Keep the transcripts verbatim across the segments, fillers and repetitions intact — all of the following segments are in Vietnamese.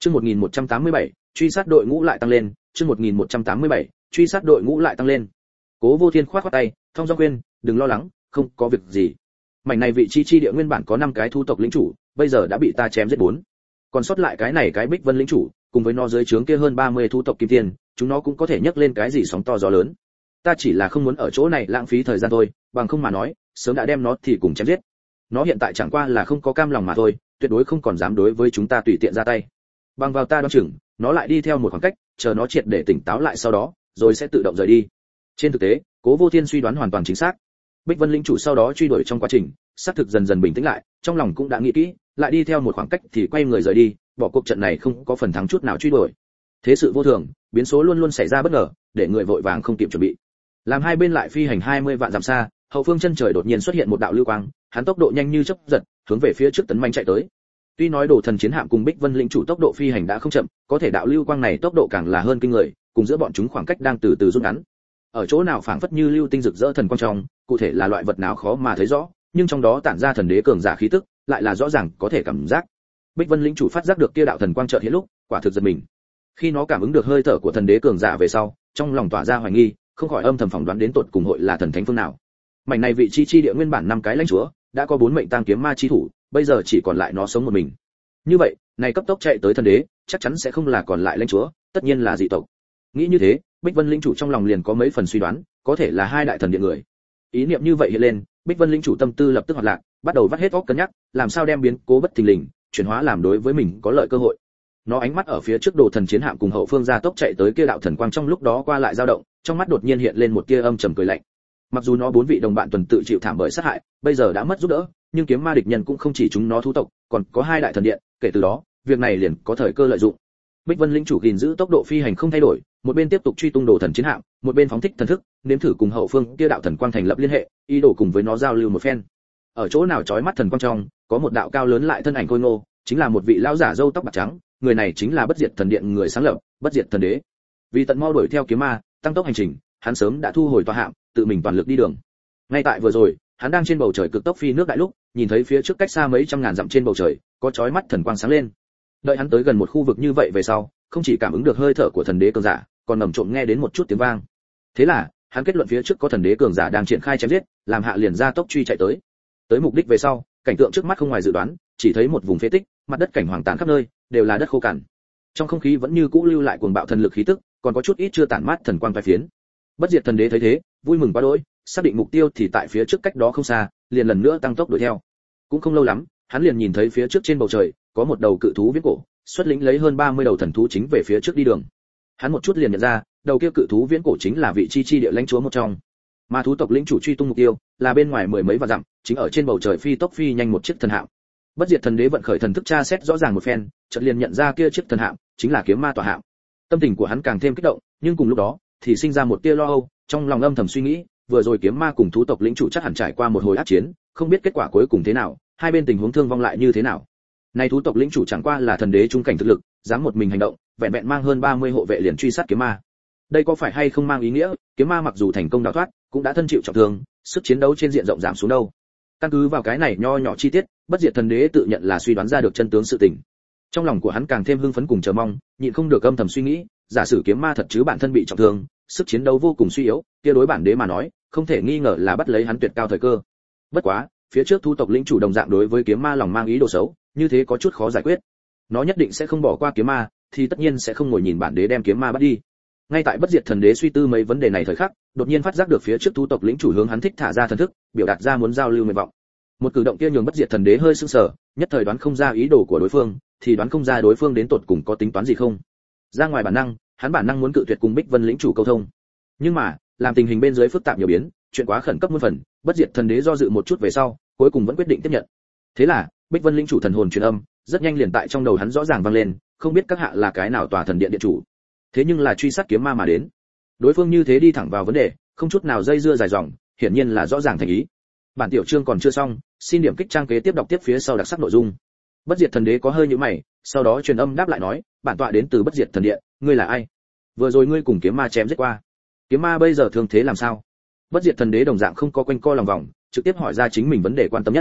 Chương một nghìn một trăm tám mươi bảy, truy sát đội ngũ lại tăng lên, chương một nghìn một trăm tám mươi bảy, truy sát đội ngũ lại tăng lên. Cố Vô Thiên khoát khoát tay, thông dong khuyên, đừng lo lắng, không có việc gì. Mảnh này vị trí chi địa nguyên bản có năm cái thu tộc lĩnh chủ, bây giờ đã bị ta chém giết bốn. Còn sót lại cái này cái Bích Vân lĩnh chủ, cùng với nó dưới trướng kia hơn ba mươi thu tộc kim tiền, chúng nó cũng có thể nhấc lên cái gì sóng to gió lớn. Ta chỉ là không muốn ở chỗ này lãng phí thời gian thôi, bằng không mà nói, sớm đã đem nó thì cùng chém giết. Nó hiện tại chẳng qua là không có cam lòng mà thôi, tuyệt đối không còn dám đối với chúng ta tùy tiện ra tay. Bằng vào ta đoán chừng, nó lại đi theo một khoảng cách, chờ nó triệt để tỉnh táo lại sau đó, rồi sẽ tự động rời đi. Trên thực tế, Cố Vô Thiên suy đoán hoàn toàn chính xác. Bích Vân lĩnh chủ sau đó truy đuổi trong quá trình, xác thực dần dần bình tĩnh lại, trong lòng cũng đã nghĩ kỹ, lại đi theo một khoảng cách thì quay người rời đi, bỏ cuộc trận này không có phần thắng chút nào truy đuổi. Thế sự vô thường, biến số luôn luôn xảy ra bất ngờ, để người vội vàng không kịp chuẩn bị. Làm hai bên lại phi hành hai mươi vạn dặm xa, hậu phương chân trời đột nhiên xuất hiện một đạo lưu quang, hắn tốc độ nhanh như chớp giật, hướng về phía trước tấn manh chạy tới. Tuy nói Đồ Thần chiến hạm cùng Bích Vân lĩnh chủ tốc độ phi hành đã không chậm, có thể đạo lưu quang này tốc độ càng là hơn kinh người, cùng giữa bọn chúng khoảng cách đang từ từ rút ngắn. Ở chỗ nào phảng phất như lưu tinh rực rỡ thần quang trong, cụ thể là loại vật nào khó mà thấy rõ, nhưng trong đó tản ra thần đế cường giả khí tức, lại là rõ ràng có thể cảm giác. Bích Vân lĩnh chủ phát giác được kia đạo thần quang chợt hiện lúc, quả thực giật mình. Khi nó cảm ứng được hơi thở của thần đế cường giả về sau, trong lòng tỏa ra hoài nghi, không khỏi âm thầm phỏng đoán đến tột cùng hội là thần thánh phương nào. Mảnh này vị chi chi địa nguyên bản năm cái lãnh chúa, đã có bốn mệnh tang kiếm ma chi thủ, bây giờ chỉ còn lại nó sống một mình. Như vậy, này cấp tốc chạy tới thần đế, chắc chắn sẽ không là còn lại lãnh chúa, tất nhiên là dị tộc. Nghĩ như thế, Bích Vân lĩnh chủ trong lòng liền có mấy phần suy đoán, có thể là hai đại thần điện người. Ý niệm như vậy hiện lên, Bích Vân lĩnh chủ tâm tư lập tức hoạt lạc, bắt đầu vắt hết óc cân nhắc, làm sao đem biến cố bất thình lình chuyển hóa làm đối với mình có lợi cơ hội. Nó ánh mắt ở phía trước Đồ Thần chiến hạm cùng hậu phương gia tốc chạy tới kia đạo thần quang trong lúc đó qua lại dao động, trong mắt đột nhiên hiện lên một tia âm trầm cười lạnh. Mặc dù nó bốn vị đồng bạn tuần tự chịu thảm bởi sát hại, bây giờ đã mất giúp đỡ, nhưng kiếm ma địch nhân cũng không chỉ chúng nó thú tộc, còn có hai đại thần điện, kể từ đó, việc này liền có thời cơ lợi dụng. Bích Vân lĩnh chủ gìn giữ tốc độ phi hành không thay đổi, một bên tiếp tục truy tung Đồ Thần chiến hạm, một bên phóng thích thần thức, nếm thử cùng hậu phương kia đạo thần quang thành lập liên hệ, ý đồ cùng với nó giao lưu một phen. Ở chỗ nào chói mắt thần quang trong, có một đạo cao lớn lại thân ảnh khôi ngô, chính là một vị lão giả râu tóc bạc trắng, người này chính là Bất Diệt Thần Điện người sáng lập, Bất Diệt Thần Đế. Vì tận mau đuổi theo kiếm ma, tăng tốc hành trình, hắn sớm đã thu hồi tòa hạm, tự mình toàn lực đi đường. Ngay tại vừa rồi, hắn đang trên bầu trời cực tốc phi nước đại lúc, nhìn thấy phía trước cách xa mấy trăm ngàn dặm trên bầu trời, có chói mắt thần quang sáng lên. Đợi hắn tới gần một khu vực như vậy về sau, không chỉ cảm ứng được hơi thở của thần đế cường giả, còn ngầm trộm nghe đến một chút tiếng vang. Thế là, hắn kết luận phía trước có thần đế cường giả đang triển khai chém giết, làm hạ liền ra tốc truy chạy tới. Tới mục đích về sau, cảnh tượng trước mắt không ngoài dự đoán, chỉ thấy một vùng phế tích, mặt đất cảnh hoàng tàn khắp nơi, đều là đất khô cằn. Trong không khí vẫn như cũ lưu lại cuồng bạo thần lực khí tức, còn có chút ít chưa tản mát thần quang phai phiến. Bất Diệt Thần Đế thấy thế, vui mừng quá đỗi, xác định mục tiêu thì tại phía trước cách đó không xa, liền lần nữa tăng tốc đuổi theo. Cũng không lâu lắm, hắn liền nhìn thấy phía trước trên bầu trời có một đầu cự thú viễn cổ, xuất lĩnh lấy hơn ba mươi đầu thần thú chính về phía trước đi đường. Hắn một chút liền nhận ra, đầu kia cự thú viễn cổ chính là vị chi chi địa lãnh chúa một trong. Mà thú tộc lĩnh chủ truy tung mục tiêu, là bên ngoài mười mấy vạn dặm, chính ở trên bầu trời phi tốc phi nhanh một chiếc thần hạm. Bất Diệt Thần Đế vận khởi thần thức tra xét rõ ràng một phen, chợt liền nhận ra kia chiếc thần hạm chính là kiếm ma tòa hạm. Tâm tình của hắn càng thêm kích động, nhưng cùng lúc đó thì sinh ra một tia lo âu, trong lòng âm thầm suy nghĩ, vừa rồi kiếm ma cùng thú tộc lĩnh chủ chắc hẳn trải qua một hồi ác chiến, không biết kết quả cuối cùng thế nào, hai bên tình huống thương vong lại như thế nào. Này thú tộc lĩnh chủ chẳng qua là thần đế trung cảnh thực lực, dám một mình hành động, vẹn vẹn mang hơn ba mươi hộ vệ liền truy sát kiếm ma. Đây có phải hay không mang ý nghĩa, kiếm ma mặc dù thành công đào thoát, cũng đã thân chịu trọng thương, sức chiến đấu trên diện rộng giảm xuống đâu. Căn cứ vào cái này nho nhỏ chi tiết, Bất Diệt Thần Đế tự nhận là suy đoán ra được chân tướng sự tình. Trong lòng của hắn càng thêm hưng phấn cùng chờ mong, nhịn không được âm thầm suy nghĩ, giả sử kiếm ma thật chứ bản thân bị trọng thương, sức chiến đấu vô cùng suy yếu, kia đối bản đế mà nói, không thể nghi ngờ là bắt lấy hắn tuyệt cao thời cơ. Bất quá, phía trước thu tộc lĩnh chủ đồng dạng đối với kiếm ma lòng mang ý đồ xấu, như thế có chút khó giải quyết. Nó nhất định sẽ không bỏ qua kiếm ma, thì tất nhiên sẽ không ngồi nhìn bản đế đem kiếm ma bắt đi. Ngay tại Bất Diệt Thần Đế suy tư mấy vấn đề này thời khắc, đột nhiên phát giác được phía trước thu tộc lĩnh chủ hướng hắn thích thả ra thần thức, biểu đạt ra muốn giao lưu nguyện vọng. Một cử động kia nhường Bất Diệt Thần Đế hơi sững sờ, nhất thời đoán không ra ý đồ của đối phương, thì đoán không ra đối phương đến tột cùng có tính toán gì không. Ra ngoài bản năng, hắn bản năng muốn cự tuyệt cùng Bích Vân lĩnh chủ câu thông. Nhưng mà, làm tình hình bên dưới phức tạp nhiều biến, chuyện quá khẩn cấp muôn phần, Bất Diệt Thần Đế do dự một chút về sau, cuối cùng vẫn quyết định tiếp nhận. Thế là, Bích Vân lĩnh chủ thần hồn truyền âm, rất nhanh liền tại trong đầu hắn rõ ràng vang lên, không biết các hạ là cái nào tòa thần điện điện chủ. Thế nhưng là truy sát kiếm ma mà đến. Đối phương như thế đi thẳng vào vấn đề, không chút nào dây dưa dài dòng, hiển nhiên là rõ ràng thành ý. Bản tiểu chương còn chưa xong, xin điểm kích trang kế tiếp đọc tiếp phía sau đặc sắc nội dung. Bất Diệt Thần Đế có hơi nhíu mày, sau đó truyền âm đáp lại nói, bản tọa đến từ Bất Diệt Thần Điện, ngươi là ai? Vừa rồi ngươi cùng kiếm ma chém giết qua, kiếm ma bây giờ thương thế làm sao? Bất Diệt Thần Đế đồng dạng không có quanh co lòng vòng, trực tiếp hỏi ra chính mình vấn đề quan tâm nhất.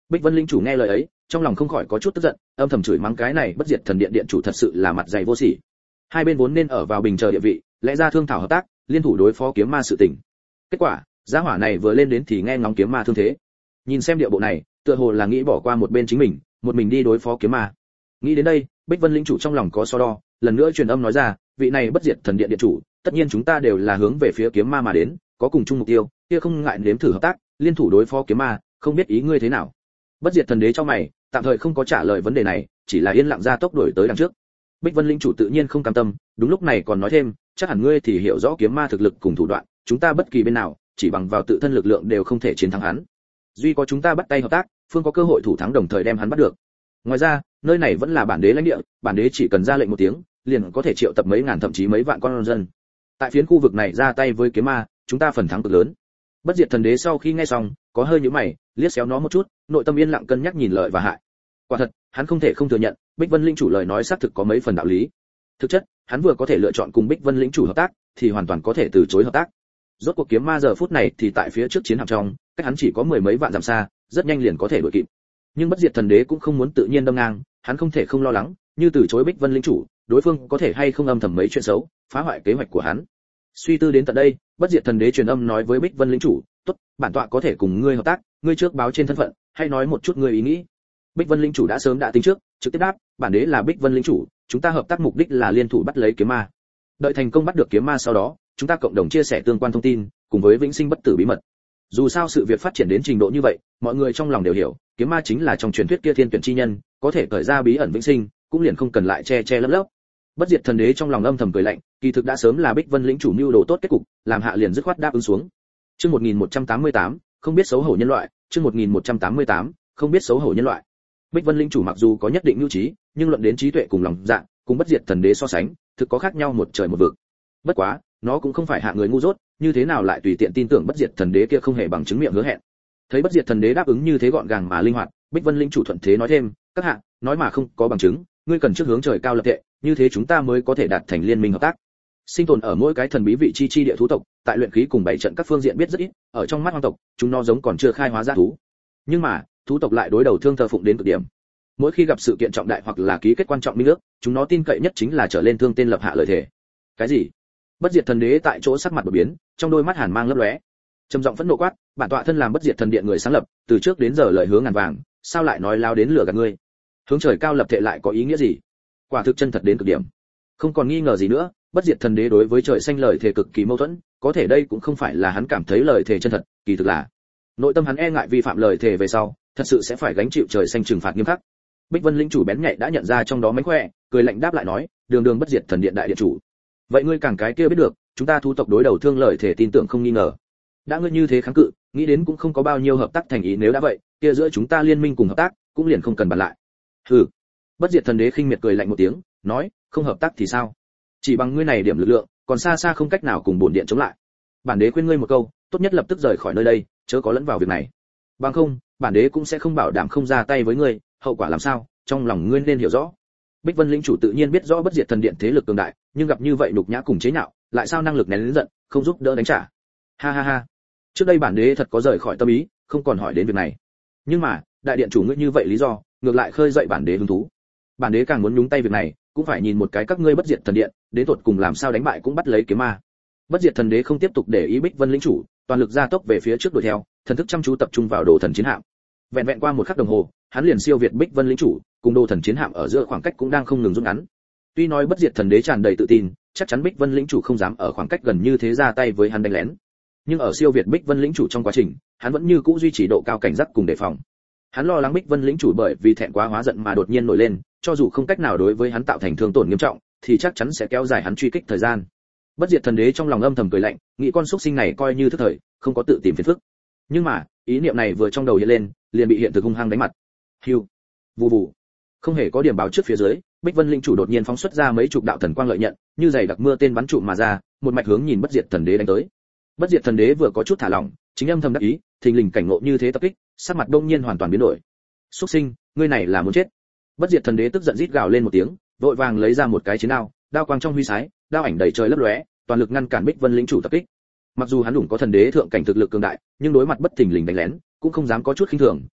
Bích Vân lĩnh chủ nghe lời ấy, trong lòng không khỏi có chút tức giận, âm thầm chửi mắng cái này bất diệt thần điện điện chủ thật sự là mặt dày vô sỉ. Hai bên vốn nên ở vào bình chờ địa vị, lẽ ra thương thảo hợp tác, liên thủ đối phó kiếm ma sự tình. Kết quả, giá hỏa này vừa lên đến thì nghe ngóng kiếm ma thương thế. Nhìn xem địa bộ này, tựa hồ là nghĩ bỏ qua một bên chính mình, một mình đi đối phó kiếm ma. Nghĩ đến đây, Bích Vân lĩnh chủ trong lòng có so đo, lần nữa truyền âm nói ra, vị này bất diệt thần điện điện chủ, tất nhiên chúng ta đều là hướng về phía kiếm ma mà đến, có cùng chung mục tiêu, kia không ngại nếm thử hợp tác, liên thủ đối phó kiếm ma, không biết ý ngươi thế nào. Bất diệt thần đế cho mày, tạm thời không có trả lời vấn đề này, chỉ là yên lặng ra tốc đuổi tới đằng trước. Bích Vân lĩnh chủ tự nhiên không cam tâm, đúng lúc này còn nói thêm, chắc hẳn ngươi thì hiểu rõ kiếm ma thực lực cùng thủ đoạn, chúng ta bất kỳ bên nào, chỉ bằng vào tự thân lực lượng đều không thể chiến thắng hắn. Duy có chúng ta bắt tay hợp tác, phương có cơ hội thủ thắng đồng thời đem hắn bắt được. Ngoài ra, nơi này vẫn là bản đế lãnh địa, bản đế chỉ cần ra lệnh một tiếng, liền có thể triệu tập mấy ngàn thậm chí mấy vạn con dân. Tại phiến khu vực này ra tay với kiếm ma, chúng ta phần thắng cực lớn. Bất diệt thần đế sau khi nghe xong, có hơi nhíu mày, liếc xéo nó một chút, nội tâm yên lặng cân nhắc nhìn lợi và hại. Quả thật, hắn không thể không thừa nhận, Bích Vân lĩnh chủ lời nói xác thực có mấy phần đạo lý. Thực chất, hắn vừa có thể lựa chọn cùng Bích Vân lĩnh chủ hợp tác, thì hoàn toàn có thể từ chối hợp tác. Rốt cuộc kiếm ma giờ phút này thì tại phía trước chiến hạm trong, cách hắn chỉ có mười mấy vạn dặm xa, rất nhanh liền có thể đuổi kịp. Nhưng bất diệt thần đế cũng không muốn tự nhiên đâm ngang, hắn không thể không lo lắng, như từ chối Bích Vân lĩnh chủ, đối phương có thể hay không âm thầm mấy chuyện xấu, phá hoại kế hoạch của hắn. Suy tư đến tận đây, bất diệt thần đế truyền âm nói với Bích Vân lĩnh chủ, "Tốt, bản tọa có thể cùng ngươi hợp tác, ngươi trước báo trên thân phận, hay nói một chút ngươi ý nghĩ." Bích Vân lĩnh chủ đã sớm đã tính trước, trực tiếp đáp, "Bản đế là Bích Vân lĩnh chủ, chúng ta hợp tác mục đích là liên thủ bắt lấy kiếm ma. Đợi thành công bắt được kiếm ma sau đó, chúng ta cộng đồng chia sẻ tương quan thông tin, cùng với vĩnh sinh bất tử bí mật." Dù sao sự việc phát triển đến trình độ như vậy, mọi người trong lòng đều hiểu, kiếm ma chính là trong truyền thuyết kia thiên tuyển chi nhân, có thể cởi ra bí ẩn vĩnh sinh, cũng liền không cần lại che che lấp lấp. Bất diệt thần đế trong lòng âm thầm cười lạnh, kỳ thực đã sớm là Bích Vân lĩnh chủ mưu đồ tốt kết cục, làm hạ liền dứt khoát đáp ứng xuống. Chương một nghìn một trăm tám mươi tám, không biết xấu hổ nhân loại, chương một nghìn một trăm tám mươi tám, không biết xấu hổ nhân loại. Bích Vân lĩnh chủ mặc dù có nhất định nhu trí, nhưng luận đến trí tuệ cùng lòng dạ, cùng bất diệt thần đế so sánh, thực có khác nhau một trời một vực. Bất quá, nó cũng không phải hạ người ngu dốt, như thế nào lại tùy tiện tin tưởng bất diệt thần đế kia không hề bằng chứng miệng hứa hẹn. Thấy bất diệt thần đế đáp ứng như thế gọn gàng mà linh hoạt, Bích Vân lĩnh chủ thuận thế nói thêm, "Các hạ, nói mà không có bằng chứng, ngươi cần trước hướng trời cao lập thệ, như thế chúng ta mới có thể đạt thành liên minh hợp tác." Sinh tồn ở mỗi cái thần bí vị chi chi địa thú tộc, tại luyện khí cùng bảy trận các phương diện biết rất ít, ở trong mắt hoang tộc, chúng nó giống còn chưa khai hóa ra thú. Nhưng mà, thú tộc lại đối đầu thương thờ phụng đến cực điểm. Mỗi khi gặp sự kiện trọng đại hoặc là ký kết quan trọng minh ước, chúng nó tin cậy nhất chính là trở lên thương tên lập hạ lời thề. Cái gì? Bất diệt thần đế tại chỗ sắc mặt đổi biến, trong đôi mắt hàn mang lấp lóe. Trầm giọng phẫn nộ quát, "Bản tọa thân làm bất diệt thần điện người sáng lập, từ trước đến giờ lời hứa ngàn vàng, sao lại nói láo đến lừa gạt ngươi? Hướng trời cao lập thệ lại có ý nghĩa gì?" Quả thực chân thật đến cực điểm. Không còn nghi ngờ gì nữa, bất diệt thần đế đối với trời xanh lời thề cực kỳ mâu thuẫn, có thể đây cũng không phải là hắn cảm thấy lời thề chân thật, kỳ thực là nội tâm hắn e ngại vi phạm lời thề về sau, thật sự sẽ phải gánh chịu trời xanh trừng phạt nghiêm khắc. Bích Vân lĩnh chủ bén nhạy đã nhận ra trong đó mánh khỏe, cười lạnh đáp lại nói, "Đường đường bất diệt thần điện đại điện chủ, vậy ngươi càng cái kia biết được, chúng ta thu tộc đối đầu thương lời thể tin tưởng không nghi ngờ. Đã ngươi như thế kháng cự, nghĩ đến cũng không có bao nhiêu hợp tác thành ý, nếu đã vậy, kia giữa chúng ta liên minh cùng hợp tác, cũng liền không cần bàn lại." Hừ. Bất diệt thần đế khinh miệt cười lạnh một tiếng, nói, "Không hợp tác thì sao? Chỉ bằng ngươi này điểm lực lượng, còn xa xa không cách nào cùng bổn điện chống lại. Bản đế khuyên ngươi một câu, tốt nhất lập tức rời khỏi nơi đây, chớ có lẫn vào việc này. Bằng không, bản đế cũng sẽ không bảo đảm không ra tay với ngươi, hậu quả làm sao, trong lòng ngươi nên hiểu rõ." Bích Vân lĩnh chủ tự nhiên biết rõ bất diệt thần điện thế lực cường đại, nhưng gặp như vậy nhục nhã cùng chế nhạo, lại sao năng lực nén lớn giận, không giúp đỡ đánh trả. Ha ha ha. Trước đây bản đế thật có rời khỏi tâm ý, không còn hỏi đến việc này. Nhưng mà, đại điện chủ ngươi như vậy lý do, ngược lại khơi dậy bản đế hứng thú. Bản đế càng muốn nhúng tay việc này, cũng phải nhìn một cái các ngươi bất diệt thần điện, đến tột cùng làm sao đánh bại cũng bắt lấy kiếm ma. Bất diệt thần đế không tiếp tục để ý Bích Vân lĩnh chủ, toàn lực gia tốc về phía trước đuổi theo, thần thức chăm chú tập trung vào đồ thần chiến hạm. Vẹn vẹn qua một khắc đồng hồ, hắn liền siêu việt Bích Vân lĩnh chủ, cùng đồ thần chiến hạm ở giữa khoảng cách cũng đang không ngừng rút ngắn. Tuy nói bất diệt thần đế tràn đầy tự tin, chắc chắn Bích Vân lĩnh chủ không dám ở khoảng cách gần như thế ra tay với hắn đánh lén. Nhưng ở siêu việt Bích Vân lĩnh chủ trong quá trình, hắn vẫn như cũ duy trì độ cao cảnh giác cùng đề phòng. Hắn lo lắng Bích Vân lĩnh chủ bởi vì thẹn quá hóa giận mà đột nhiên nổi lên, cho dù không cách nào đối với hắn tạo thành thương tổn nghiêm trọng, thì chắc chắn sẽ kéo dài hắn truy kích thời gian. Bất diệt thần đế trong lòng âm thầm cười lạnh, nghĩ con xúc sinh này coi như thức thời, không có tự tìm phiền phức. Nhưng mà, ý niệm này vừa trong đầu hiện lên, liền bị hiện thực hung hăng đánh mặt. Hưu, vù vù. Không hề có điểm báo trước phía dưới, Bích Vân lĩnh chủ đột nhiên phóng xuất ra mấy chục đạo thần quang lợi nhận, như dày đặc mưa tên bắn trụ mà ra, một mạch hướng nhìn bất diệt thần đế đánh tới. Bất diệt thần đế vừa có chút thả lỏng, chính âm thầm đắc ý, thình lình cảnh ngộ như thế tập kích, sắc mặt đông nhiên hoàn toàn biến đổi. Xúc sinh, ngươi này là muốn chết. Bất diệt thần đế tức giận rít gào lên một tiếng, vội vàng lấy ra một cái chiến đao, đao quang trong huy sái, đao ảnh đầy trời lấp lóe, toàn lực ngăn cản Bích Vân lĩnh chủ tập kích. Mặc dù hắn đủ có thần đế thượng cảnh thực lực cường đại, nhưng đối mặt bất thình lình đánh lén, cũng không dám có chút khinh thường,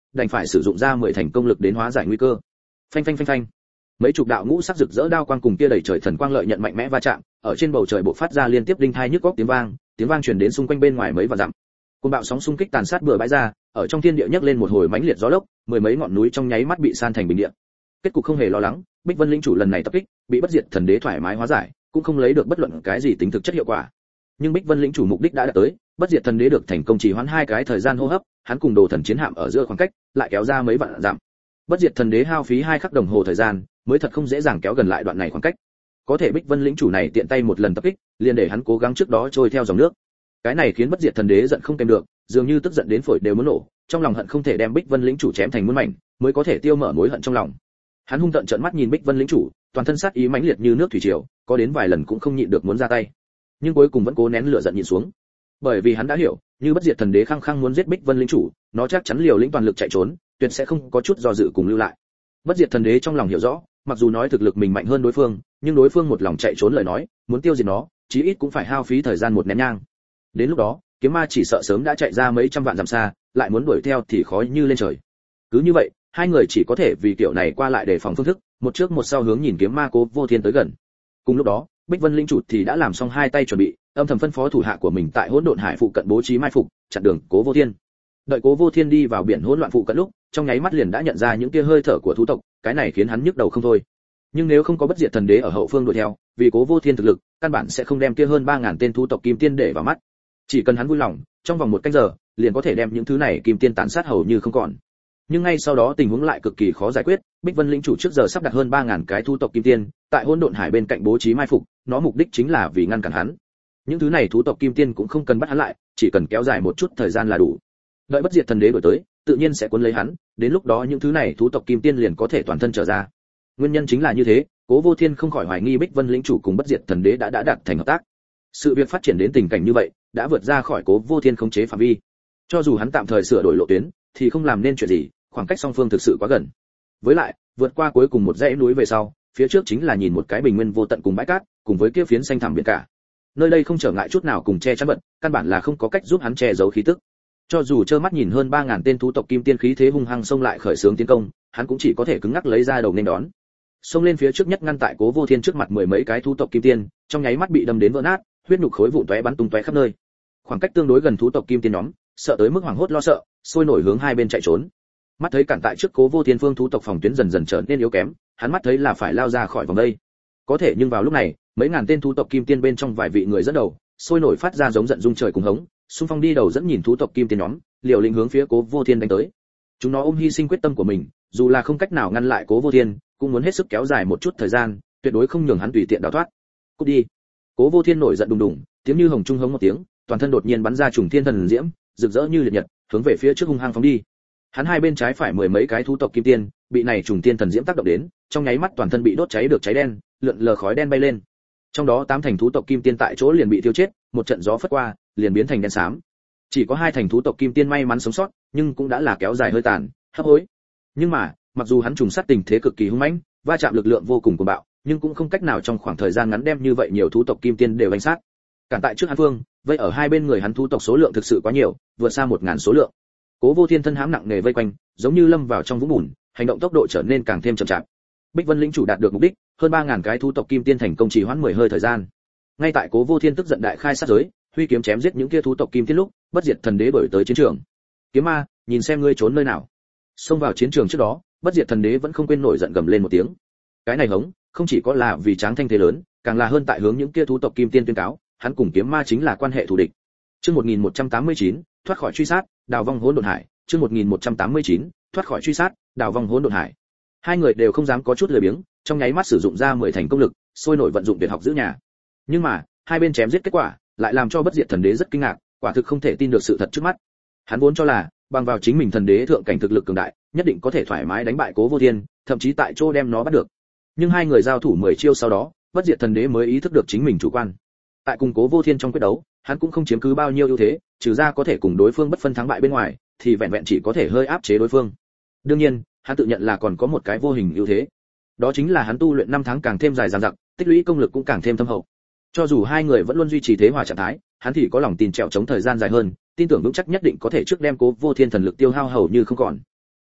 đành phải sử dụng ra mười thành công lực đến hóa giải nguy cơ. Phanh phanh phanh phanh. Mấy chục đạo ngũ sắc rực rỡ đao quang cùng kia đầy trời thần quang lợi nhận mạnh mẽ va chạm, ở trên bầu trời bộc phát ra liên tiếp đinh tai nhức óc tiếng vang, tiếng vang truyền đến xung quanh bên ngoài mấy vạn dặm. Cơn bão sóng xung kích tàn sát bừa bãi ra, ở trong thiên địa nhấc lên một hồi mãnh liệt gió lốc, mười mấy ngọn núi trong nháy mắt bị san thành bình địa. Kết cục không hề lo lắng, Bích Vân lĩnh chủ lần này tập kích, bị bất diệt thần đế thoải mái hóa giải, cũng không lấy được bất luận cái gì tính thực chất hiệu quả. Nhưng Bích Vân lĩnh chủ mục đích đã đạt tới, bất diệt thần đế được thành công trì hoãn hai cái thời gian hô hấp, hắn cùng đồ thần chiến hạm ở giữa khoảng cách lại kéo ra mấy vạn dặm. Bất diệt thần đế hao phí hai khắc đồng hồ thời gian, mới thật không dễ dàng kéo gần lại đoạn này khoảng cách. Có thể Bích Vân lĩnh chủ này tiện tay một lần tập kích, liền để hắn cố gắng trước đó trôi theo dòng nước. Cái này khiến bất diệt thần đế giận không kèm được, dường như tức giận đến phổi đều muốn nổ, trong lòng hận không thể đem Bích Vân lĩnh chủ chém thành muôn mảnh, mới có thể tiêu mở mối hận trong lòng. Hắn hung tợn trợn mắt nhìn Bích Vân lĩnh chủ, toàn thân sát ý mãnh liệt như nước thủy triều, có đến vài lần cũng không nhịn được muốn ra tay, nhưng cuối cùng vẫn cố nén lửa giận nhịn xuống. Bởi vì hắn đã hiểu, như bất diệt thần đế khăng khăng muốn giết Bích Vân lĩnh chủ, nó chắc chắn liều lĩnh toàn lực chạy trốn, tuyệt sẽ không có chút do dự cùng lưu lại. Bất diệt thần đế trong lòng hiểu rõ, mặc dù nói thực lực mình mạnh hơn đối phương, nhưng đối phương một lòng chạy trốn lời nói, muốn tiêu diệt nó, chí ít cũng phải hao phí thời gian một nén nhang. Đến lúc đó, kiếm ma chỉ sợ sớm đã chạy ra mấy trăm vạn dặm xa, lại muốn đuổi theo thì khó như lên trời. Cứ như vậy, hai người chỉ có thể vì kiểu này qua lại để phòng phương thức, một trước một sau hướng nhìn kiếm ma Cố Vô Thiên tới gần. Cùng lúc đó, Bích Vân linh chủ thì đã làm xong hai tay chuẩn bị, âm thầm phân phó thủ hạ của mình tại Hỗn Độn Hải phụ cận bố trí mai phục, chặn đường Cố Vô Thiên. Đợi Cố Vô Thiên đi vào biển hỗn loạn phụ cận lúc, trong nháy mắt liền đã nhận ra những kia hơi thở của thú tộc, cái này khiến hắn nhức đầu không thôi. Nhưng nếu không có bất diệt thần đế ở hậu phương đuổi theo, vì Cố Vô Thiên thực lực, căn bản sẽ không đem kia hơn ba ngàn tên thú tộc kim tiên để vào mắt. Chỉ cần hắn vui lòng, trong vòng một canh giờ, liền có thể đem những thứ này kim tiên tàn sát hầu như không còn. Nhưng ngay sau đó tình huống lại cực kỳ khó giải quyết, Bích Vân lĩnh chủ trước giờ sắp đặt hơn ba ngàn cái thú tộc kim tiên, tại Hỗn Độn Hải bên cạnh bố trí mai phục, nó mục đích chính là vì ngăn cản hắn. Những thứ này thú tộc kim tiên cũng không cần bắt hắn lại, chỉ cần kéo dài một chút thời gian là đủ. Đợi bất diệt thần đế đuổi tới, tự nhiên sẽ cuốn lấy hắn, đến lúc đó những thứ này thú tộc kim tiên liền có thể toàn thân trở ra. Nguyên nhân chính là như thế, Cố Vô Thiên không khỏi hoài nghi Bích Vân lĩnh chủ cùng bất diệt thần đế đã đã đạt thành hợp tác. Sự việc phát triển đến tình cảnh như vậy, đã vượt ra khỏi Cố Vô Thiên khống chế phạm vi. Cho dù hắn tạm thời sửa đổi lộ tuyến, thì không làm nên chuyện gì, khoảng cách song phương thực sự quá gần. Với lại, vượt qua cuối cùng một dãy núi về sau, phía trước chính là nhìn một cái bình nguyên vô tận cùng bãi cát, cùng với kia phiến xanh thẳm biển cả. Nơi đây không trở ngại chút nào cùng che chắn bận, căn bản là không có cách giúp hắn che giấu khí tức. Cho dù trơ mắt nhìn hơn ba ngàn tên thú tộc kim tiên khí thế hung hăng xông lại khởi xướng tiến công, hắn cũng chỉ có thể cứng ngắc lấy ra đầu nên đón. Xông lên phía trước nhất ngăn tại Cố Vô Thiên trước mặt mười mấy cái thú tộc kim tiên, trong nháy mắt bị đâm đến vỡ nát, huyết nhục khối vụn tóe bắn tung tóe khắp nơi. Khoảng cách tương đối gần thú tộc kim tiên nhóm, sợ tới mức hoảng hốt lo sợ, sôi nổi hướng hai bên chạy trốn. Mắt thấy cản tại trước Cố Vô Thiên phương thú tộc phòng tuyến dần dần trở nên yếu kém, hắn mắt thấy là phải lao ra khỏi vòng đây. Có thể nhưng vào lúc này, mấy ngàn tên thú tộc kim tiên bên trong vài vị người dẫn đầu, sôi nổi phát ra giống giận rung trời cùng hống, xung phong đi đầu dẫn nhìn thú tộc kim tiên nhóm, liều lĩnh hướng phía Cố Vô Thiên đánh tới. Chúng nó ôm hy sinh quyết tâm của mình, dù là không cách nào ngăn lại Cố Vô Thiên, cũng muốn hết sức kéo dài một chút thời gian, tuyệt đối không nhường hắn tùy tiện đào thoát. Cút đi! Cố Vô Thiên nổi giận đùng đùng, tiếng như hồng trung hống một tiếng, toàn thân đột nhiên bắn ra trùng thiên thần diễm, rực rỡ như liệt nhật, hướng về phía trước hung hăng phóng đi. Hắn hai bên trái phải mười mấy cái thú tộc kim tiên, bị này trùng thiên thần diễm tác động đến, trong nháy mắt toàn thân bị đốt cháy được cháy đen, lượn lờ khói đen bay lên. Trong đó tám thành thú tộc kim tiên tại chỗ liền bị tiêu chết, một trận gió phất qua, liền biến thành đen xám. Chỉ có hai thành thú tộc kim tiên may mắn sống sót, nhưng cũng đã là kéo dài hơi tàn, hấp hối. Nhưng mà, mặc dù hắn trùng sát tình thế cực kỳ hung mãnh, va chạm lực lượng vô cùng cuồng bạo, nhưng cũng không cách nào trong khoảng thời gian ngắn đem như vậy nhiều thú tộc kim tiên đều đánh sát. Cản tại trước hắn phương, vây ở hai bên người hắn thú tộc số lượng thực sự quá nhiều, vượt xa một ngàn số lượng. Cố Vô Thiên thân hãm nặng nề vây quanh, giống như lâm vào trong vũng bùn, hành động tốc độ trở nên càng thêm chậm chạp. Bích Vân lĩnh chủ đạt được mục đích, hơn ba ngàn cái thú tộc kim tiên thành công trì hoãn mười hơi thời gian. Ngay tại Cố Vô Thiên tức giận đại khai sát giới, huy kiếm chém giết những kia thú tộc kim tiên lúc, bất diệt thần đế đổi tới chiến trường. Kiếm ma, nhìn xem ngươi trốn nơi nào. Xông vào chiến trường trước đó, bất diệt thần đế vẫn không quên nổi giận gầm lên một tiếng. Cái này hống, không chỉ có là vì tráng thanh thế lớn, càng là hơn tại hướng những kia thú tộc kim tiên tuyên cáo, hắn cùng kiếm ma chính là quan hệ thù địch. Chương một nghìn một trăm tám mươi chín, thoát khỏi truy sát, đào vong hỗn độn hải. Chương một nghìn một trăm tám mươi chín, thoát khỏi truy sát, đào vong hỗn độn hải. Hai người đều không dám có chút lười biếng, trong nháy mắt sử dụng ra mười thành công lực, sôi nổi vận dụng tuyệt học giữ nhà. Nhưng mà, hai bên chém giết kết quả, lại làm cho bất diệt thần đế rất kinh ngạc, quả thực không thể tin được sự thật trước mắt. Hắn vốn cho là, bằng vào chính mình thần đế thượng cảnh thực lực cường đại, nhất định có thể thoải mái đánh bại Cố Vô Thiên, thậm chí tại chỗ đem nó bắt được. Nhưng hai người giao thủ mười chiêu sau đó, bất diệt thần đế mới ý thức được chính mình chủ quan. Tại cùng Cố Vô Thiên trong quyết đấu, hắn cũng không chiếm cứ bao nhiêu ưu thế, trừ ra có thể cùng đối phương bất phân thắng bại bên ngoài, thì vẹn vẹn chỉ có thể hơi áp chế đối phương. Đương nhiên, hắn tự nhận là còn có một cái vô hình ưu thế. Đó chính là hắn tu luyện năm tháng càng thêm dài dằng dặc, tích lũy công lực cũng càng thêm thâm hậu. Cho dù hai người vẫn luôn duy trì thế hòa trạng thái, hắn thì có lòng tin trèo chống thời gian dài hơn, tin tưởng vững chắc nhất định có thể trước đem Cố Vô Thiên thần lực tiêu hao hầu như không còn.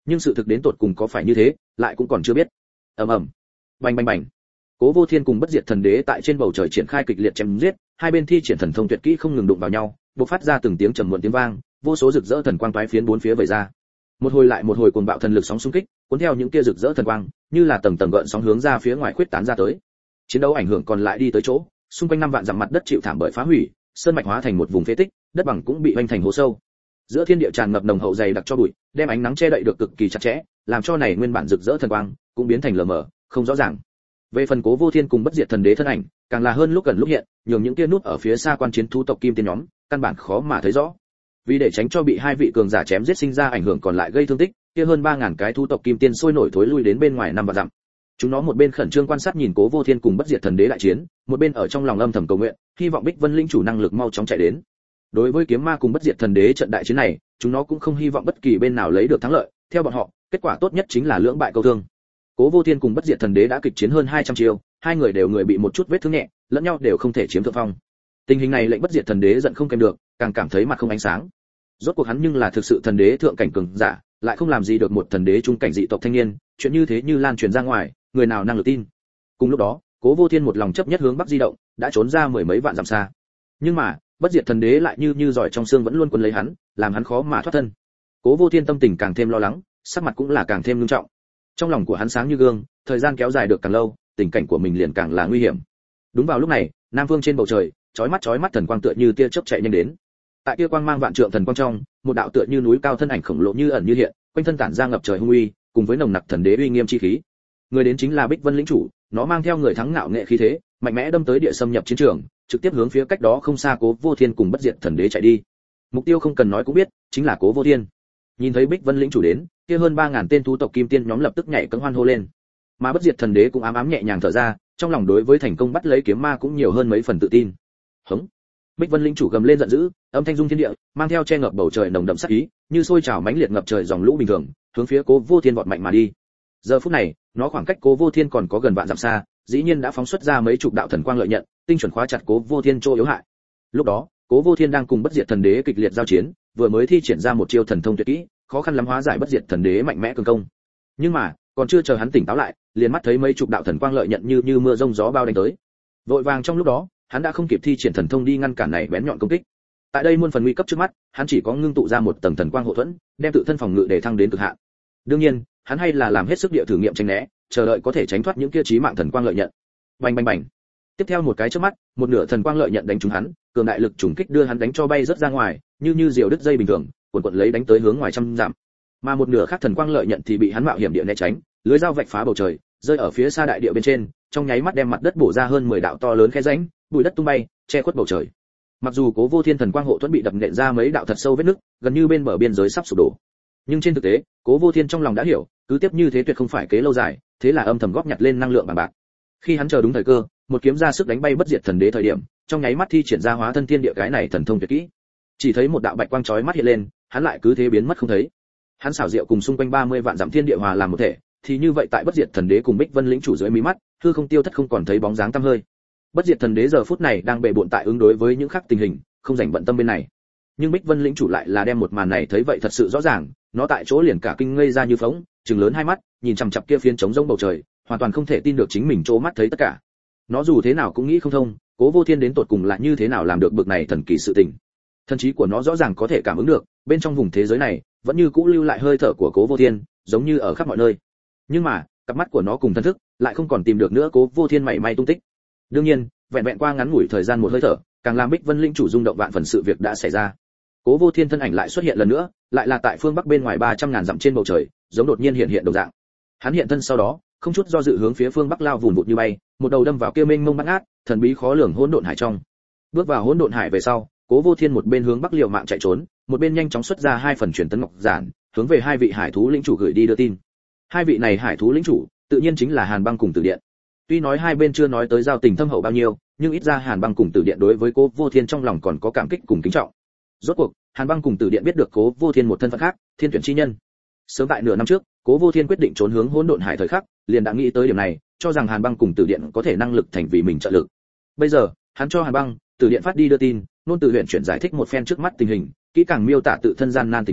nhưng sự thực đến tột cùng có phải như thế lại cũng còn chưa biết. Ầm ầm, bành bành bành, Cố Vô Thiên cùng Bất Diệt Thần Đế tại trên bầu trời triển khai kịch liệt chém giết, hai bên thi triển thần thông tuyệt kỹ không ngừng đụng vào nhau, bộc phát ra từng tiếng trầm muộn tiếng vang, vô số rực rỡ thần quang toái phiến bốn phía vẩy ra. Một hồi lại một hồi cuồng bạo thần lực sóng xung kích, cuốn theo những kia rực rỡ thần quang, như là tầng tầng gợn sóng hướng ra phía ngoài khuyết tán ra tới. Chiến đấu ảnh hưởng còn lại đi tới chỗ, xung quanh năm vạn dặm mặt đất chịu thảm bởi phá hủy, sơn mạch hóa thành một vùng phế tích, đất bằng cũng bị hoành thành hố sâu. Giữa thiên địa tràn ngập nồng hậu dày đặc cho bụi, đem ánh nắng che đậy được cực kỳ chặt chẽ, làm cho này nguyên bản rực rỡ thần quang cũng biến thành lờ mờ, không rõ ràng. Về phần Cố Vô Thiên cùng Bất Diệt Thần Đế thân ảnh, càng là hơn lúc gần lúc hiện, nhường những kia nút ở phía xa quan chiến thú tộc kim tiên nhóm, căn bản khó mà thấy rõ. Vì để tránh cho bị hai vị cường giả chém giết sinh ra ảnh hưởng còn lại gây thương tích, kia hơn ba ngàn cái thú tộc kim tiên sôi nổi thối lui đến bên ngoài năm vạn dặm. Chúng nó một bên khẩn trương quan sát nhìn Cố Vô Thiên cùng Bất Diệt Thần Đế đại chiến, một bên ở trong lòng âm thầm cầu nguyện, hy vọng Bích Vân Linh chủ năng lực mau chóng chạy đến. Đối với Kiếm Ma cùng Bất Diệt Thần Đế trận đại chiến này, chúng nó cũng không hy vọng bất kỳ bên nào lấy được thắng lợi, theo bọn họ, kết quả tốt nhất chính là lưỡng bại câu thương. Cố Vô Thiên cùng Bất Diệt Thần Đế đã kịch chiến hơn hai trăm chiêu, hai người đều người bị một chút vết thương nhẹ, lẫn nhau đều không thể chiếm thượng phong. Tình hình này lệnh Bất Diệt Thần Đế giận không kèm được, càng cảm thấy mặt không ánh sáng. Rốt cuộc hắn nhưng là thực sự thần đế thượng cảnh cường giả, lại không làm gì được một thần đế trung cảnh dị tộc thanh niên, chuyện như thế như lan truyền ra ngoài, người nào năng lực tin. Cùng lúc đó, Cố Vô Thiên một lòng chấp nhất hướng bắc di động, đã trốn ra mười mấy vạn dặm xa. Nhưng mà, Bất Diệt Thần Đế lại như như giỏi trong xương vẫn luôn quấn lấy hắn, làm hắn khó mà thoát thân. Cố Vô Thiên tâm tình càng thêm lo lắng, sắc mặt cũng là càng thêm nghiêm trọng. Trong lòng của hắn sáng như gương, thời gian kéo dài được càng lâu, tình cảnh của mình liền càng là nguy hiểm. Đúng vào lúc này, nam phương trên bầu trời, chói mắt chói mắt thần quang tựa như tia chớp chạy nhanh đến. Tại kia quang mang vạn trượng thần quang trong, một đạo tựa như núi cao thân ảnh khổng lồ như ẩn như hiện, quanh thân tản ra ngập trời hung uy, cùng với nồng nặc thần đế uy nghiêm chi khí. Người đến chính là Bích Vân lĩnh chủ, nó mang theo người thắng ngạo nghệ khí thế, mạnh mẽ đâm tới địa xâm nhập chiến trường, trực tiếp hướng phía cách đó không xa Cố Vô Thiên cùng Bất Diệt Thần Đế chạy đi. Mục tiêu không cần nói cũng biết, chính là Cố Vô Thiên. Nhìn thấy Bích Vân lĩnh chủ đến, kia hơn ba ngàn tên thú tộc kim tiên nhóm lập tức nhảy cẫng hoan hô lên. Mà Bất Diệt Thần Đế cũng ám ám nhẹ nhàng thở ra, trong lòng đối với thành công bắt lấy Kiếm Ma cũng nhiều hơn mấy phần tự tin. Hững! Bích Vân lĩnh chủ gầm lên giận dữ, âm thanh rung thiên địa, mang theo che ngập bầu trời nồng đậm sát ý, như sôi trào mãnh liệt ngập trời dòng lũ bình thường, hướng phía Cố Vô Thiên vọt mạnh mà đi. Giờ phút này, nó khoảng cách Cố Vô Thiên còn có gần vạn dặm xa, dĩ nhiên đã phóng xuất ra mấy chục đạo thần quang lợi nhận, tinh chuẩn khóa chặt Cố Vô Thiên chỗ yếu hại. Lúc đó, Cố Vô Thiên đang cùng Bất Diệt Thần Đế kịch liệt giao chiến, vừa mới thi triển ra một chiêu thần thông tuyệt kỹ, khó khăn lắm hóa giải Bất Diệt Thần Đế mạnh mẽ cường công. Nhưng mà, còn chưa chờ hắn tỉnh táo lại, liền mắt thấy mấy chục đạo thần quang lợi nhận như như mưa rông gió bao đánh tới. Vội vàng trong lúc đó, hắn đã không kịp thi triển thần thông đi ngăn cản này bén nhọn công kích. Tại đây muôn phần nguy cấp trước mắt, hắn chỉ có ngưng tụ ra một tầng thần quang hộ thuẫn, đem tự thân phòng ngự để thăng đến cực hạn. Đương nhiên, hắn hay là làm hết sức địa thử nghiệm tránh né, chờ đợi có thể tránh thoát những kia chí mạng thần quang lợi nhận. Bành bành bành. Tiếp theo một cái chớp mắt, một nửa thần quang lợi nhận đánh trúng hắn, cường đại lực trùng kích đưa hắn đánh cho bay rất ra ngoài, như như diều đứt dây bình thường, cuộn cuộn lấy đánh tới hướng ngoài trăm dặm. Mà một nửa khác thần quang lợi nhận thì bị hắn mạo hiểm địa né tránh, lưới dao vạch phá bầu trời, rơi ở phía xa đại địa bên trên, trong nháy mắt đem mặt đất bổ ra hơn mười đạo to lớn khe rãnh, bụi đất tung bay, che khuất bầu trời. Mặc dù Cố Vô Thiên thần quang hộ thuẫn bị đập nện ra mấy đạo thật sâu vết nứt, gần như bên bờ biên giới sắp sụp đổ. Nhưng trên thực tế, Cố Vô Thiên trong lòng đã hiểu, cứ tiếp như thế tuyệt không phải kế lâu dài, thế là âm thầm góp nhặt lên năng lượng bằng bạc. Khi hắn chờ đúng thời cơ, một kiếm ra sức đánh bay Bất Diệt Thần Đế thời điểm, trong nháy mắt thi triển ra hóa thân thiên địa cái này thần thông tuyệt kỹ. Chỉ thấy một đạo bạch quang chói mắt hiện lên, hắn lại cứ thế biến mất không thấy. Hắn xảo diệu cùng xung quanh ba mươi vạn dặm thiên địa hòa làm một thể, thì như vậy tại Bất Diệt Thần Đế cùng Bích Vân lĩnh chủ dưới mí mắt, hư không tiêu thất không còn thấy bóng dáng tăm hơi. Bất Diệt Thần Đế giờ phút này đang bệ bội tại ứng đối với những khác tình hình, không dành bận tâm bên này. Nhưng Bích Vân lĩnh chủ lại là đem một màn này thấy vậy thật sự rõ ràng, nó tại chỗ liền cả kinh ngây ra như phỗng, trừng lớn hai mắt, nhìn chằm chằm kia phiến trống rỗng bầu trời, hoàn toàn không thể tin được chính mình chỗ mắt thấy tất cả. Nó dù thế nào cũng nghĩ không thông, Cố Vô Thiên đến tột cùng là như thế nào làm được bực này thần kỳ sự tình. Thần trí của nó rõ ràng có thể cảm ứng được, bên trong vùng thế giới này, vẫn như cũ lưu lại hơi thở của Cố Vô Thiên, giống như ở khắp mọi nơi. Nhưng mà, cặp mắt của nó cùng thân thức, lại không còn tìm được nữa Cố Vô Thiên mảy may tung tích. Đương nhiên, vẹn vẹn qua ngắn ngủi thời gian một hơi thở, càng làm Bích Vân linh chủ rung động vạn phần sự việc đã xảy ra. Cố Vô Thiên thân ảnh lại xuất hiện lần nữa, lại là tại phương bắc bên ngoài ba trăm ngàn dặm trên bầu trời, giống đột nhiên hiện hiện đồng dạng. Hắn hiện thân sau đó, không chút do dự hướng phía phương bắc lao vùn vụt như bay, một đầu đâm vào kia mênh mông bát ngát, thần bí khó lường hỗn độn hải trong. Bước vào hỗn độn hải về sau, Cố Vô Thiên một bên hướng bắc liều mạng chạy trốn, một bên nhanh chóng xuất ra hai phần truyền tấn ngọc giản, hướng về hai vị hải thú lĩnh chủ gửi đi đưa tin. Hai vị này hải thú lĩnh chủ, tự nhiên chính là Hàn Băng cùng Tử Điện. Tuy nói hai bên chưa nói tới giao tình thâm hậu bao nhiêu, nhưng ít ra Hàn Băng cùng Tử Điện đối với Cố Vô Thiên trong lòng còn có cảm kích cùng kính trọng. Rốt cuộc, Hàn Băng cùng Tử Điện biết được Cố Vô Thiên một thân phận khác, thiên tuyển chi nhân. Sớm tại nửa năm trước, Cố Vô Thiên quyết định trốn hướng hỗn độn hải thời khắc, liền đã nghĩ tới điểm này, cho rằng Hàn Băng cùng Tử Điện có thể năng lực thành vì mình trợ lực. Bây giờ, hắn cho Hàn Băng, Tử Điện phát đi đưa tin, nôn từ huyện chuyển giải thích một phen trước mắt tình hình, kỹ càng miêu tả tự thân gian nan tình cảnh,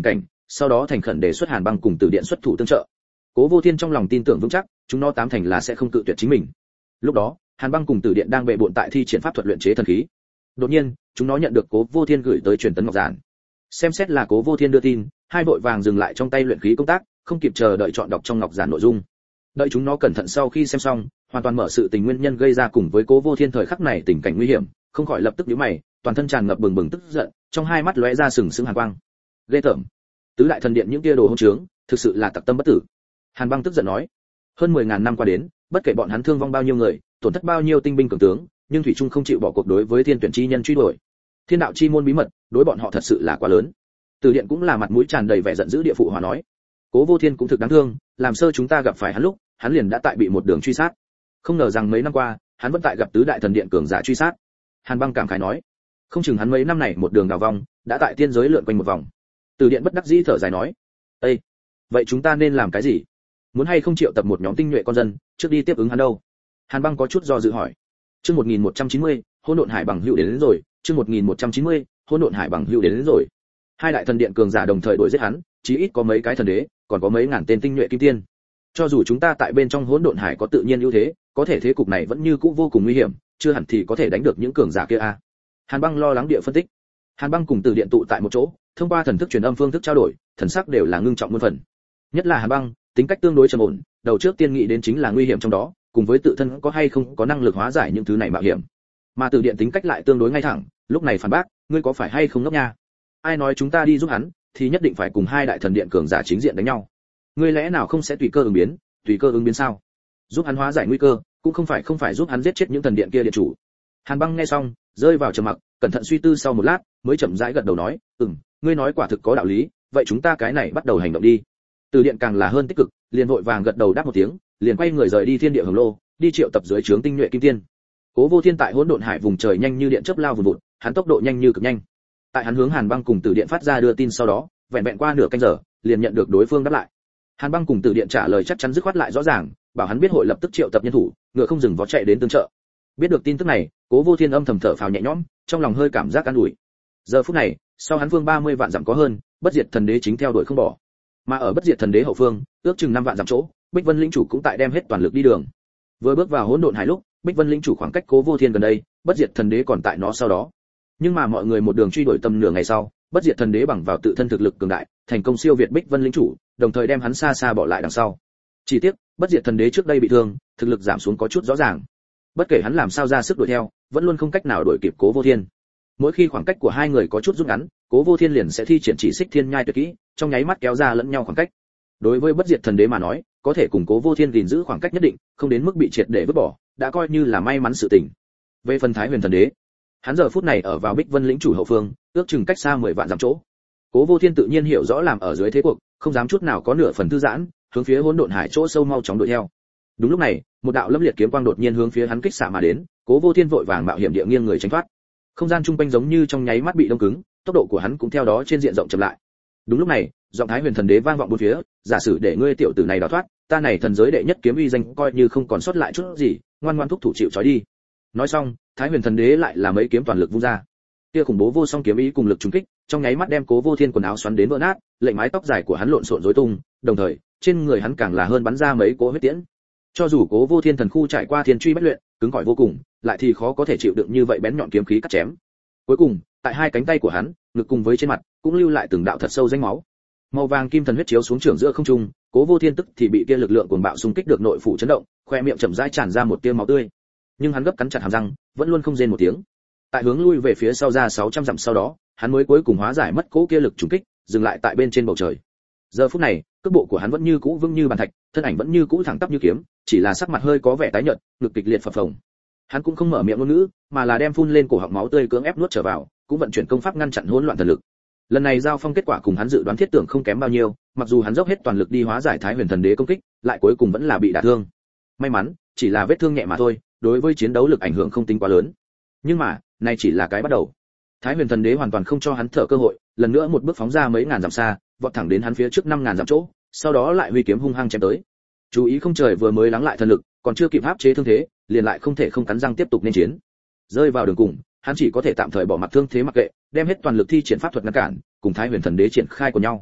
sau đó thành khẩn đề xuất Hàn Băng cùng Từ Điện xuất thủ tương trợ. Cố Vô Thiên trong lòng tin tưởng vững chắc, chúng nó tám thành là sẽ không cự tuyệt chính mình. Lúc đó, Hàn Băng cùng Từ Điện đang bệ bội tại thi triển pháp thuật luyện chế thần khí. Đột nhiên, chúng nó nhận được Cố Vô Thiên gửi tới truyền tấn ngọc giản. Xem xét là Cố Vô Thiên đưa tin, hai vội vàng dừng lại trong tay luyện khí công tác, không kịp chờ đợi chọn đọc trong ngọc giản nội dung. Đợi chúng nó cẩn thận sau khi xem xong, hoàn toàn mở sự tình nguyên nhân gây ra cùng với Cố Vô Thiên thời khắc này tình cảnh nguy hiểm, không khỏi lập tức nhíu mày, toàn thân tràn ngập bừng bừng tức giận, trong hai mắt lóe ra sừng sững hàn quang. Ghê tởm. Tứ đại thần điện những kia đồ hỗn trướng, thực sự là tặc tâm bất tử. Hàn Băng tức giận nói, hơn mười ngàn năm qua đến, bất kể bọn hắn thương vong bao nhiêu người, tổn thất bao nhiêu tinh binh cường tướng, nhưng thủy trung không chịu bỏ cuộc đối với thiên tuyển chi nhân truy đuổi. Thiên đạo chi môn bí mật, đối bọn họ thật sự là quá lớn. Từ Điện cũng là mặt mũi tràn đầy vẻ giận dữ địa phụ hòa nói, Cố Vô Thiên cũng thực đáng thương, làm sơ chúng ta gặp phải hắn lúc, hắn liền đã tại bị một đường truy sát. Không ngờ rằng mấy năm qua, hắn vẫn tại gặp tứ đại thần điện cường giả truy sát. Hàn Băng cảm khái nói, không chừng hắn mấy năm này một đường đào vong, đã tại tiên giới lượn quanh một vòng. Từ Điện bất đắc dĩ thở dài nói, "Ê, vậy chúng ta nên làm cái gì? Muốn hay không triệu tập một nhóm tinh nhuệ con dân, trước đi tiếp ứng hắn đâu?" Hàn Băng có chút do dự hỏi. Chương một nghìn một trăm chín mươi, Hỗn Độn Hải bằng hữu đến, đến rồi, chương một nghìn một trăm chín mươi, Hỗn Độn Hải bằng hữu đến, đến rồi. Hai đại thần điện cường giả đồng thời đuổi giết hắn, chí ít có mấy cái thần đế, còn có mấy ngàn tên tinh nhuệ kim tiên. Cho dù chúng ta tại bên trong Hỗn Độn Hải có tự nhiên ưu thế, có thể thế cục này vẫn như cũ vô cùng nguy hiểm, chưa hẳn thì có thể đánh được những cường giả kia a. Hàn Băng lo lắng địa phân tích. Hàn Băng cùng Từ Điện tụ tại một chỗ, thông qua thần thức truyền âm phương thức trao đổi, thần sắc đều là ngưng trọng muôn phần. Nhất là Hàn Băng, tính cách tương đối trầm ổn, đầu trước tiên nghĩ đến chính là nguy hiểm trong đó, cùng với tự thân có hay không có năng lực hóa giải những thứ này mạo hiểm. Mà Từ Điện tính cách lại tương đối ngay thẳng, lúc này phản bác, ngươi có phải hay không ngốc nha? Ai nói chúng ta đi giúp hắn, thì nhất định phải cùng hai đại thần điện cường giả chính diện đánh nhau? Ngươi lẽ nào không sẽ tùy cơ ứng biến, tùy cơ ứng biến sao? Giúp hắn hóa giải nguy cơ, cũng không phải không phải giúp hắn giết chết những thần điện kia điện chủ. Hàn Băng nghe xong, rơi vào trầm mặc, cẩn thận suy tư sau một lát, mới chậm rãi gật đầu nói, "Ừm, ngươi nói quả thực có đạo lý, vậy chúng ta cái này bắt đầu hành động đi." Từ Điện càng là hơn tích cực, liền vội vàng gật đầu đáp một tiếng, liền quay người rời đi Thiên Địa Hồng Lô, đi triệu tập dưới trướng tinh nhuệ kim tiên. Cố Vô Thiên tại Hỗn Độn Hải vùng trời nhanh như điện chớp lao vùn vụt, hắn tốc độ nhanh như cực nhanh. Tại hắn hướng Hàn Băng cùng Từ Điện phát ra đưa tin sau đó, vẹn vẹn qua nửa canh giờ, liền nhận được đối phương đáp lại. Hàn Băng cùng Từ Điện trả lời chắc chắn dứt khoát lại rõ ràng, bảo hắn biết hội lập tức triệu tập nhân thủ, ngựa không dừng vó chạy đến tương trợ. Biết được tin tức này, Cố Vô Thiên âm thầm thở phào nhẹ nhõm, trong lòng hơi cảm giác an ủi. Giờ phút này, sau hắn vương ba mươi vạn dặm có hơn, Bất Diệt Thần Đế chính theo đuổi không bỏ. Mà ở Bất Diệt Thần Đế hậu phương, ước chừng năm vạn dặm chỗ, Bích Vân lĩnh chủ cũng tại đem hết toàn lực đi đường. Vừa bước vào Hỗn Độn Hải lúc, Bích Vân lĩnh chủ khoảng cách Cố Vô Thiên gần đây, Bất Diệt Thần Đế còn tại nó sau đó. Nhưng mà mọi người một đường truy đuổi tầm nửa ngày sau, Bất Diệt Thần Đế bằng vào tự thân thực lực cường đại, thành công siêu việt Bích Vân lĩnh chủ, đồng thời đem hắn xa xa bỏ lại đằng sau. Chỉ tiếc, Bất Diệt Thần Đế trước đây bị thương, thực lực giảm xuống có chút rõ ràng. Bất kể hắn làm sao ra sức đuổi theo, vẫn luôn không cách nào đuổi kịp Cố Vô Thiên. Mỗi khi khoảng cách của hai người có chút rút ngắn, Cố Vô Thiên liền sẽ thi triển chỉ xích thiên nhai tuyệt kỹ, trong nháy mắt kéo ra lẫn nhau khoảng cách. Đối với Bất Diệt Thần Đế mà nói, có thể cùng Cố Vô Thiên gìn giữ khoảng cách nhất định, không đến mức bị triệt để vứt bỏ, đã coi như là may mắn sự tình. Về phần Thái Huyền Thần Đế, hắn giờ phút này ở vào Bích Vân lĩnh chủ hậu phương, ước chừng cách xa mười vạn dặm chỗ. Cố Vô Thiên tự nhiên hiểu rõ làm ở dưới thế cuộc, không dám chút nào có nửa phần thư giãn, hướng phía Hỗn Độn Hải chỗ sâu mau chóng đuổi theo. Đúng lúc này, một đạo lâm liệt kiếm quang đột nhiên hướng phía hắn kích xạ mà đến, Cố Vô Thiên vội vàng mạo hiểm địa nghiêng người tránh thoát. Không gian trung quanh giống như trong nháy mắt bị đông cứng, tốc độ của hắn cũng theo đó trên diện rộng chậm lại. Đúng lúc này, giọng Thái Huyền Thần Đế vang vọng bốn phía, giả sử để ngươi tiểu tử này đào thoát, ta này thần giới đệ nhất kiếm uy danh coi như không còn sót lại chút gì, ngoan ngoãn thúc thủ chịu trói đi. Nói xong, Thái Huyền Thần Đế lại là mấy kiếm toàn lực vung ra. Kia khủng bố vô song kiếm ý cùng lực trùng kích, trong nháy mắt đem Cố Vô Thiên quần áo xoắn đến vỡ nát, lệnh mái tóc dài của hắn lộn xộn rối tung, đồng thời, trên người hắn càng là hơn bắn ra mấy cỗ huyết tiễn. Cho dù Cố Vô Thiên thần khu trải qua thiên truy bách luyện, cứng cỏi vô cùng, lại thì khó có thể chịu đựng như vậy bén nhọn kiếm khí cắt chém. Cuối cùng, tại hai cánh tay của hắn, ngực cùng với trên mặt, cũng lưu lại từng đạo thật sâu rãnh máu. Màu vàng kim thần huyết chiếu xuống trưởng giữa không trung, Cố Vô Thiên tức thì bị kia lực lượng cuồng bạo xung kích được nội phủ chấn động, khoe miệng chậm rãi tràn ra một tia máu tươi. Nhưng hắn gấp cắn chặt hàm răng, vẫn luôn không rên một tiếng. Tại hướng lui về phía sau ra sáu trăm dặm sau đó, hắn mới cuối cùng hóa giải mất cố kia lực trùng kích, dừng lại tại bên trên bầu trời. Giờ phút này, cước bộ của hắn vẫn như cũ vững như bàn thạch, thân ảnh vẫn như cũ thẳng tắp như kiếm, chỉ là sắc mặt hơi có vẻ tái nhợt, ngực kịch liệt phập phồng. Hắn cũng không mở miệng ngôn ngữ, mà là đem phun lên cổ họng máu tươi cưỡng ép nuốt trở vào, cũng vận chuyển công pháp ngăn chặn hỗn loạn thần lực. Lần này giao phong kết quả cùng hắn dự đoán thiết tưởng không kém bao nhiêu, mặc dù hắn dốc hết toàn lực đi hóa giải Thái Huyền Thần Đế công kích, lại cuối cùng vẫn là bị đả thương. May mắn, chỉ là vết thương nhẹ mà thôi, đối với chiến đấu lực ảnh hưởng không tính quá lớn. Nhưng mà, này chỉ là cái bắt đầu. Thái Huyền Thần Đế hoàn toàn không cho hắn thở cơ hội, lần nữa một bước phóng ra mấy ngàn dặm xa, vọt thẳng đến hắn phía trước năm ngàn dặm chỗ, sau đó lại huy kiếm hung hăng chém tới. Chú ý không trời vừa mới lắng lại thần lực, còn chưa kịp áp chế thương thế, liền lại không thể không cắn răng tiếp tục nên chiến. Rơi vào đường cùng, hắn chỉ có thể tạm thời bỏ mặc thương thế mặc kệ, đem hết toàn lực thi triển pháp thuật ngăn cản, cùng Thái Huyền Thần Đế triển khai của nhau.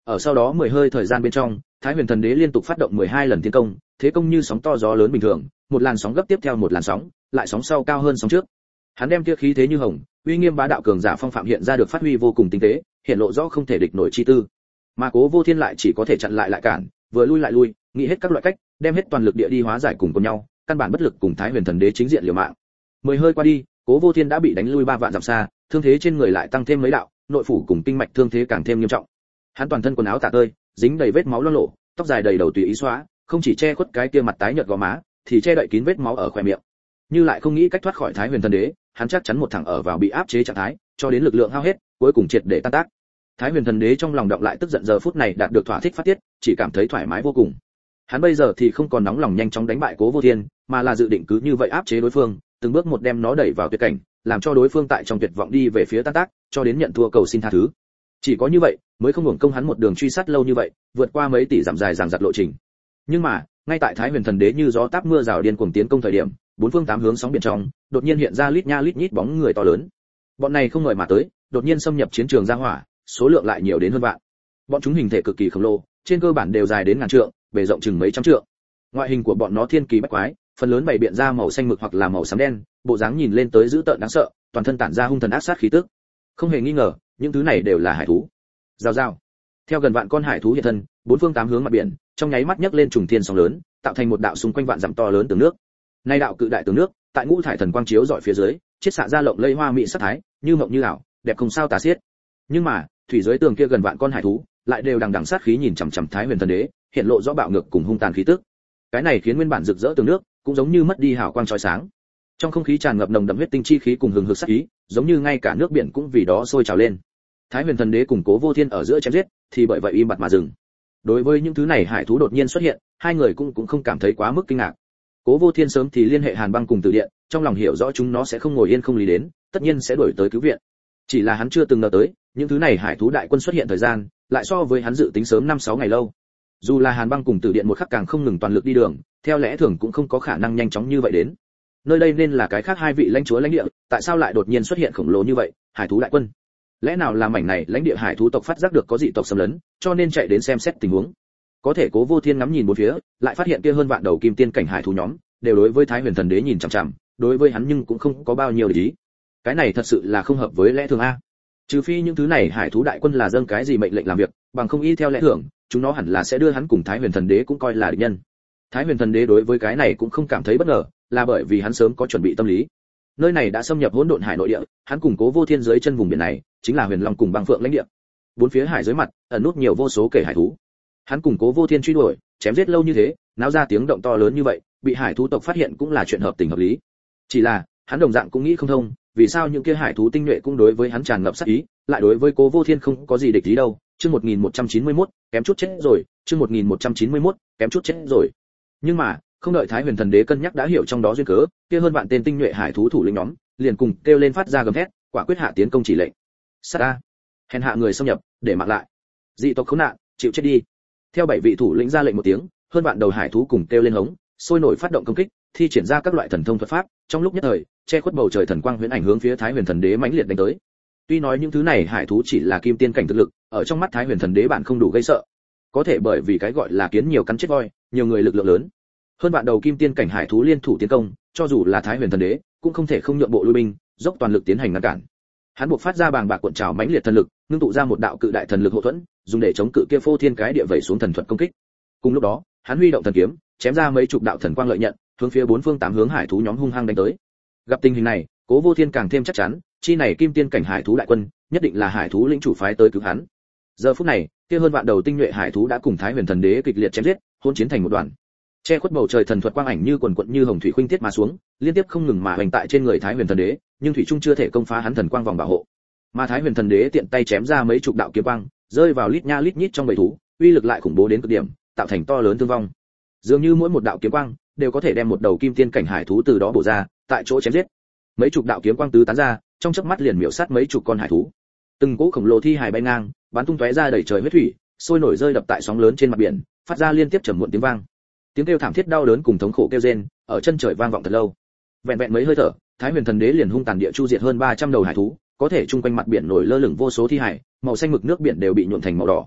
Ở sau đó mười hơi thời gian bên trong, Thái Huyền Thần Đế liên tục phát động mười hai lần tiến công, thế công như sóng to gió lớn bình thường, một làn sóng gấp tiếp theo một làn sóng, lại sóng sau cao hơn sóng trước. Hắn đem kia khí thế như hồng, uy nghiêm bá đạo cường giả phong phạm hiện ra được phát huy vô cùng tinh tế, hiện lộ rõ không thể địch nổi chi tư. Mà Cố Vô Thiên lại chỉ có thể chặn lại lại cản, vừa lui lại lui, nghĩ hết các loại cách, đem hết toàn lực địa đi hóa giải cùng cùng nhau, căn bản bất lực cùng Thái Huyền Thần Đế chính diện liều mạng. Mười hơi qua đi, Cố Vô Thiên đã bị đánh lui ba vạn dặm xa, thương thế trên người lại tăng thêm mấy đạo, nội phủ cùng kinh mạch thương thế càng thêm nghiêm trọng. Hắn toàn thân quần áo tả tơi, dính đầy vết máu loang lổ, tóc dài đầy đầu tùy ý xóa, không chỉ che khuất cái kia mặt tái nhợt gò má, thì che đậy kín vết máu ở khóe miệng. Như lại không nghĩ cách thoát khỏi Thái Huyền Thần Đế, hắn chắc chắn một thẳng ở vào bị áp chế trạng thái, cho đến lực lượng hao hết, cuối cùng triệt để tan tác. Thái Huyền Thần Đế trong lòng động lại tức giận giờ phút này đạt được thỏa thích phát tiết, chỉ cảm thấy thoải mái vô cùng. Hắn bây giờ thì không còn nóng lòng nhanh chóng đánh bại Cố Vô Thiên, mà là dự định cứ như vậy áp chế đối phương, từng bước một đem nó đẩy vào tuyệt cảnh, làm cho đối phương tại trong tuyệt vọng đi về phía tan tác, cho đến nhận thua cầu xin tha thứ. Chỉ có như vậy, mới không hưởng công hắn một đường truy sát lâu như vậy, vượt qua mấy tỷ dặm dài dằng dặc lộ trình. Nhưng mà, ngay tại Thái Huyền Thần Đế như gió táp mưa rào điên cuồng tiến công thời điểm, bốn phương tám hướng sóng biển trong, đột nhiên hiện ra lít nha lít nhít bóng người to lớn. Bọn này không ngờ mà tới, đột nhiên xâm nhập chiến trường ra hỏa, số lượng lại nhiều đến hơn vạn. Bọn chúng hình thể cực kỳ khổng lồ, trên cơ bản đều dài đến ngàn trượng, bề rộng chừng mấy trăm trượng. Ngoại hình của bọn nó thiên kỳ bách quái, phần lớn bày biện ra màu xanh mực hoặc là màu xám đen, bộ dáng nhìn lên tới dữ tợn đáng sợ, toàn thân tản ra hung thần ác sát khí tức. Không hề nghi ngờ, những thứ này đều là hải thú. Rào rào. Theo gần vạn con hải thú hiện thân, bốn phương tám hướng mặt biển, trong nháy mắt nhấc lên trùng thiên sóng lớn, tạo thành một đạo xung quanh vạn dặm to lớn tường nước. Nay đạo cự đại tường nước, tại ngũ thải thần quang chiếu rọi phía dưới, chiết xạ ra lộng lẫy hoa mỹ sắc thái, như mộng như ảo, đẹp không sao tả xiết. Nhưng mà, thủy dưới tường kia gần vạn con hải thú, lại đều đằng đằng sát khí nhìn chằm chằm Thái Huyền Thần Đế, hiện lộ rõ bạo ngược cùng hung tàn khí tức. Cái này khiến nguyên bản rực rỡ tường nước, cũng giống như mất đi hào quang chói sáng. Trong không khí tràn ngập nồng đậm huyết tinh chi khí cùng hừng hực sát ý, giống như ngay cả nước biển cũng vì đó sôi trào lên. Thái Huyền Thần Đế cùng Cố Vô Thiên ở giữa chém giết, thì bởi vậy im bặt mà dừng. Đối với những thứ này hải thú đột nhiên xuất hiện, hai người cũng cũng không cảm thấy quá mức kinh ngạc. Cố Vô Thiên sớm thì liên hệ Hàn Băng cùng Từ Điện, trong lòng hiểu rõ chúng nó sẽ không ngồi yên không lý đến, tất nhiên sẽ đuổi tới cứu viện. Chỉ là hắn chưa từng ngờ tới, những thứ này hải thú đại quân xuất hiện thời gian, lại so với hắn dự tính sớm năm sáu ngày lâu. Dù là Hàn Băng cùng Từ Điện một khắc càng không ngừng toàn lực đi đường, theo lẽ thường cũng không có khả năng nhanh chóng như vậy đến. Nơi đây nên là cái khác hai vị lãnh chúa lãnh địa, tại sao lại đột nhiên xuất hiện khổng lồ như vậy, hải thú đại quân? Lẽ nào là mảnh này lãnh địa hải thú tộc phát giác được có dị tộc xâm lấn, cho nên chạy đến xem xét tình huống? Có thể Cố Vô Thiên ngắm nhìn bốn phía, lại phát hiện kia hơn vạn đầu kim tiên cảnh hải thú nhóm, đều đối với Thái Huyền Thần Đế nhìn chằm chằm, đối với hắn nhưng cũng không có bao nhiêu để ý. Cái này thật sự là không hợp với lẽ thường a. Trừ phi những thứ này hải thú đại quân là dâng cái gì mệnh lệnh làm việc, bằng không y theo lẽ thường, chúng nó hẳn là sẽ đưa hắn cùng Thái Huyền Thần Đế cũng coi là địch nhân. Thái Huyền Thần Đế đối với cái này cũng không cảm thấy bất ngờ, là bởi vì hắn sớm có chuẩn bị tâm lý. Nơi này đã xâm nhập hỗn độn hải nội địa, hắn cùng Cố Vô Thiên dưới chân vùng biển này, chính là Huyền Long cùng Băng Phượng lãnh địa. Bốn phía hải dưới mặt, ẩn nút nhiều vô số kẻ hải thú. Hắn cùng Cố Vô Thiên truy đuổi, chém giết lâu như thế, náo ra tiếng động to lớn như vậy, bị hải thú tộc phát hiện cũng là chuyện hợp tình hợp lý. Chỉ là, hắn đồng dạng cũng nghĩ không thông, vì sao những kia hải thú tinh nhuệ cũng đối với hắn tràn ngập sát ý, lại đối với Cố Vô Thiên không có gì địch ý đâu. Chương một nghìn một trăm chín mươi mốt, kém chút chết rồi, chương một nghìn một trăm chín mươi mốt, kém chút chết rồi. Nhưng mà, không đợi Thái Huyền Thần Đế cân nhắc đã hiểu trong đó duyên cớ, kia hơn vạn tên tinh nhuệ hải thú thủ lĩnh nhóm, liền cùng kêu lên phát ra gầm thét, quả quyết hạ tiến công chỉ lệnh. Sát a, hèn hạ người xâm nhập, để mặc lại. Dị tộc khốn nạn, chịu chết đi. Theo bảy vị thủ lĩnh ra lệnh một tiếng, hơn vạn đầu hải thú cùng kêu lên hống, sôi nổi phát động công kích, thi triển ra các loại thần thông thuật pháp, trong lúc nhất thời, che khuất bầu trời thần quang huyễn ảnh hướng phía Thái Huyền Thần Đế mãnh liệt đánh tới. Tuy nói những thứ này hải thú chỉ là kim tiên cảnh thực lực, ở trong mắt Thái Huyền Thần Đế bản không đủ gây sợ. Có thể bởi vì cái gọi là kiến nhiều cắn chết voi, nhiều người lực lượng lớn. Hơn vạn đầu kim tiên cảnh hải thú liên thủ tiến công, cho dù là Thái Huyền Thần Đế, cũng không thể không nhượng bộ lui binh, dốc toàn lực tiến hành ngăn cản. Hắn buộc phát ra bàng bạc cuộn trào mãnh liệt thần lực, ngưng tụ ra một đạo cự đại thần lực hộ thuẫn, dùng để chống cự kia phô thiên cái địa vẩy xuống thần thuật công kích. Cùng lúc đó, hắn huy động thần kiếm, chém ra mấy chục đạo thần quang lợi nhận, hướng phía bốn phương tám hướng hải thú nhóm hung hăng đánh tới. Gặp tình hình này, Cố Vô Thiên càng thêm chắc chắn, chi này kim tiên cảnh hải thú đại quân, nhất định là hải thú lĩnh chủ phái tới cứu hắn. Giờ phút này, kia hơn vạn đầu tinh nhuệ hải thú đã cùng Thái Huyền Thần Đế kịch liệt chém giết, hỗn chiến thành một đoàn. Che khuất bầu trời thần thuật quang ảnh như quần quật như hồng thủy khuynh tiết mà xuống, liên tiếp không ngừng mà hoành tại trên người Thái Huyền Thần Đế, nhưng thủy trung chưa thể công phá hắn thần quang vòng bảo hộ. Mà Thái Huyền Thần Đế tiện tay chém ra mấy chục đạo kiếm quang, rơi vào lít nha lít nhít trong bầy thú, uy lực lại khủng bố đến cực điểm, tạo thành to lớn thương vong. Dường như mỗi một đạo kiếm quang đều có thể đem một đầu kim tiên cảnh hải thú từ đó bổ ra, tại chỗ chém giết. Mấy chục đạo kiếm quang tứ tán ra, trong chớp mắt liền miểu sát mấy chục con hải thú. Từng cỗ khổng lồ thi hài bay ngang, bắn tung tóe ra đầy trời huyết thủy, sôi nổi rơi đập tại sóng lớn trên mặt biển, phát ra liên tiếp trầm muộn tiếng vang. Tiếng kêu thảm thiết đau đớn cùng thống khổ kêu rên, ở chân trời vang vọng thật lâu. Vẹn vẹn mấy hơi thở, Thái Huyền Thần Đế liền hung tàn địa chu diệt hơn ba trăm đầu hải thú, có thể chung quanh mặt biển nổi lơ lửng vô số thi hải, màu xanh mực nước biển đều bị nhuộm thành màu đỏ.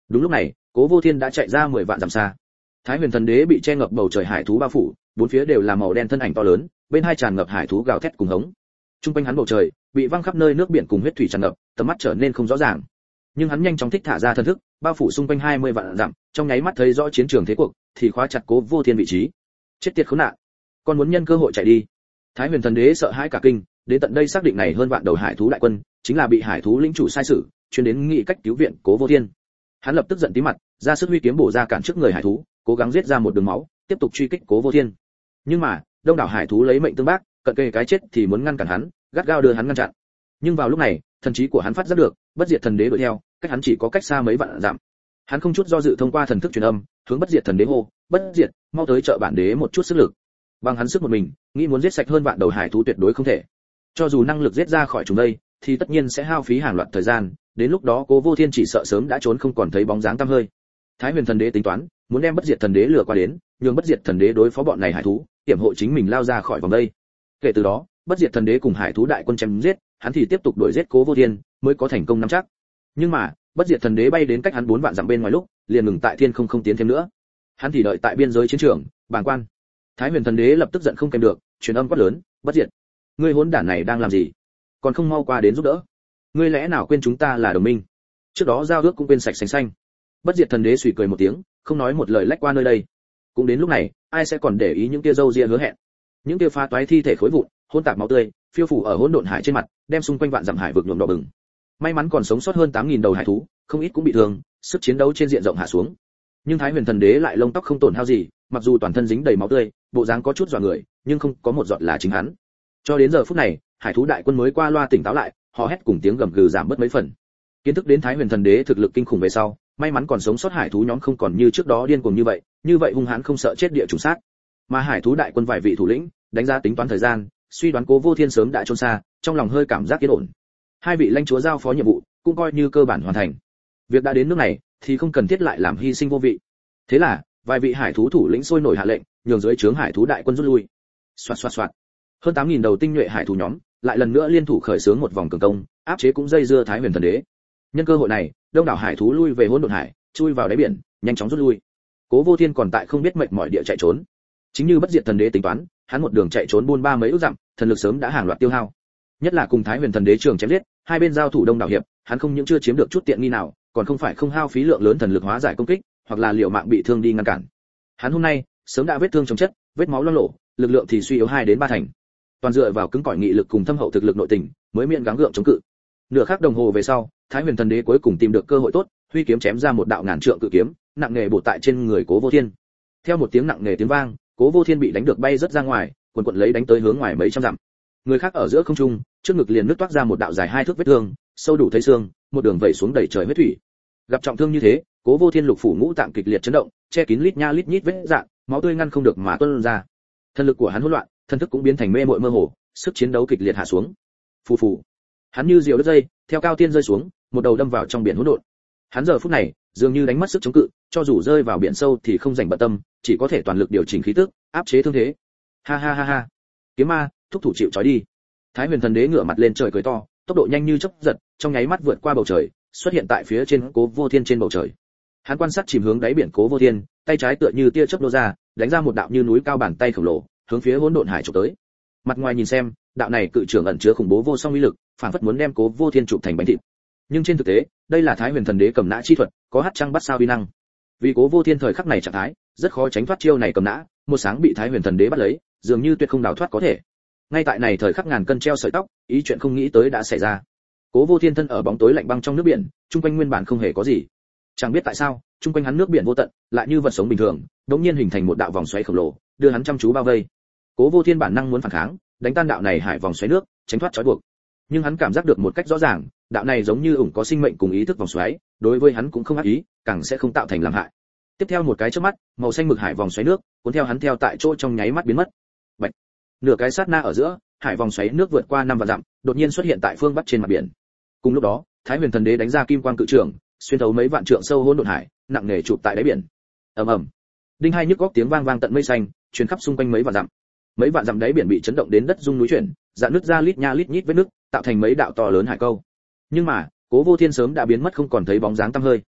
Đúng lúc này, Cố Vô Thiên đã chạy ra mười vạn dặm xa. Thái Huyền Thần Đế bị che ngập bầu trời hải thú bao phủ, bốn phía đều là màu đen thân ảnh to lớn, bên hai tràn ngập hải thú gào thét cùng hống. Trung quanh hắn bầu trời bị văng khắp nơi nước biển cùng huyết thủy tràn ngập, tầm mắt trở nên không rõ ràng. Nhưng hắn nhanh chóng thích thả ra thần thức, bao phủ xung quanh hai mươi vạn dặm, trong nháy mắt thấy rõ chiến trường thế cuộc, thì khóa chặt Cố Vô Thiên vị trí. Chết tiệt khốn nạn, con muốn nhân cơ hội chạy đi. Thái Huyền Thần Đế sợ hãi cả kinh, đến tận đây xác định này hơn vạn đầu hải thú đại quân chính là bị hải thú lĩnh chủ sai sử, chuyên đến nghị cách cứu viện Cố Vô Thiên. Hắn lập tức giận tí mặt, ra sức huy kiếm bổ ra cản trước người hải thú, cố gắng giết ra một đường máu, tiếp tục truy kích Cố Vô Thiên. Nhưng mà, đông đảo hải thú lấy mệnh tương bác, cận kề cái chết thì muốn ngăn cản hắn, gắt gao đưa hắn ngăn chặn. Nhưng vào lúc này, thần trí của hắn phát giác được, Bất Diệt Thần Đế đuổi theo, cách hắn chỉ có cách xa mấy vạn dặm. Hắn không chút do dự thông qua thần thức truyền âm, hướng Bất Diệt Thần Đế hô, "Bất Diệt, mau tới trợ bản đế một chút sức lực." Bằng hắn sức một mình, nghĩ muốn giết sạch hơn vạn đầu hải thú tuyệt đối không thể. Cho dù năng lực giết ra khỏi chúng đây, thì tất nhiên sẽ hao phí hàng loạt thời gian, đến lúc đó Cố Vô Thiên chỉ sợ sớm đã trốn không còn thấy bóng dáng tăm hơi. Thái Huyền Thần Đế tính toán, muốn đem Bất Diệt Thần Đế lừa qua đến, nhường Bất Diệt Thần Đế đối phó bọn này hải thú, hiểm hộ chính mình lao ra khỏi vòng đây. Kể từ đó, Bất Diệt Thần Đế cùng hải thú đại quân chém giết, hắn thì tiếp tục đuổi giết Cố Vô Thiên, mới có thành công nắm chắc. Nhưng mà, Bất Diệt Thần Đế bay đến cách hắn bốn vạn dặm bên ngoài lúc, liền ngừng tại thiên không không tiến thêm nữa. Hắn thì đợi tại biên giới chiến trường, bàng quan. Thái Huyền Thần Đế lập tức giận không kèm được, truyền âm quát lớn, "Bất Diệt, ngươi hỗn đản này đang làm gì? Còn không mau qua đến giúp đỡ? Ngươi lẽ nào quên chúng ta là đồng minh? Trước đó giao ước cũng quên sạch sành xanh." Bất Diệt Thần Đế suy cười một tiếng, không nói một lời lách qua nơi đây. Cũng đến lúc này, ai sẽ còn để ý những tia dâu ria hứa hẹn? Những tia pha toái thi thể khối vụn, hỗn tạp máu tươi, phiêu phủ ở hỗn độn hải trên mặt, đem xung quanh vạn dặm hải vực nhuộm đỏ bừng. May mắn còn sống sót hơn tám nghìn đầu hải thú, không ít cũng bị thương, sức chiến đấu trên diện rộng hạ xuống. Nhưng Thái Huyền Thần Đế lại lông tóc không tổn hao gì, mặc dù toàn thân dính đầy máu tươi, bộ dáng có chút dọa người, nhưng không có một giọt là chính hắn. Cho đến giờ phút này, hải thú đại quân mới qua loa tỉnh táo lại, họ hét cùng tiếng gầm gừ giảm bớt mấy phần. Kiến thức đến Thái Huyền Thần Đế thực lực kinh khủng về sau, may mắn còn sống sót hải thú nhóm không còn như trước đó điên cuồng như vậy, như vậy hung hãn không sợ chết địa trùng sát. Mà hải thú đại quân vài vị thủ lĩnh, đánh giá tính toán thời gian, suy đoán Cố Vô Thiên sớm đã trốn xa, trong lòng hơi cảm giác yên ổn. Hai vị lãnh chúa giao phó nhiệm vụ, cũng coi như cơ bản hoàn thành. Việc đã đến nước này, thì không cần thiết lại làm hy sinh vô vị. Thế là, vài vị hải thú thủ lĩnh sôi nổi hạ lệnh, nhường dưới trướng hải thú đại quân rút lui. Soạt soạt soạt. Hơn tám nghìn đầu tinh nhuệ hải thú nhóm, lại lần nữa liên thủ khởi xướng một vòng cường công, áp chế cũng dây dưa Thái Huyền Thần Đế. Nhân cơ hội này, đông đảo hải thú lui về hỗn độn hải, chui vào đáy biển, nhanh chóng rút lui. Cố Vô Thiên còn tại không biết mệnh mỏi địa chạy trốn. Chính như Bất Diệt Thần Đế tính toán, hắn một đường chạy trốn buôn ba mấy ước dặm, thần lực sớm đã hàng loạt tiêu hao. Nhất là cùng Thái Huyền Thần Đế trường chém giết, hai bên giao thủ đông đảo hiệp, hắn không những chưa chiếm được chút tiện nghi nào, còn không phải không hao phí lượng lớn thần lực hóa giải công kích, hoặc là liều mạng bị thương đi ngăn cản. Hắn hôm nay sớm đã vết thương chồng chất, vết máu loang lổ, lực lượng thì suy yếu hai đến ba thành. Toàn dựa vào cứng cỏi nghị lực cùng thâm hậu thực lực nội tình, mới miễn gắng gượng chống cự. Nửa khắc đồng hồ về sau, Thái Huyền Thần Đế cuối cùng tìm được cơ hội tốt, huy kiếm chém ra một đạo ngàn trượng cự kiếm, nặng nề bổ tại trên người Cố Vô Thiên. Theo một tiếng nặng nề tiếng vang, Cố Vô Thiên bị đánh được bay rất ra ngoài, quần quần lấy đánh tới hướng ngoài mấy trăm dặm. Người khác ở giữa không trung, trước ngực liền nứt toát ra một đạo dài hai thước vết thương, sâu đủ thấy xương, một đường vẩy xuống đầy trời huyết thủy. Gặp trọng thương như thế, Cố Vô Thiên lục phủ ngũ tạng kịch liệt chấn động, che kín lít nha lít nhít vết rạn, máu tươi ngăn không được mà tuôn ra. Thân lực của hắn hỗn loạn, thân thức cũng biến thành mê muội mơ hồ, sức chiến đấu kịch liệt hạ xuống. Phù phù. Hắn như diều đứt dây, theo cao tiên rơi xuống, một đầu đâm vào trong biển hỗn độn. Hắn giờ phút này, dường như đánh mất sức chống cự, cho dù rơi vào biển sâu thì không rảnh bận tâm, chỉ có thể toàn lực điều chỉnh khí tức, áp chế thương thế. Ha ha ha ha. Kiếm ma, thúc thủ chịu trói đi. Thái Huyền Thần Đế ngửa mặt lên trời cười to, tốc độ nhanh như chớp giật, trong nháy mắt vượt qua bầu trời, xuất hiện tại phía trên Cố Vô Thiên trên bầu trời. Hắn quan sát chìm hướng đáy biển Cố Vô Thiên, tay trái tựa như tia chớp lô ra, đánh ra một đạo như núi cao bàn tay khổng lồ, hướng phía hỗn độn hải chụp tới. Mặt ngoài nhìn xem, đạo này cự trưởng ẩn chứa khủng bố vô song uy lực, phản phất muốn đem Cố Vô Thiên chụp thành bánh thịt. Nhưng trên thực tế, đây là Thái Huyền Thần Đế cầm nã chi thuật, có hắc trăng bắt sao uy năng. Vì Cố Vô Thiên thời khắc này trạng thái, rất khó tránh thoát chiêu này cầm nã, một sáng bị Thái Huyền Thần Đế bắt lấy, dường như tuyệt không đào thoát có thể. Ngay tại này thời khắc ngàn cân treo sợi tóc, ý chuyện không nghĩ tới đã xảy ra. Cố Vô Thiên thân ở bóng tối lạnh băng trong nước biển, trung quanh nguyên bản không hề có gì. Chẳng biết tại sao, trung quanh hắn nước biển vô tận, lại như vật sống bình thường, đột nhiên hình thành một đạo vòng xoáy khổng lồ, đưa hắn chăm chú bao vây. Cố Vô Thiên bản năng muốn phản kháng, đánh tan đạo này hải vòng xoáy nước, tránh thoát trói buộc. Nhưng hắn cảm giác được một cách rõ ràng, đạo này giống như ủng có sinh mệnh cùng ý thức vòng xoáy, đối với hắn cũng không ác ý, càng sẽ không tạo thành làm hại. Tiếp theo một cái chớp mắt, màu xanh mực hải vòng xoáy nước, cuốn theo hắn theo tại chỗ trong nháy mắt biến mất. Bạch. Nửa cái sát na ở giữa, hải vòng xoáy nước vượt qua năm vạn dặm, đột nhiên xuất hiện tại phương bắc trên mặt biển. Cùng lúc đó, Thái Huyền Thần Đế đánh ra kim quang cự trường, xuyên thấu mấy vạn trượng sâu hỗn độn hải, nặng nề chụp tại đáy biển. Ầm ầm. Đinh hai nhức góc tiếng vang vang tận mây xanh, truyền khắp xung quanh mấy vạn dặm. Mấy vạn dặm đáy biển bị chấn động đến đất rung núi chuyển, dạn nứt ra lít nha lít nhít vết nứt, tạo thành mấy đạo to lớn hải câu. Nhưng mà, Cố Vô Thiên sớm đã biến mất không còn thấy bóng dáng tăm hơi.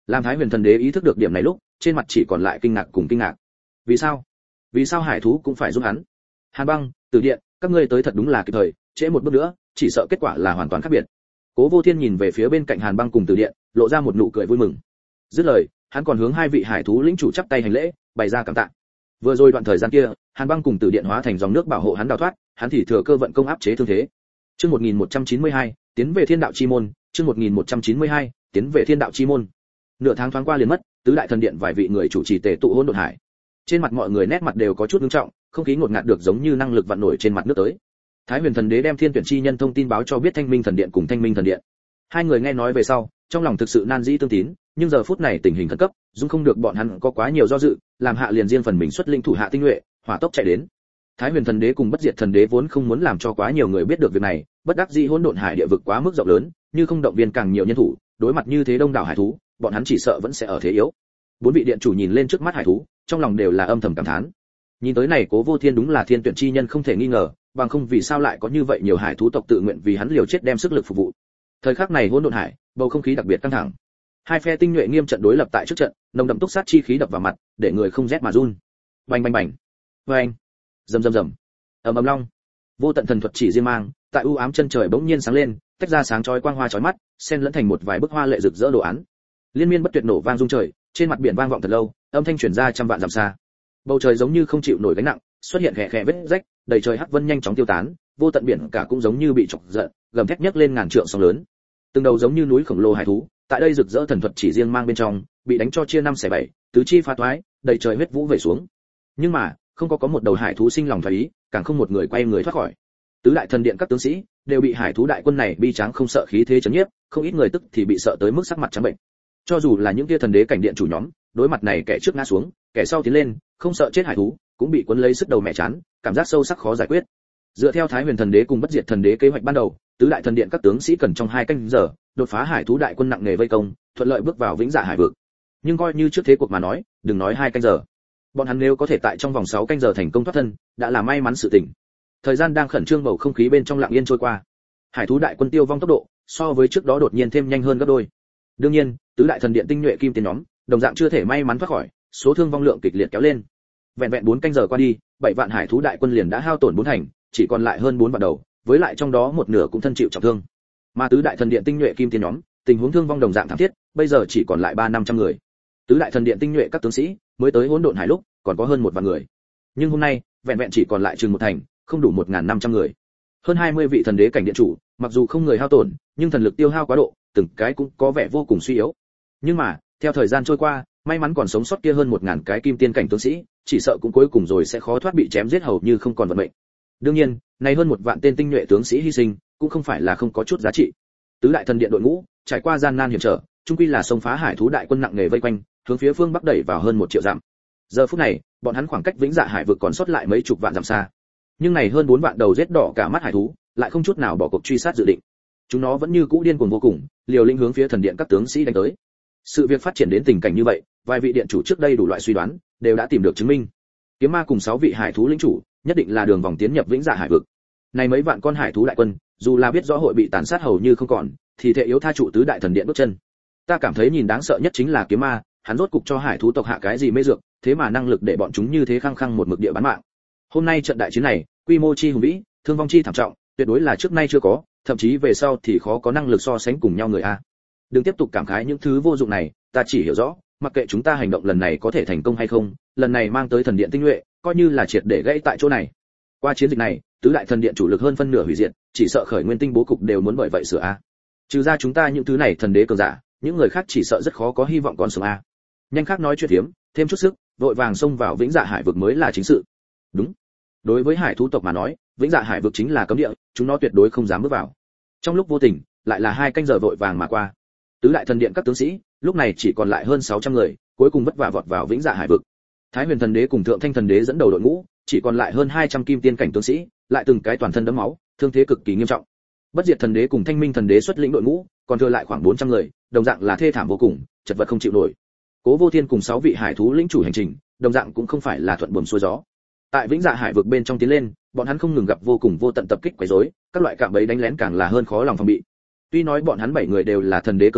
Làm Thái Huyền Thần Đế ý thức được điểm này lúc, trên mặt chỉ còn lại kinh ngạc cùng kinh ngạc. Vì sao? Vì sao hải thú cũng phải giúp hắn? Hàn Băng, Từ Điện, các ngươi tới thật đúng là kịp thời, trễ một bước nữa, chỉ sợ kết quả là hoàn toàn khác biệt. Cố Vô Thiên nhìn về phía bên cạnh Hàn Băng cùng Từ Điện, lộ ra một nụ cười vui mừng. Dứt lời, hắn còn hướng hai vị hải thú lĩnh chủ chắp tay hành lễ, bày ra cảm tạ. Vừa rồi đoạn thời gian kia, Hàn Băng cùng Từ Điện hóa thành dòng nước bảo hộ hắn đào thoát, hắn thì thừa cơ vận công áp chế thương thế. Chương một nghìn một trăm chín mươi hai, tiến về Thiên Đạo Chi môn, chương một nghìn một trăm chín mươi hai, tiến về Thiên Đạo Chi môn. Nửa tháng thoáng qua liền mất, tứ đại thần điện vài vị người chủ trì tề tụ hỗn độn hải. Trên mặt mọi người nét mặt đều có chút nghiêm trọng, không khí ngột ngạt được giống như năng lực vặn nổi trên mặt nước tới. Thái Huyền Thần Đế đem Thiên Tuyển Chi Nhân thông tin báo cho biết Thanh Minh Thần Điện cùng Thanh Minh Thần Điện. Hai người nghe nói về sau, trong lòng thực sự nan dĩ tương tín, nhưng giờ phút này tình hình khẩn cấp, dung không được bọn hắn có quá nhiều do dự, làm hạ liền riêng phần mình xuất linh thủ hạ tinh nhuệ, hỏa tốc chạy đến. Thái Huyền Thần Đế cùng Bất Diệt Thần Đế vốn không muốn làm cho quá nhiều người biết được việc này, bất đắc dĩ hỗn độn hải địa vực quá mức rộng lớn, như không động viên càng nhiều nhân thủ, đối mặt như thế đông đảo hải thú, bọn hắn chỉ sợ vẫn sẽ ở thế yếu. Bốn vị điện chủ nhìn lên trước mắt hải thú, trong lòng đều là âm thầm cảm thán. Nhìn tới này Cố Vô Thiên đúng là Thiên Tuyển Chi Nhân không thể nghi ngờ, bằng không vì sao lại có như vậy nhiều hải thú tộc tự nguyện vì hắn liều chết đem sức lực phục vụ. Thời khắc này hỗn độn hải, bầu không khí đặc biệt căng thẳng. Hai phe tinh nhuệ nghiêm trận đối lập tại trước trận, nồng đậm túc sát chi khí đập vào mặt, để người không rét mà run. Bành bành bành. Oeng. Rầm rầm rầm. Ầm ầm long. Vô tận thần thuật chỉ riêng mang, tại u ám chân trời bỗng nhiên sáng lên, tách ra sáng chói quang hoa chói mắt, xen lẫn thành một vài bức hoa lệ rực rỡ đồ án. Liên miên bất tuyệt nổ vang rung trời, trên mặt biển vang vọng thật lâu, âm thanh truyền ra trăm vạn dặm xa. Bầu trời giống như không chịu nổi gánh nặng, xuất hiện khẽ khẽ vết rách, đầy trời hắc vân nhanh chóng tiêu tán, vô tận biển cả cũng giống như bị chọc giận, gầm thét nhấc lên ngàn trượng sóng lớn. Từng đầu giống như núi khổng lồ hải thú, tại đây rực rỡ thần thuật chỉ riêng mang bên trong, bị đánh cho chia năm xẻ bảy, tứ chi phá toái, đầy trời huyết vũ về xuống. Nhưng mà, không có có một đầu hải thú sinh lòng thoái ý, càng không một người quay người thoát khỏi. Tứ đại thần điện các tướng sĩ đều bị hải thú đại quân này bi tráng không sợ khí thế chấn nhiếp, không ít người tức thì bị sợ tới mức sắc mặt trắng bệnh. Cho dù là những kia thần đế cảnh điện chủ nhóm, đối mặt này kẻ trước ngã xuống, kẻ sau tiến lên, không sợ chết hải thú, cũng bị cuốn lấy sức đầu mẹ chán, cảm giác sâu sắc khó giải quyết. Dựa theo Thái Huyền Thần Đế cùng Bất Diệt Thần Đế kế hoạch ban đầu, tứ đại thần điện các tướng sĩ cần trong hai canh giờ đột phá hải thú đại quân nặng nề vây công, thuận lợi bước vào vĩnh dạ hải vực. Nhưng coi như trước thế cuộc mà nói, đừng nói hai canh giờ, bọn hắn nếu có thể tại trong vòng sáu canh giờ thành công thoát thân, đã là may mắn sự tình. Thời gian đang khẩn trương, bầu không khí bên trong lặng yên trôi qua. Hải thú đại quân tiêu vong tốc độ so với trước đó đột nhiên thêm nhanh hơn gấp đôi. Đương nhiên, tứ đại thần điện tinh nhuệ kim tiền nhóm, đồng dạng chưa thể may mắn thoát khỏi, số thương vong lượng kịch liệt kéo lên. Vẹn vẹn bốn canh giờ qua đi, bảy vạn hải thú đại quân liền đã hao tổn bốn thành, chỉ còn lại hơn bốn vạn đầu, với lại trong đó một nửa cũng thân chịu trọng thương. Mà tứ đại thần điện tinh nhuệ kim tiền nhóm, tình huống thương vong đồng dạng thảm thiết, bây giờ chỉ còn lại ba năm trăm người. Tứ đại thần điện tinh nhuệ các tướng sĩ mới tới hỗn độn hải lúc, còn có hơn một vạn người. Nhưng hôm nay, vẹn vẹn chỉ còn lại chừng một thành, không đủ một nghìn năm trăm người. Hơn hai mươi vị thần đế cảnh điện chủ, mặc dù không người hao tổn, nhưng thần lực tiêu hao quá độ, từng cái cũng có vẻ vô cùng suy yếu. Nhưng mà, theo thời gian trôi qua, may mắn còn sống sót kia hơn một ngàn cái kim tiên cảnh tướng sĩ, chỉ sợ cũng cuối cùng rồi sẽ khó thoát bị chém giết hầu như không còn vận mệnh. Đương nhiên, này hơn một vạn tên tinh nhuệ tướng sĩ hy sinh, cũng không phải là không có chút giá trị. Tứ đại thần điện đội ngũ, trải qua gian nan hiểm trở, chung quy là xông phá hải thú đại quân nặng nề vây quanh, hướng phía phương bắc đẩy vào hơn một triệu dặm. Giờ phút này, bọn hắn khoảng cách vĩnh dạ hải vực còn sót lại mấy chục vạn dặm xa. Nhưng này hơn bốn vạn đầu rết đỏ cả mắt hải thú, lại không chút nào bỏ cuộc truy sát dự định. Chúng nó vẫn như cũ điên cuồng vô cùng, liều lĩnh hướng phía thần điện các tướng sĩ đánh tới. Sự việc phát triển đến tình cảnh như vậy, vài vị điện chủ trước đây đủ loại suy đoán, đều đã tìm được chứng minh. Kiếm Ma cùng sáu vị hải thú lĩnh chủ, nhất định là đường vòng tiến nhập vĩnh dạ hải vực. Này mấy vạn con hải thú đại quân, dù là biết rõ hội bị tàn sát hầu như không còn, thì thể yếu tha trụ tứ đại thần điện bước chân. Ta cảm thấy nhìn đáng sợ nhất chính là Kiếm Ma, hắn rốt cục cho hải thú tộc hạ cái gì mê dược, thế mà năng lực để bọn chúng như thế khăng khăng một mực địa bán mạng. Hôm nay trận đại chiến này, quy mô chi hùng vĩ, thương vong chi thảm trọng, tuyệt đối là trước nay chưa có, thậm chí về sau thì khó có năng lực so sánh cùng nhau người a. Đừng tiếp tục cảm khái những thứ vô dụng này, ta chỉ hiểu rõ, mặc kệ chúng ta hành động lần này có thể thành công hay không, lần này mang tới thần điện tinh nhuệ, coi như là triệt để gãy tại chỗ này. Qua chiến dịch này, tứ đại thần điện chủ lực hơn phân nửa hủy diệt, chỉ sợ khởi nguyên tinh bố cục đều muốn bởi vậy sửa a. Trừ ra chúng ta những thứ này thần đế cường giả, những người khác chỉ sợ rất khó có hy vọng còn sống a. Nhanh khác nói chuyện hiếm, thêm chút sức, vội vàng xông vào vĩnh dạ hải vực mới là chính sự. Đúng. Đối với hải thú tộc mà nói, vĩnh dạ hải vực chính là cấm địa, chúng nó tuyệt đối không dám bước vào. Trong lúc vô tình, lại là hai canh giờ vội vàng mà qua. Tứ đại thần điện các tướng sĩ, lúc này chỉ còn lại hơn sáu trăm người, cuối cùng vất vả vọt vào vĩnh dạ hải vực. Thái Huyền Thần Đế cùng Thượng Thanh Thần Đế dẫn đầu đội ngũ, chỉ còn lại hơn hai trăm kim tiên cảnh tướng sĩ, lại từng cái toàn thân đẫm máu, thương thế cực kỳ nghiêm trọng. Bất Diệt Thần Đế cùng Thanh Minh Thần Đế xuất lĩnh đội ngũ, còn thừa lại khoảng bốn trăm người, đồng dạng là thê thảm vô cùng, chật vật không chịu nổi. Cố Vô Thiên cùng sáu vị hải thú lĩnh chủ hành trình, đồng dạng cũng không phải là thuận buồm xuôi gió. Tại vĩnh dạ hải vực bên trong tiến lên, bọn hắn không ngừng gặp vô cùng vô tận tập kích quấy rối, các loại cạm bẫy đánh lén càng là hơn khó lòng phòng bị. Tuy nói bọn hắn bảy người đều là thần đế cường giả,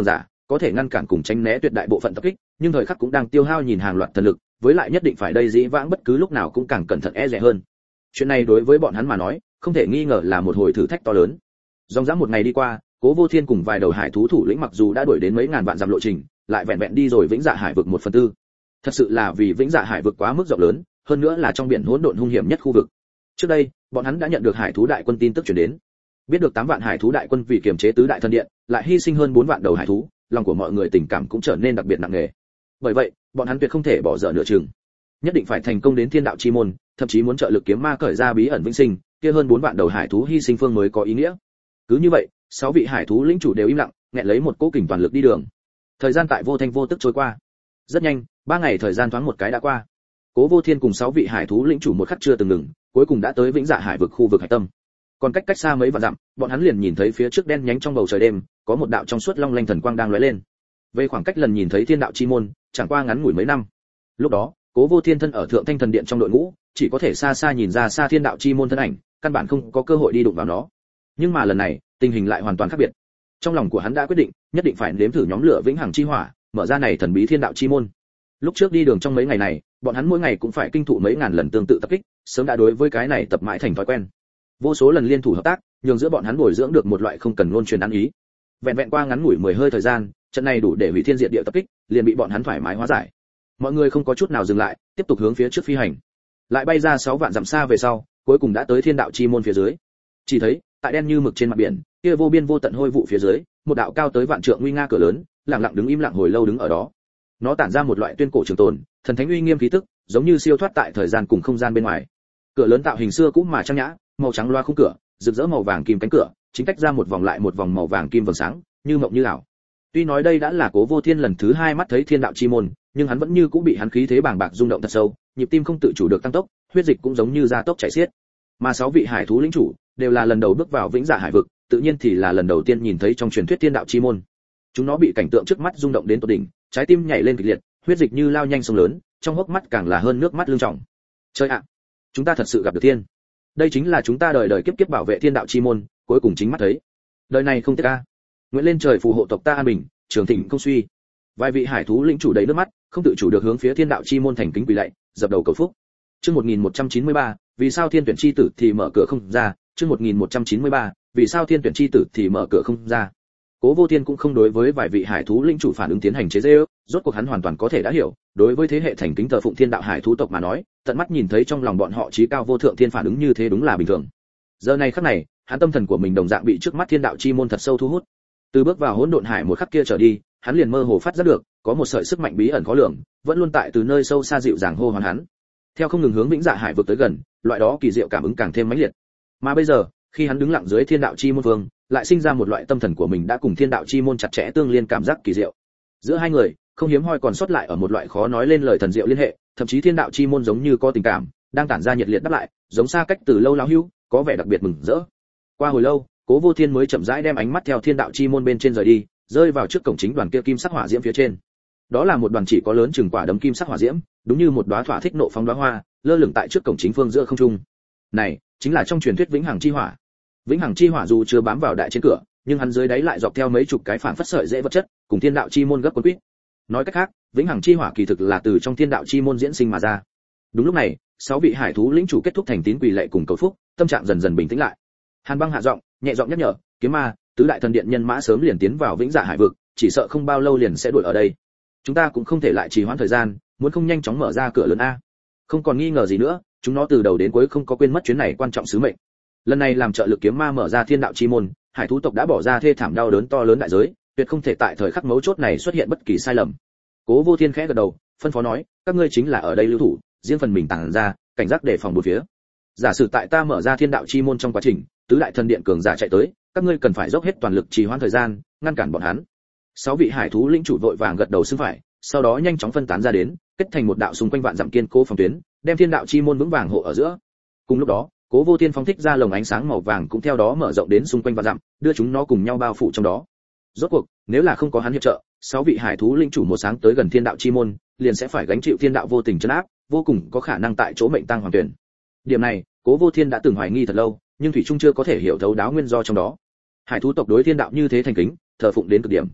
có thể ngăn cản cùng tránh né tuyệt đại bộ phận tập kích, nhưng thời khắc cũng đang tiêu hao nhìn hàng loạt thần lực, với lại nhất định phải đây dĩ vãng bất cứ lúc nào cũng càng cẩn thận e dè hơn. Chuyện này đối với bọn hắn mà nói, không thể nghi ngờ là một hồi thử thách to lớn. Dòng dã một ngày đi qua, Cố Vô Thiên cùng vài đầu hải thú thủ lĩnh mặc dù đã đuổi đến mấy ngàn vạn dặm lộ trình, lại vẹn vẹn đi rồi Vĩnh Dạ Hải vực một phần tư. Thật sự là vì Vĩnh Dạ Hải vực quá mức rộng lớn, hơn nữa là trong biển hỗn độn hung hiểm nhất khu vực. Trước đây, bọn hắn đã nhận được hải thú đại quân tin tức truyền đến. Biết được tám vạn hải thú đại quân vì kiềm chế tứ đại thần điện, lại hy sinh hơn bốn vạn đầu hải thú, lòng của mọi người tình cảm cũng trở nên đặc biệt nặng nề. Bởi vậy, bọn hắn tuyệt không thể bỏ dở nửa chừng. Nhất định phải thành công đến Thiên Đạo Chi môn, thậm chí muốn trợ lực kiếm ma cởi ra bí ẩn vĩnh sinh, kia hơn bốn vạn đầu hải thú hy sinh phương mới có ý nghĩa. Cứ như vậy, sáu vị hải thú lĩnh chủ đều im lặng, nghẹn lấy một cỗ kình toàn lực đi đường. Thời gian tại vô thanh vô tức trôi qua. Rất nhanh, ba ngày thời gian thoáng một cái đã qua. Cố Vô Thiên cùng sáu vị hải thú lĩnh chủ một khắc chưa từng ngừng, cuối cùng đã tới Vĩnh Dạ Hải vực khu vực hải tâm. Còn cách cách xa mấy vạn dặm, bọn hắn liền nhìn thấy phía trước đen nhánh trong bầu trời đêm, có một đạo trong suốt long lanh thần quang đang lóe lên. Về khoảng cách lần nhìn thấy Thiên Đạo Chi môn, chẳng qua ngắn ngủi mấy năm. Lúc đó, Cố Vô Thiên thân ở Thượng Thanh Thần Điện trong đội ngũ, chỉ có thể xa xa nhìn ra xa Thiên Đạo Chi môn thân ảnh, căn bản không có cơ hội đi đụng vào nó. Nhưng mà lần này, tình hình lại hoàn toàn khác biệt. Trong lòng của hắn đã quyết định, nhất định phải nếm thử nhóm lửa vĩnh hằng chi hỏa, mở ra này thần bí Thiên Đạo Chi môn. Lúc trước đi đường trong mấy ngày này, bọn hắn mỗi ngày cũng phải kinh thụ mấy ngàn lần tương tự tập kích, sớm đã đối với cái này tập mãi thành thói quen. Vô số lần liên thủ hợp tác, nhường giữa bọn hắn bồi dưỡng được một loại không cần luôn truyền ăn ý. Vẹn vẹn qua ngắn ngủi mười hơi thời gian, trận này đủ để hủy thiên diệt địa tập kích, liền bị bọn hắn thoải mái hóa giải. Mọi người không có chút nào dừng lại, tiếp tục hướng phía trước phi hành. Lại bay ra sáu vạn dặm xa về sau, cuối cùng đã tới Thiên Đạo Chi môn phía dưới. Chỉ thấy, tại đen như mực trên mặt biển, kia vô biên vô tận hôi vụ phía dưới, một đạo cao tới vạn trượng nguy nga cửa lớn, lặng lặng đứng im lặng hồi lâu đứng ở đó. Nó tản ra một loại tuyên cổ trường tồn, thần thánh uy nghiêm khí tức, giống như siêu thoát tại thời gian cùng không gian bên ngoài. Cửa lớn tạo hình xưa cũ mà trang nhã, màu trắng loa khung cửa, rực rỡ màu vàng kim cánh cửa, chính tách ra một vòng lại một vòng màu vàng kim vầng sáng, như mộng như ảo. Tuy nói đây đã là Cố Vô Thiên lần thứ hai mắt thấy Thiên Đạo Chi môn, nhưng hắn vẫn như cũng bị hắn khí thế bàng bạc rung động thật sâu, nhịp tim không tự chủ được tăng tốc, huyết dịch cũng giống như gia tốc chảy xiết. Mà sáu vị hải thú lĩnh chủ đều là lần đầu bước vào Vĩnh Dạ Hải vực, tự nhiên thì là lần đầu tiên nhìn thấy trong truyền thuyết Thiên Đạo Chi môn. Chúng nó bị cảnh tượng trước mắt rung động đến tột đỉnh, trái tim nhảy lên kịch liệt, huyết dịch như lao nhanh sông lớn, trong hốc mắt càng là hơn nước mắt lưng tròng. Trời ạ, chúng ta thật sự gặp được thiên. Đây chính là chúng ta đời đời kiếp kiếp bảo vệ Thiên Đạo Chi môn, cuối cùng chính mắt thấy. Đời này không tiếc a. Nguyện lên trời phù hộ tộc ta an bình, trường thịnh không suy. Vài vị hải thú lĩnh chủ đầy nước mắt, không tự chủ được hướng phía Thiên Đạo Chi môn thành kính quỳ lạy, dập đầu cầu phúc. Chương một nghìn một trăm chín mươi ba, vì sao Thiên Tuyển chi tử thì mở cửa không ra? Chương một nghìn một trăm chín mươi ba, vì sao Thiên Tuyển chi tử thì mở cửa không ra? Cố Vô Thiên cũng không đối với vài vị hải thú lĩnh chủ phản ứng tiến hành chế giễu, rốt cuộc hắn hoàn toàn có thể đã hiểu, đối với thế hệ thành kính thờ phụng Thiên Đạo hải thú tộc mà nói, tận mắt nhìn thấy trong lòng bọn họ chí cao vô thượng thiên phản ứng như thế đúng là bình thường. Giờ này khắc này, hắn tâm thần của mình đồng dạng bị trước mắt Thiên Đạo Chi môn thật sâu thu hút. Từ bước vào hỗn độn hải một khắc kia trở đi, hắn liền mơ hồ phát giác được, có một sợi sức mạnh bí ẩn khó lường, vẫn luôn tại từ nơi sâu xa dịu dàng hô hoán hắn. Theo không ngừng hướng Vĩnh Dạ Hải vực tới gần, loại đó kỳ diệu cảm ứng càng thêm mãnh liệt. Mà bây giờ, khi hắn đứng lặng dưới Thiên Đạo Chi môn vương, lại sinh ra một loại tâm thần của mình đã cùng Thiên Đạo Chi môn chặt chẽ tương liên cảm giác kỳ diệu. Giữa hai người, không hiếm hoi còn sót lại ở một loại khó nói lên lời thần diệu liên hệ, thậm chí Thiên Đạo Chi môn giống như có tình cảm, đang tản ra nhiệt liệt đáp lại, giống xa cách từ lâu lão hữu, có vẻ đặc biệt mừng rỡ. Qua hồi lâu, Cố Vô Thiên mới chậm rãi đem ánh mắt theo Thiên Đạo Chi môn bên trên rời đi, rơi vào trước cổng chính đoàn kia kim sắc hỏa diễm phía trên. Đó là một đoàn chỉ có lớn chừng quả đấm kim sắc hỏa diễm, đúng như một đóa thỏa thích nộ phóng đóa hoa, lơ lửng tại trước cổng chính phương giữa không trung. Này, chính là trong truyền thuyết Vĩnh Hằng Chi Hỏa. Vĩnh Hằng Chi Hỏa dù chưa bám vào đại trên cửa, nhưng hắn dưới đáy lại dọc theo mấy chục cái phản phất sợi dễ vật chất, cùng Thiên Đạo Chi môn gấp cuốn quýt. Nói cách khác, Vĩnh Hằng Chi Hỏa kỳ thực là từ trong Thiên Đạo Chi môn diễn sinh mà ra. Đúng lúc này, sáu vị hải thú lĩnh chủ kết thúc thành tín quỳ lạy cùng cầu phúc, tâm trạng dần dần bình tĩnh lại. Hàn Băng hạ giọng, nhẹ giọng nhắc nhở, Kiếm Ma, tứ đại thần điện nhân mã sớm liền tiến vào Vĩnh Dạ Hải vực, chỉ sợ không bao lâu liền sẽ đuổi ở đây. Chúng ta cũng không thể lại trì hoãn thời gian, muốn không nhanh chóng mở ra cửa lớn a. Không còn nghi ngờ gì nữa, chúng nó từ đầu đến cuối không có quên mất chuyến này quan trọng sứ mệnh. Lần này làm trợ lực Kiếm Ma mở ra Thiên Đạo Chi môn, hải thú tộc đã bỏ ra thê thảm đau đớn to lớn đại giới, tuyệt không thể tại thời khắc mấu chốt này xuất hiện bất kỳ sai lầm. Cố Vô Thiên khẽ gật đầu, phân phó nói, các ngươi chính là ở đây lưu thủ, riêng phần mình tàng ra, cảnh giác đề phòng bốn phía. Giả sử tại ta mở ra Thiên Đạo Chi môn trong quá trình, tứ đại thần điện cường giả chạy tới, các ngươi cần phải dốc hết toàn lực trì hoãn thời gian, ngăn cản bọn hắn. Sáu vị hải thú lĩnh chủ vội vàng gật đầu xưng phải, sau đó nhanh chóng phân tán ra đến, kết thành một đạo xung quanh vạn dặm kiên cố phòng tuyến, đem Thiên Đạo Chi môn vững vàng hộ ở giữa. Cùng lúc đó, Cố Vô Thiên phóng thích ra lồng ánh sáng màu vàng cũng theo đó mở rộng đến xung quanh vạn dặm, đưa chúng nó cùng nhau bao phủ trong đó. Rốt cuộc, nếu là không có hắn hiệp trợ, sáu vị hải thú lĩnh chủ một sáng tới gần Thiên Đạo Chi môn, liền sẽ phải gánh chịu thiên đạo vô tình trấn áp, vô cùng có khả năng tại chỗ mệnh tang hoàng tuyển. Điểm này, Cố Vô Thiên đã từng hoài nghi thật lâu, nhưng thủy trung chưa có thể hiểu thấu đáo nguyên do trong đó. Hải thú tộc đối thiên đạo như thế thành kính, thờ phụng đến cực điểm.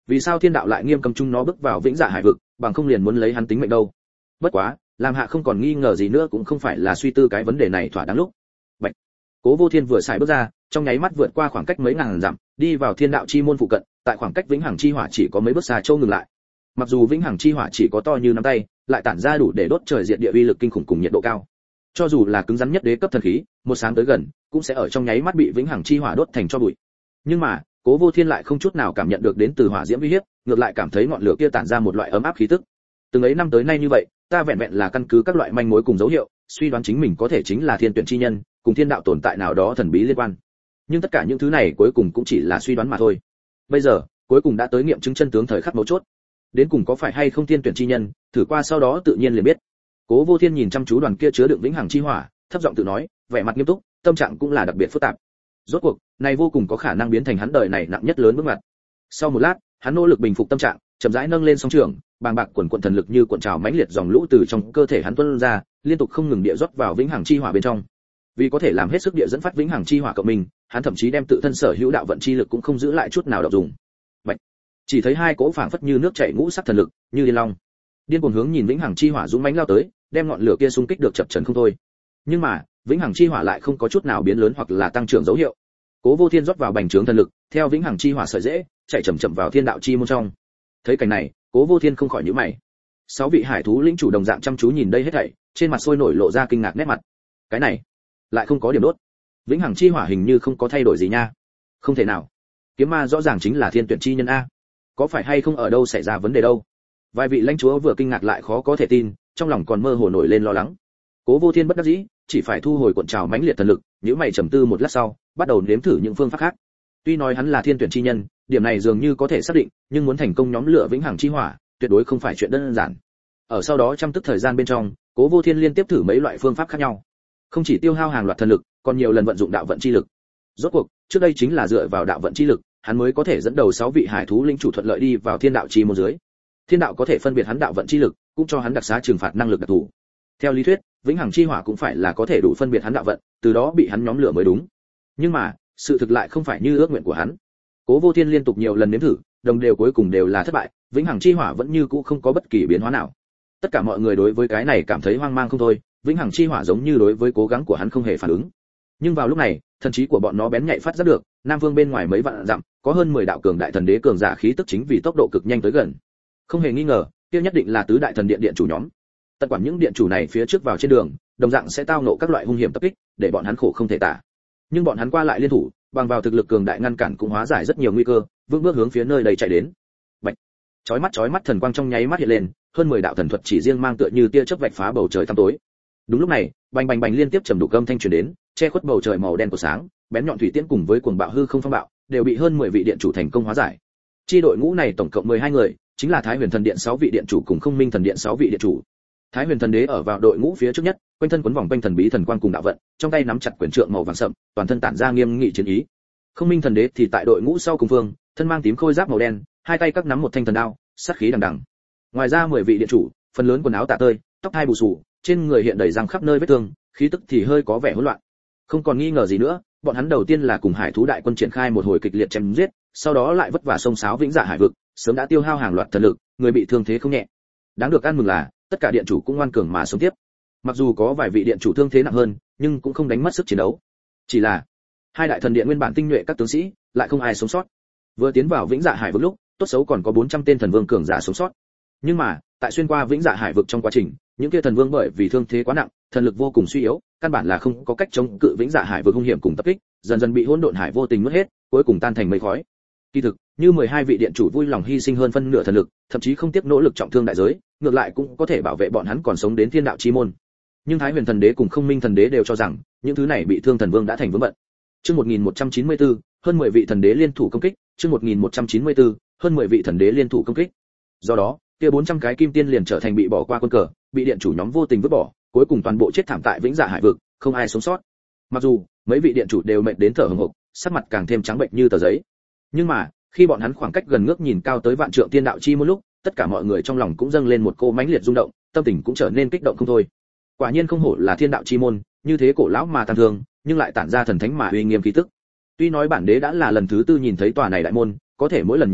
Vì sao thiên đạo lại nghiêm cấm chúng nó bước vào vĩnh dạ hải vực, bằng không liền muốn lấy hắn tính mệnh đâu? Bất quá, làm hạ không còn nghi ngờ gì nữa cũng không phải là suy tư cái vấn đề này thỏa đáng lúc. Bạch. Cố Vô Thiên vừa xài bước ra, trong nháy mắt vượt qua khoảng cách mấy ngàn dặm, đi vào thiên đạo chi môn phụ cận, tại khoảng cách vĩnh hằng chi hỏa chỉ có mấy bước xa châu ngừng lại. Mặc dù vĩnh hằng chi hỏa chỉ có to như nắm tay, lại tản ra đủ để đốt trời diệt địa uy lực kinh khủng cùng nhiệt độ cao. Cho dù là cứng rắn nhất đế cấp thần khí, một sáng tới gần, cũng sẽ ở trong nháy mắt bị vĩnh hằng chi hỏa đốt thành tro bụi. Nhưng mà, Cố Vô Thiên lại không chút nào cảm nhận được đến từ hỏa diễm uy hiếp, ngược lại cảm thấy ngọn lửa kia tản ra một loại ấm áp khí tức. Từng ấy năm tới nay như vậy, ta vẹn vẹn là căn cứ các loại manh mối cùng dấu hiệu, suy đoán chính mình có thể chính là thiên tuyển chi nhân, cùng thiên đạo tồn tại nào đó thần bí liên quan. Nhưng tất cả những thứ này cuối cùng cũng chỉ là suy đoán mà thôi. Bây giờ, cuối cùng đã tới nghiệm chứng chân tướng thời khắc mấu chốt. Đến cùng có phải hay không thiên tuyển chi nhân, thử qua sau đó tự nhiên liền biết. Cố Vô Thiên nhìn chăm chú đoàn kia chứa đựng vĩnh hằng chi hỏa, thấp giọng tự nói, vẻ mặt nghiêm túc, tâm trạng cũng là đặc biệt phức tạp. Rốt cuộc, này vô cùng có khả năng biến thành hắn đời này nặng nhất lớn bước ngoặt. Sau một lát, hắn nỗ lực bình phục tâm trạng, chậm rãi nâng lên song trường, bàng bạc quần quần thần lực như cuộn trào mãnh liệt dòng lũ từ trong cơ thể hắn tuôn ra, liên tục không ngừng địa rót vào vĩnh hằng chi hỏa bên trong. Vì có thể làm hết sức địa dẫn phát vĩnh hằng chi hỏa cộng mình, hắn thậm chí đem tự thân sở hữu đạo vận chi lực cũng không giữ lại chút nào độc dùng. Bạch. Chỉ thấy hai cỗ phảng phất như nước chảy ngũ sắc thần lực, như điên long, điên cuồng hướng nhìn vĩnh hằng chi hỏa dũng mãnh lao tới, đem ngọn lửa kia xung kích được chập chờn không thôi. Nhưng mà, vĩnh hằng chi hỏa lại không có chút nào biến lớn hoặc là tăng trưởng dấu hiệu. Cố Vô Thiên rót vào bành trướng thần lực, theo vĩnh hằng chi hỏa sợi rễ, chạy chậm chậm vào thiên đạo chi môn trong. Thấy cảnh này, Cố Vô Thiên không khỏi nhíu mày. Sáu vị hải thú lĩnh chủ đồng dạng chăm chú nhìn đây hết thảy, trên mặt sôi nổi lộ ra kinh ngạc nét mặt. Cái này, lại không có điểm đốt. Vĩnh hằng chi hỏa hình như không có thay đổi gì nha. Không thể nào. Kiếm ma rõ ràng chính là thiên tuyển chi nhân a. Có phải hay không ở đâu xảy ra vấn đề đâu? Vài vị lãnh chúa vừa kinh ngạc lại khó có thể tin, trong lòng còn mơ hồ nổi lên lo lắng. Cố Vô Thiên bất đắc dĩ, chỉ phải thu hồi cuộn trào mãnh liệt thần lực, nhíu mày trầm tư một lát sau, bắt đầu nếm thử những phương pháp khác. Tuy nói hắn là thiên tuyển chi nhân, điểm này dường như có thể xác định, nhưng muốn thành công nhóm lửa vĩnh hằng chi hỏa, tuyệt đối không phải chuyện đơn giản. Ở sau đó trăm tức thời gian bên trong, Cố Vô Thiên liên tiếp thử mấy loại phương pháp khác nhau. Không chỉ tiêu hao hàng loạt thần lực, còn nhiều lần vận dụng đạo vận chi lực. Rốt cuộc, trước đây chính là dựa vào đạo vận chi lực, hắn mới có thể dẫn đầu sáu vị hải thú linh chủ thuận lợi đi vào thiên đạo chi môn dưới. Thiên đạo có thể phân biệt hắn đạo vận chi lực, cũng cho hắn đặc xá trừng phạt năng lực đặc thù. Theo lý thuyết, vĩnh hằng chi hỏa cũng phải là có thể đủ phân biệt hắn đạo vận, từ đó bị hắn nhóm lửa mới đúng. Nhưng mà, sự thực lại không phải như ước nguyện của hắn. Cố Vô Thiên liên tục nhiều lần nếm thử, đồng đều cuối cùng đều là thất bại, vĩnh hằng chi hỏa vẫn như cũ không có bất kỳ biến hóa nào. Tất cả mọi người đối với cái này cảm thấy hoang mang không thôi, vĩnh hằng chi hỏa giống như đối với cố gắng của hắn không hề phản ứng. Nhưng vào lúc này, thần trí của bọn nó bén nhạy phát giác được, Nam Vương bên ngoài mấy vạn dặm, có hơn mười đạo cường đại thần đế cường giả khí tức chính vì tốc độ cực nhanh tới gần. Không hề nghi ngờ, kia nhất định là tứ đại thần điện điện chủ nhóm. Tất cả những điện chủ này phía trước vào trên đường, đồng dạng sẽ tao ngộ các loại hung hiểm tập kích, để bọn hắn khổ không thể tả. Nhưng bọn hắn qua lại liên thủ, bằng vào thực lực cường đại ngăn cản cũng hóa giải rất nhiều nguy cơ, vững bước hướng phía nơi đây chạy đến. Bạch. Chói mắt chói mắt thần quang trong nháy mắt hiện lên, hơn mười đạo thần thuật chỉ riêng mang tựa như tia chớp vạch phá bầu trời tăm tối. Đúng lúc này, bành bành bành liên tiếp trầm đục âm thanh truyền đến, che khuất bầu trời màu đen của sáng, bén nhọn thủy tiễn cùng với cuồng bạo hư không phong bạo, đều bị hơn mười vị điện chủ thành công hóa giải. Chi đội ngũ này tổng cộng mười hai người, chính là Thái Huyền Thần Điện sáu vị điện chủ cùng Không Minh Thần Điện sáu vị điện chủ. Thái Huyền Thần Đế ở vào đội ngũ phía trước nhất, quanh thân quấn vòng quanh thần bí thần quang cùng đạo vận, trong tay nắm chặt quyền trượng màu vàng sậm, toàn thân tản ra nghiêm nghị chiến ý. Không Minh Thần Đế thì tại đội ngũ sau cùng phương, thân mang tím khôi giáp màu đen, hai tay các nắm một thanh thần đao, sát khí đằng đằng. Ngoài ra mười vị điện chủ, phần lớn quần áo tả tơi, tóc hai bù xù, trên người hiện đầy răng khắp nơi vết thương, khí tức thì hơi có vẻ hỗn loạn. Không còn nghi ngờ gì nữa, bọn hắn đầu tiên là cùng hải thú đại quân triển khai một hồi kịch liệt chém giết, sau đó lại vất vả xông xáo vĩnh dạ hải vực, sớm đã tiêu hao hàng loạt thần lực, người bị thương thế không nhẹ. Đáng được ăn mừng là, tất cả điện chủ cũng ngoan cường mà sống tiếp. Mặc dù có vài vị điện chủ thương thế nặng hơn, nhưng cũng không đánh mất sức chiến đấu. Chỉ là, hai đại thần điện nguyên bản tinh nhuệ các tướng sĩ, lại không ai sống sót. Vừa tiến vào vĩnh dạ hải vực lúc, tốt xấu còn có bốn trăm tên thần vương cường giả sống sót. Nhưng mà, tại xuyên qua vĩnh dạ hải vực trong quá trình, những kia thần vương bởi vì thương thế quá nặng, thần lực vô cùng suy yếu, căn bản là không có cách chống cự vĩnh dạ hải vực hung hiểm cùng tập kích, dần dần bị hỗn độn hải vô tình nuốt hết, cuối cùng tan thành mây khói. Kỳ thực, như mười hai vị điện chủ vui lòng hy sinh hơn phân nửa thần lực, thậm chí không tiếc nỗ lực trọng thương đại giới, ngược lại cũng có thể bảo vệ bọn hắn còn sống đến thiên đạo chi môn. Nhưng Thái Huyền Thần Đế cùng Không Minh Thần Đế đều cho rằng, những thứ này bị thương thần vương đã thành vướng bận. Chương một nghìn một trăm chín mươi tư, hơn mười vị thần đế liên thủ công kích, chương một nghìn một trăm chín mươi tư, hơn mười vị thần đế liên thủ công kích. Do đó, kia bốn trăm cái kim tiên liền trở thành bị bỏ qua quân cờ, bị điện chủ nhóm vô tình vứt bỏ, cuối cùng toàn bộ chết thảm tại vĩnh dạ hải vực, không ai sống sót. Mặc dù mấy vị điện chủ đều mệt đến thở hổn hộc, sắc mặt càng thêm trắng bệnh như tờ giấy. Nhưng mà, khi bọn hắn khoảng cách gần ngước nhìn cao tới vạn trượng tiên đạo chi một lúc, tất cả mọi người trong lòng cũng dâng lên một cô mãnh liệt rung động, tâm tình cũng trở nên kích động không thôi. Quả nhiên không hổ là thiên đạo chi môn, như thế cổ lão mà tàn thương, nhưng lại tản ra thần thánh mà uy nghiêm khí tức. Tuy nói bản đế đã là lần thứ tư nhìn thấy tòa này đại môn, có thể mỗi lần nhìn thấy,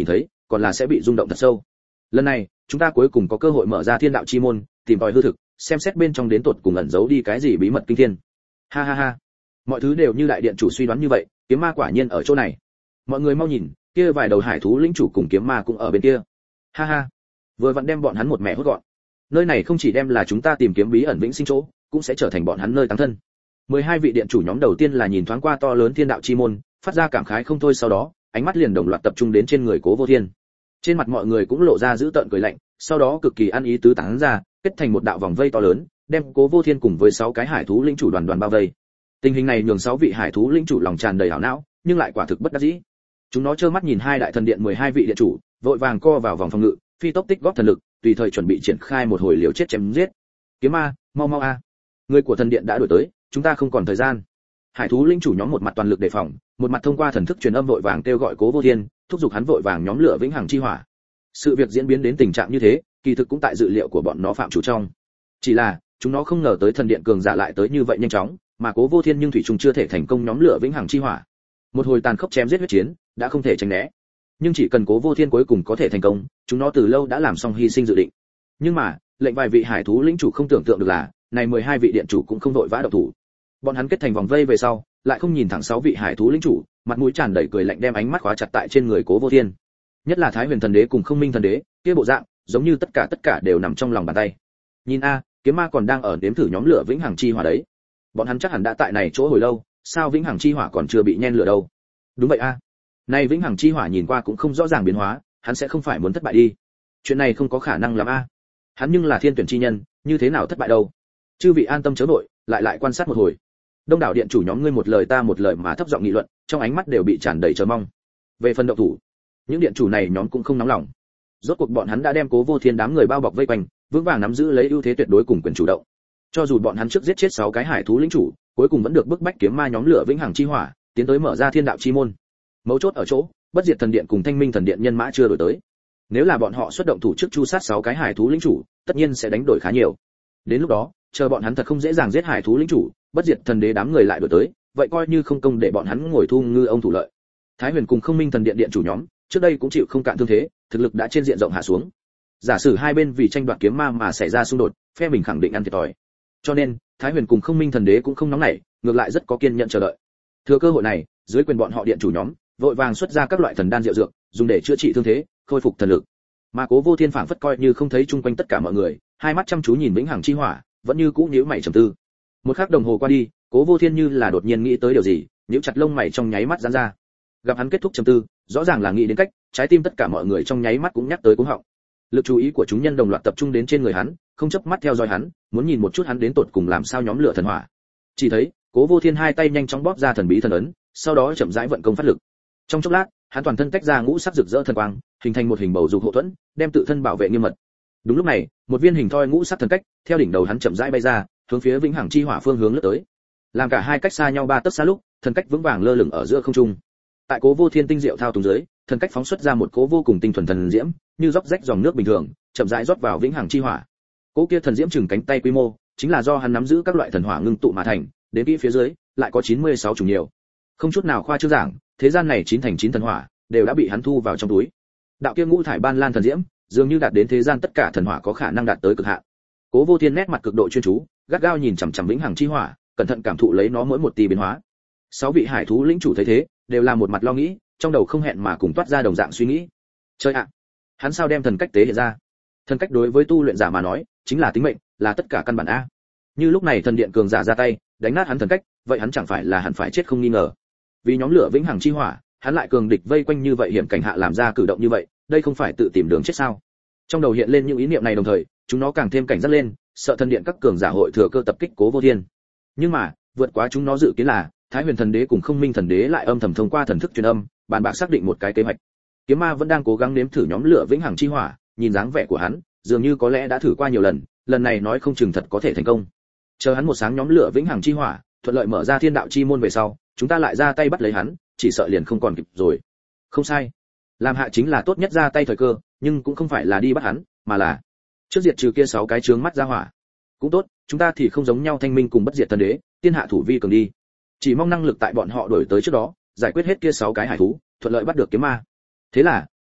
còn là sẽ bị rung động thật sâu. Lần này, chúng ta cuối cùng có cơ hội mở ra thiên đạo chi môn, tìm tòi hư thực, xem xét bên trong đến tột cùng ẩn giấu đi cái gì bí mật kinh thiên. Ha ha ha. Mọi thứ đều như đại điện chủ suy đoán như vậy, kiếm ma quả nhiên ở chỗ này. Mọi người mau nhìn, kia vài đầu hải thú lĩnh chủ cùng kiếm ma cũng ở bên kia. Ha ha. Vừa vặn đem bọn hắn một mẹ hốt gọn. Nơi này không chỉ đem là chúng ta tìm kiếm bí ẩn vĩnh sinh chỗ, cũng sẽ trở thành bọn hắn nơi táng thân. mười hai vị điện chủ nhóm đầu tiên là nhìn thoáng qua to lớn thiên đạo chi môn, phát ra cảm khái không thôi, sau đó, ánh mắt liền đồng loạt tập trung đến trên người Cố Vô Thiên. Trên mặt mọi người cũng lộ ra dữ tợn cười lạnh, sau đó cực kỳ ăn ý tứ tán ra, kết thành một đạo vòng vây to lớn, đem Cố Vô Thiên cùng với sáu cái hải thú lĩnh chủ đoàn đoàn bao vây. Tình hình này nhường sáu vị hải thú lĩnh chủ lòng tràn đầy hảo não, nhưng lại quả thực bất đắc dĩ. Chúng nó trơ mắt nhìn hai đại thần điện mười hai vị điện chủ, vội vàng co vào vòng phòng ngự, phi tốc tích góp thần lực, tùy thời chuẩn bị triển khai một hồi liều chết chém giết. Kiếm ma, mau mau a. Người của thần điện đã đuổi tới, chúng ta không còn thời gian. Hải thú lĩnh chủ nhóm một mặt toàn lực đề phòng, một mặt thông qua thần thức truyền âm vội vàng kêu gọi Cố Vô Thiên, thúc giục hắn vội vàng nhóm lửa vĩnh hằng chi hỏa. Sự việc diễn biến đến tình trạng như thế, kỳ thực cũng tại dự liệu của bọn nó phạm chủ trong. Chỉ là, chúng nó không ngờ tới thần điện cường giả lại tới như vậy nhanh chóng, mà Cố Vô Thiên nhưng thủy chung chưa thể thành công nhóm lửa vĩnh hằng chi hỏa. Một hồi tàn khốc chém giết huyết chiến, đã không thể tránh né. Nhưng chỉ cần Cố Vô Thiên cuối cùng có thể thành công, chúng nó từ lâu đã làm xong hy sinh dự định. Nhưng mà, lệnh vài vị hải thú lĩnh chủ không tưởng tượng được là, này mười hai vị điện chủ cũng không đội vã động thủ. Bọn hắn kết thành vòng vây về sau, lại không nhìn thẳng sáu vị hải thú lĩnh chủ, mặt mũi tràn đầy cười lạnh đem ánh mắt khóa chặt tại trên người Cố Vô Thiên. Nhất là Thái Huyền thần đế cùng Không Minh thần đế, kia bộ dạng, giống như tất cả tất cả đều nằm trong lòng bàn tay. Nhìn a, kiếm ma còn đang ở nếm thử nhóm lửa vĩnh hằng chi hỏa đấy. Bọn hắn chắc hẳn đã tại này chỗ hồi lâu, sao vĩnh hằng chi hỏa còn chưa bị nhen lửa đâu? Đúng vậy a. Này vĩnh hằng chi hỏa nhìn qua cũng không rõ ràng biến hóa, hắn sẽ không phải muốn thất bại đi. Chuyện này không có khả năng lắm a. Hắn nhưng là thiên tuyển chi nhân, như thế nào thất bại đâu? Chư vị an tâm chớ vội, lại lại quan sát một hồi. Đông đảo điện chủ nhóm ngươi một lời ta một lời mà thấp giọng nghị luận, trong ánh mắt đều bị tràn đầy chờ mong. Về phần động thủ, những điện chủ này nhóm cũng không nóng lòng. Rốt cuộc bọn hắn đã đem Cố Vô Thiên đám người bao bọc vây quanh, vững vàng nắm giữ lấy ưu thế tuyệt đối cùng quyền chủ động. Cho dù bọn hắn trước giết chết sáu cái hải thú lĩnh chủ, cuối cùng vẫn được bức bách kiếm ma nhóm lửa vĩnh hằng chi hỏa, tiến tới mở ra thiên đạo chi môn. Mấu chốt ở chỗ, Bất Diệt thần điện cùng Thanh Minh thần điện nhân mã chưa đổi tới. Nếu là bọn họ xuất động thủ trước chu sát sáu cái hải thú lĩnh chủ, tất nhiên sẽ đánh đổi khá nhiều. Đến lúc đó, chờ bọn hắn thật không dễ dàng giết hải thú lĩnh chủ, Bất Diệt thần đế đám người lại đổi tới, vậy coi như không công để bọn hắn ngồi thu ngư ông thủ lợi. Thái Huyền cùng Không Minh thần điện điện chủ nhóm, trước đây cũng chịu không cạn thương thế, thực lực đã trên diện rộng hạ xuống. Giả sử hai bên vì tranh đoạt kiếm ma mà xảy ra xung đột, phe mình khẳng định ăn thiệt thòi. Cho nên, Thái Huyền cùng Không Minh thần đế cũng không nóng nảy, ngược lại rất có kiên nhẫn chờ đợi. Thừa cơ hội này, dưới quyền bọn họ điện chủ nhóm, vội vàng xuất ra các loại thần đan diệu dược, dùng để chữa trị thương thế, khôi phục thần lực. Mà Cố Vô Thiên phảng phất coi như không thấy chung quanh tất cả mọi người, hai mắt chăm chú nhìn vĩnh hằng chi hỏa, vẫn như cũ nhíu mày trầm tư. Một khắc đồng hồ qua đi, Cố Vô Thiên như là đột nhiên nghĩ tới điều gì, nhíu chặt lông mày trong nháy mắt giãn ra. Gặp hắn kết thúc trầm tư, rõ ràng là nghĩ đến cách, trái tim tất cả mọi người trong nháy mắt cũng nhắc tới cuống họng. Lực chú ý của chúng nhân đồng loạt tập trung đến trên người hắn, không chớp mắt theo dõi hắn, muốn nhìn một chút hắn đến tột cùng làm sao nhóm lửa thần hỏa. Chỉ thấy, Cố Vô Thiên hai tay nhanh chóng bóp ra thần bí thần ấn, sau đó chậm rãi vận công phát lực. Trong chốc lát, hắn toàn thân tách ra ngũ sắc rực rỡ thần quang, hình thành một hình bầu dục hộ thuẫn, đem tự thân bảo vệ nghiêm mật. Đúng lúc này, một viên hình thoi ngũ sắc thần cách, theo đỉnh đầu hắn chậm rãi bay ra, hướng phía vĩnh hằng chi hỏa phương hướng lướt tới. Làm cả hai cách xa nhau ba tấc xa lúc, thần cách vững vàng lơ lửng ở giữa không trung. Tại Cố Vô Thiên tinh diệu thao túng dưới, thần cách phóng xuất ra một cỗ vô cùng tinh thuần thần diễm, như róc rách dòng nước bình thường, chậm rãi rót vào vĩnh hằng chi hỏa. Cỗ kia thần diễm chừng cánh tay quy mô, chính là do hắn nắm giữ các loại thần hỏa ngưng tụ mà thành, đến kỹ phía dưới, lại có chín mươi sáu chủng nhiều. Không chút nào khoa trương giảng, thế gian này chín thành chín thần hỏa đều đã bị hắn thu vào trong túi. Đạo kia ngũ thải ban lan thần diễm, dường như đạt đến thế gian tất cả thần hỏa có khả năng đạt tới cực hạn. Cố Vô Thiên nét mặt cực độ chuyên chú, gắt gao nhìn chằm chằm vĩnh hằng chi hỏa, cẩn thận cảm thụ lấy nó mỗi một tí biến hóa. Sáu vị hải thú lĩnh chủ thấy thế, đều là một mặt lo nghĩ, trong đầu không hẹn mà cùng toát ra đồng dạng suy nghĩ. Chơi ạ, hắn sao đem thần cách tế hiện ra? Thần cách đối với tu luyện giả mà nói, chính là tính mệnh, là tất cả căn bản a. Như lúc này thần điện cường giả ra tay, đánh nát hắn thần cách, vậy hắn chẳng phải là hẳn phải chết không nghi ngờ. Vì nhóm lửa vĩnh hằng chi hỏa, hắn lại cường địch vây quanh như vậy hiểm cảnh hạ làm ra cử động như vậy, đây không phải tự tìm đường chết sao? Trong đầu hiện lên những ý niệm này đồng thời, chúng nó càng thêm cảnh giác lên, sợ thần điện các cường giả hội thừa cơ tập kích Cố Vô Thiên. Nhưng mà, vượt quá chúng nó dự kiến là, Thái Huyền thần đế cùng Không Minh thần đế lại âm thầm thông qua thần thức truyền âm, bàn bạc xác định một cái kế hoạch. Kiếm ma vẫn đang cố gắng nếm thử nhóm lửa vĩnh hằng chi hỏa, nhìn dáng vẻ của hắn, dường như có lẽ đã thử qua nhiều lần, lần này nói không chừng thật có thể thành công. Chờ hắn một sáng nhóm lửa vĩnh hằng chi hỏa, thuận lợi mở ra thiên đạo chi môn về sau, chúng ta lại ra tay bắt lấy hắn, chỉ sợ liền không còn kịp rồi. Không sai, làm hạ chính là tốt nhất ra tay thời cơ, nhưng cũng không phải là đi bắt hắn, mà là trước diệt trừ kia sáu cái chướng mắt ra hỏa. Cũng tốt, chúng ta thì không giống nhau, Thanh Minh cùng Bất Diệt thần đế, tiên hạ thủ vi cường đi. Chỉ mong năng lực tại bọn họ đổi tới trước đó, giải quyết hết kia sáu cái hải thú, thuận lợi bắt được kiếm ma. Thế là,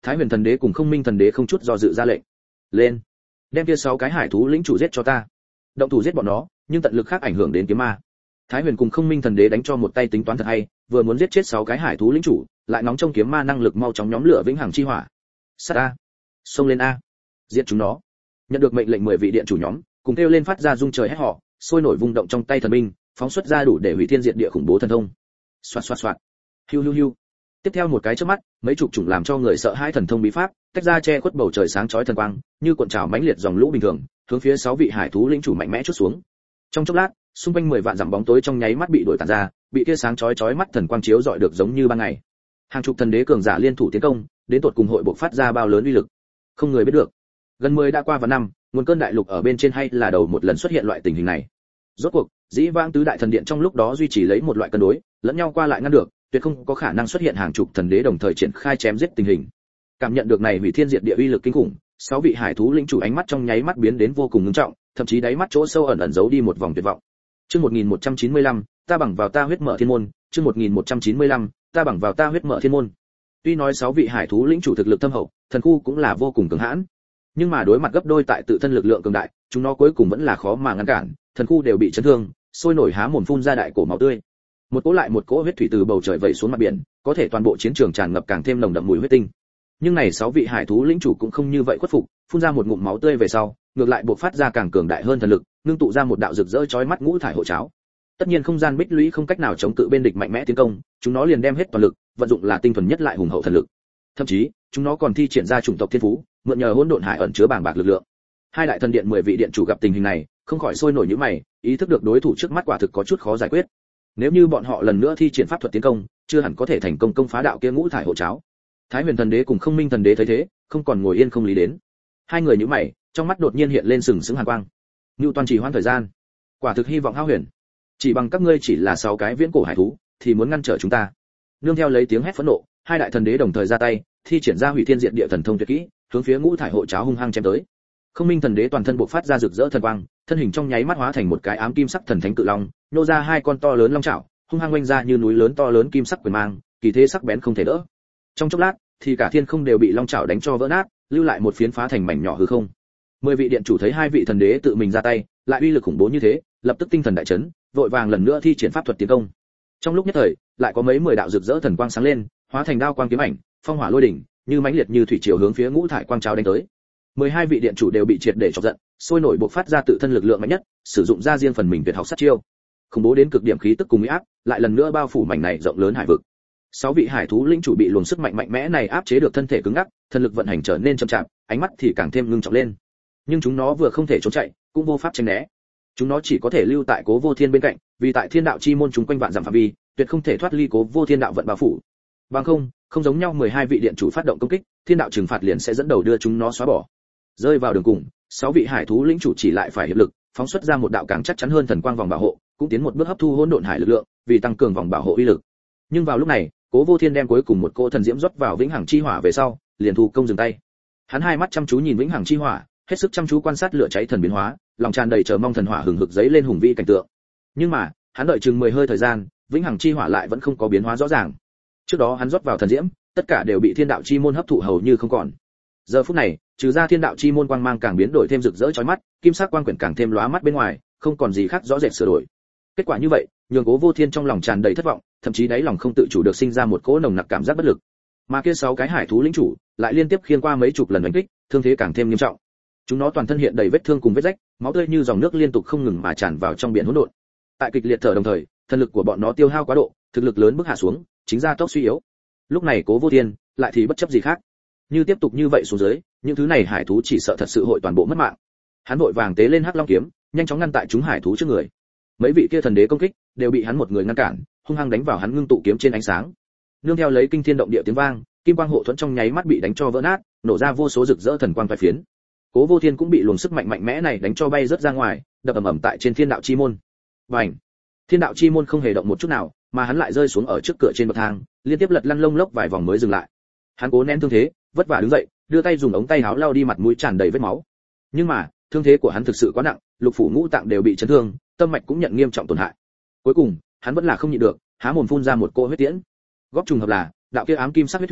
Thái Huyền Thần Đế cùng Không Minh Thần Đế không chút do dự ra lệnh. Lên, đem kia sáu cái hải thú lĩnh chủ giết cho ta. Động thủ giết bọn nó, nhưng tận lực khác ảnh hưởng đến kiếm ma. Thái Huyền cùng Không Minh Thần Đế đánh cho một tay tính toán thật hay, vừa muốn giết chết sáu cái hải thú lĩnh chủ, lại nóng trong kiếm ma năng lực mau chóng nhóm lửa vĩnh hằng chi hỏa. Sát a, xông lên a, giết chúng nó. Nhận được mệnh lệnh mười vị điện chủ nhóm, cùng kêu lên phát ra rung trời hét họ, sôi nổi vung động trong tay thần binh, phóng xuất ra đủ để hủy thiên diệt địa khủng bố thần thông. Xoạt xoạt xoạt. Hiu hiu hiu. Tiếp theo một cái chớp mắt, mấy chục chủng làm cho người sợ hãi thần thông bí pháp, tách ra che khuất bầu trời sáng chói thần quang, như cuộn trào mãnh liệt dòng lũ bình thường, hướng phía sáu vị hải thú lĩnh chủ mạnh mẽ chốt xuống. Trong chốc lát, xung quanh mười vạn dặm bóng tối trong nháy mắt bị đuổi tàn ra, bị kia sáng chói chói mắt thần quang chiếu rọi được giống như ban ngày. Hàng chục thần đế cường giả liên thủ tiến công, đến tột cùng hội bộc phát ra bao lớn uy lực, không người biết được. Gần mười đã qua và năm, nguồn cơn đại lục ở bên trên hay là đầu một lần xuất hiện loại tình hình này. Rốt cuộc, dĩ vãng tứ đại thần điện trong lúc đó duy trì lấy một loại cân đối, lẫn nhau qua lại ngăn được, tuyệt không có khả năng xuất hiện hàng chục thần đế đồng thời triển khai chém giết tình hình. Cảm nhận được này hủy thiên diệt địa uy lực kinh khủng, sáu vị hải thú lĩnh chủ ánh mắt trong nháy mắt biến đến vô cùng nghiêm trọng, thậm chí đáy mắt chỗ sâu ẩn ẩn giấu đi một vòng tuyệt vọng. Chương một nghìn một trăm chín mươi lăm, ta bằng vào ta huyết mở thiên môn, chương một nghìn một trăm chín mươi lăm, ta bằng vào ta huyết mở thiên môn. Tuy nói sáu vị hải thú lĩnh chủ thực lực thâm hậu, thần khu cũng là vô cùng cường hãn, nhưng mà đối mặt gấp đôi tại tự thân lực lượng cường đại, chúng nó cuối cùng vẫn là khó mà ngăn cản, thần khu đều bị chấn thương, sôi nổi há mồm phun ra đại cổ máu tươi. Một cỗ lại một cỗ huyết thủy từ bầu trời vẩy xuống mặt biển, có thể toàn bộ chiến trường tràn ngập càng thêm nồng đậm mùi huyết tinh. Nhưng này sáu vị hải thú lĩnh chủ cũng không như vậy khuất phục, phun ra một ngụm máu tươi về sau, ngược lại bộc phát ra càng cường đại hơn thần lực, ngưng tụ ra một đạo rực rỡ chói mắt ngũ thải hộ cháo. Tất nhiên không gian bích lũy không cách nào chống cự bên địch mạnh mẽ tiến công, chúng nó liền đem hết toàn lực, vận dụng là tinh thuần nhất lại hùng hậu thần lực. Thậm chí, chúng nó còn thi triển ra chủng tộc thiên phú, mượn nhờ hỗn độn hải ẩn chứa bàng bạc lực lượng. Hai đại thần điện mười vị điện chủ gặp tình hình này, không khỏi sôi nổi nhíu mày, ý thức được đối thủ trước mắt quả thực có chút khó giải quyết. Nếu như bọn họ lần nữa thi triển pháp thuật tiến công, chưa hẳn có thể thành công công phá đạo kia ngũ thải hộ cháo. Thái Huyền Thần Đế cùng Không Minh Thần Đế thấy thế, không còn ngồi yên không lý đến. Hai người nhíu mày, trong mắt đột nhiên hiện lên sừng sững hàn quang. Nưu Toàn chỉ hoãn thời gian, quả thực hy vọng hao huyền. Chỉ bằng các ngươi chỉ là sáu cái viễn cổ hải thú, thì muốn ngăn trở chúng ta. Nương theo lấy tiếng hét phẫn nộ, hai đại thần đế đồng thời ra tay, thi triển ra hủy thiên diệt địa thần thông tuyệt kỹ, hướng phía ngũ thải hộ cháo hung hăng chém tới. Không Minh Thần Đế toàn thân bộc phát ra rực rỡ thần quang, thân hình trong nháy mắt hóa thành một cái ám kim sắc thần thánh cự long, nô ra hai con to lớn long chảo, hung hăng oanh ra như núi lớn to lớn kim sắc quyền mang, kỳ thế sắc bén không thể đỡ. Trong chốc lát, thì cả thiên không đều bị long chảo đánh cho vỡ nát, lưu lại một phiến phá thành mảnh nhỏ hư không. Mười vị điện chủ thấy hai vị thần đế tự mình ra tay, lại uy lực khủng bố như thế, lập tức tinh thần đại chấn, vội vàng lần nữa thi triển pháp thuật tiến công. Trong lúc nhất thời, lại có mấy mười đạo rực rỡ thần quang sáng lên, hóa thành đao quang kiếm ảnh, phong hỏa lôi đỉnh, như mãnh liệt như thủy triều hướng phía ngũ thải quang cháo đánh tới. Mười hai vị điện chủ đều bị triệt để chọc giận, sôi nổi bộc phát ra tự thân lực lượng mạnh nhất, sử dụng ra riêng phần mình tuyệt học sát chiêu. Khủng bố đến cực điểm khí tức cùng uy áp, lại lần nữa bao phủ mảnh này rộng lớn hải vực. Sáu vị hải thú lĩnh chủ bị luồng sức mạnh mạnh mẽ này áp chế được thân thể cứng ngắc, thần lực vận hành trở nên chậm chạp, ánh mắt thì càng thêm ngưng trọng lên. Nhưng chúng nó vừa không thể trốn chạy, cũng vô pháp tránh né. Chúng nó chỉ có thể lưu tại Cố Vô Thiên bên cạnh, vì tại Thiên Đạo chi môn chúng quanh vạn dặm phạm vi, tuyệt không thể thoát ly Cố Vô Thiên đạo vận bao phủ. Bằng không, không giống nhau mười hai vị điện chủ phát động công kích, Thiên Đạo trừng phạt liền sẽ dẫn đầu đưa chúng nó xóa bỏ. Rơi vào đường cùng, sáu vị hải thú lĩnh chủ chỉ lại phải hiệp lực, phóng xuất ra một đạo càng chắc chắn hơn thần quang vòng bảo hộ, cũng tiến một bước hấp thu hỗn độn hải lực lượng, vì tăng cường vòng bảo hộ uy lực. Nhưng vào lúc này, Cố Vô Thiên đem cuối cùng một cỗ thần diễm rót vào vĩnh hằng chi hỏa về sau, liền thu công dừng tay. Hắn hai mắt chăm chú nhìn vĩnh hằng chi hỏa, hết sức chăm chú quan sát lửa cháy thần biến hóa, lòng tràn đầy chờ mong thần hỏa hừng hực giấy lên hùng vĩ cảnh tượng. Nhưng mà, hắn đợi chừng mười hơi thời gian, vĩnh hằng chi hỏa lại vẫn không có biến hóa rõ ràng. Trước đó hắn rót vào thần diễm, tất cả đều bị Thiên Đạo chi môn hấp thụ hầu như không còn. Giờ phút này, trừ ra Thiên Đạo chi môn quang mang càng biến đổi thêm rực rỡ chói mắt, kim sắc quang quyển càng thêm lóa mắt bên ngoài, không còn gì khác rõ rệt sửa đổi. Kết quả như vậy, nhường Cố Vô Thiên trong lòng tràn đầy thất vọng, thậm chí đáy lòng không tự chủ được sinh ra một cỗ nồng nặc cảm giác bất lực. Mà kia sáu cái hải thú lĩnh chủ lại liên tiếp khiên qua mấy chục lần đánh kích, thương thế càng thêm nghiêm trọng. Chúng nó toàn thân hiện đầy vết thương cùng vết rách, máu tươi như dòng nước liên tục không ngừng mà tràn vào trong biển hỗn độn. Tại kịch liệt thở đồng thời, thần lực của bọn nó tiêu hao quá độ, thực lực lớn bước hạ xuống, chính ra tốc suy yếu. Lúc này Cố Vô Thiên lại thì bất chấp gì khác. Như tiếp tục như vậy xuống dưới, những thứ này hải thú chỉ sợ thật sự hội toàn bộ mất mạng. Hắn vội vàng tế lên Hắc Long kiếm, nhanh chóng ngăn tại chúng hải thú trước người. Mấy vị kia thần đế công kích đều bị hắn một người ngăn cản, hung hăng đánh vào hắn ngưng tụ kiếm trên ánh sáng. Nương theo lấy kinh thiên động địa tiếng vang, kim quang hộ thuẫn trong nháy mắt bị đánh cho vỡ nát, nổ ra vô số rực rỡ thần quang vài phiến. Cố Vô Thiên cũng bị luồng sức mạnh mạnh mẽ này đánh cho bay rất ra ngoài, đập ầm ầm tại trên Thiên Đạo chi môn. Bành! Thiên Đạo chi môn không hề động một chút nào, mà hắn lại rơi xuống ở trước cửa trên bậc thang, liên tiếp lật lăn lông lốc vài vòng mới dừng lại. Hắn cố nén thương thế, vất vả đứng dậy, đưa tay dùng ống tay áo lau đi mặt mũi tràn đầy vết máu. Nhưng mà, thương thế của hắn thực sự quá nặng, lục phủ ngũ tạng đều bị chấn thương, tâm mạch cũng nhận nghiêm trọng tổn hại. Cuối cùng, hắn vẫn là không nhịn được, há mồm phun ra một cỗ huyết tiễn. Góp trùng hợp là, đạo kia ám kim sắc huyết thủy,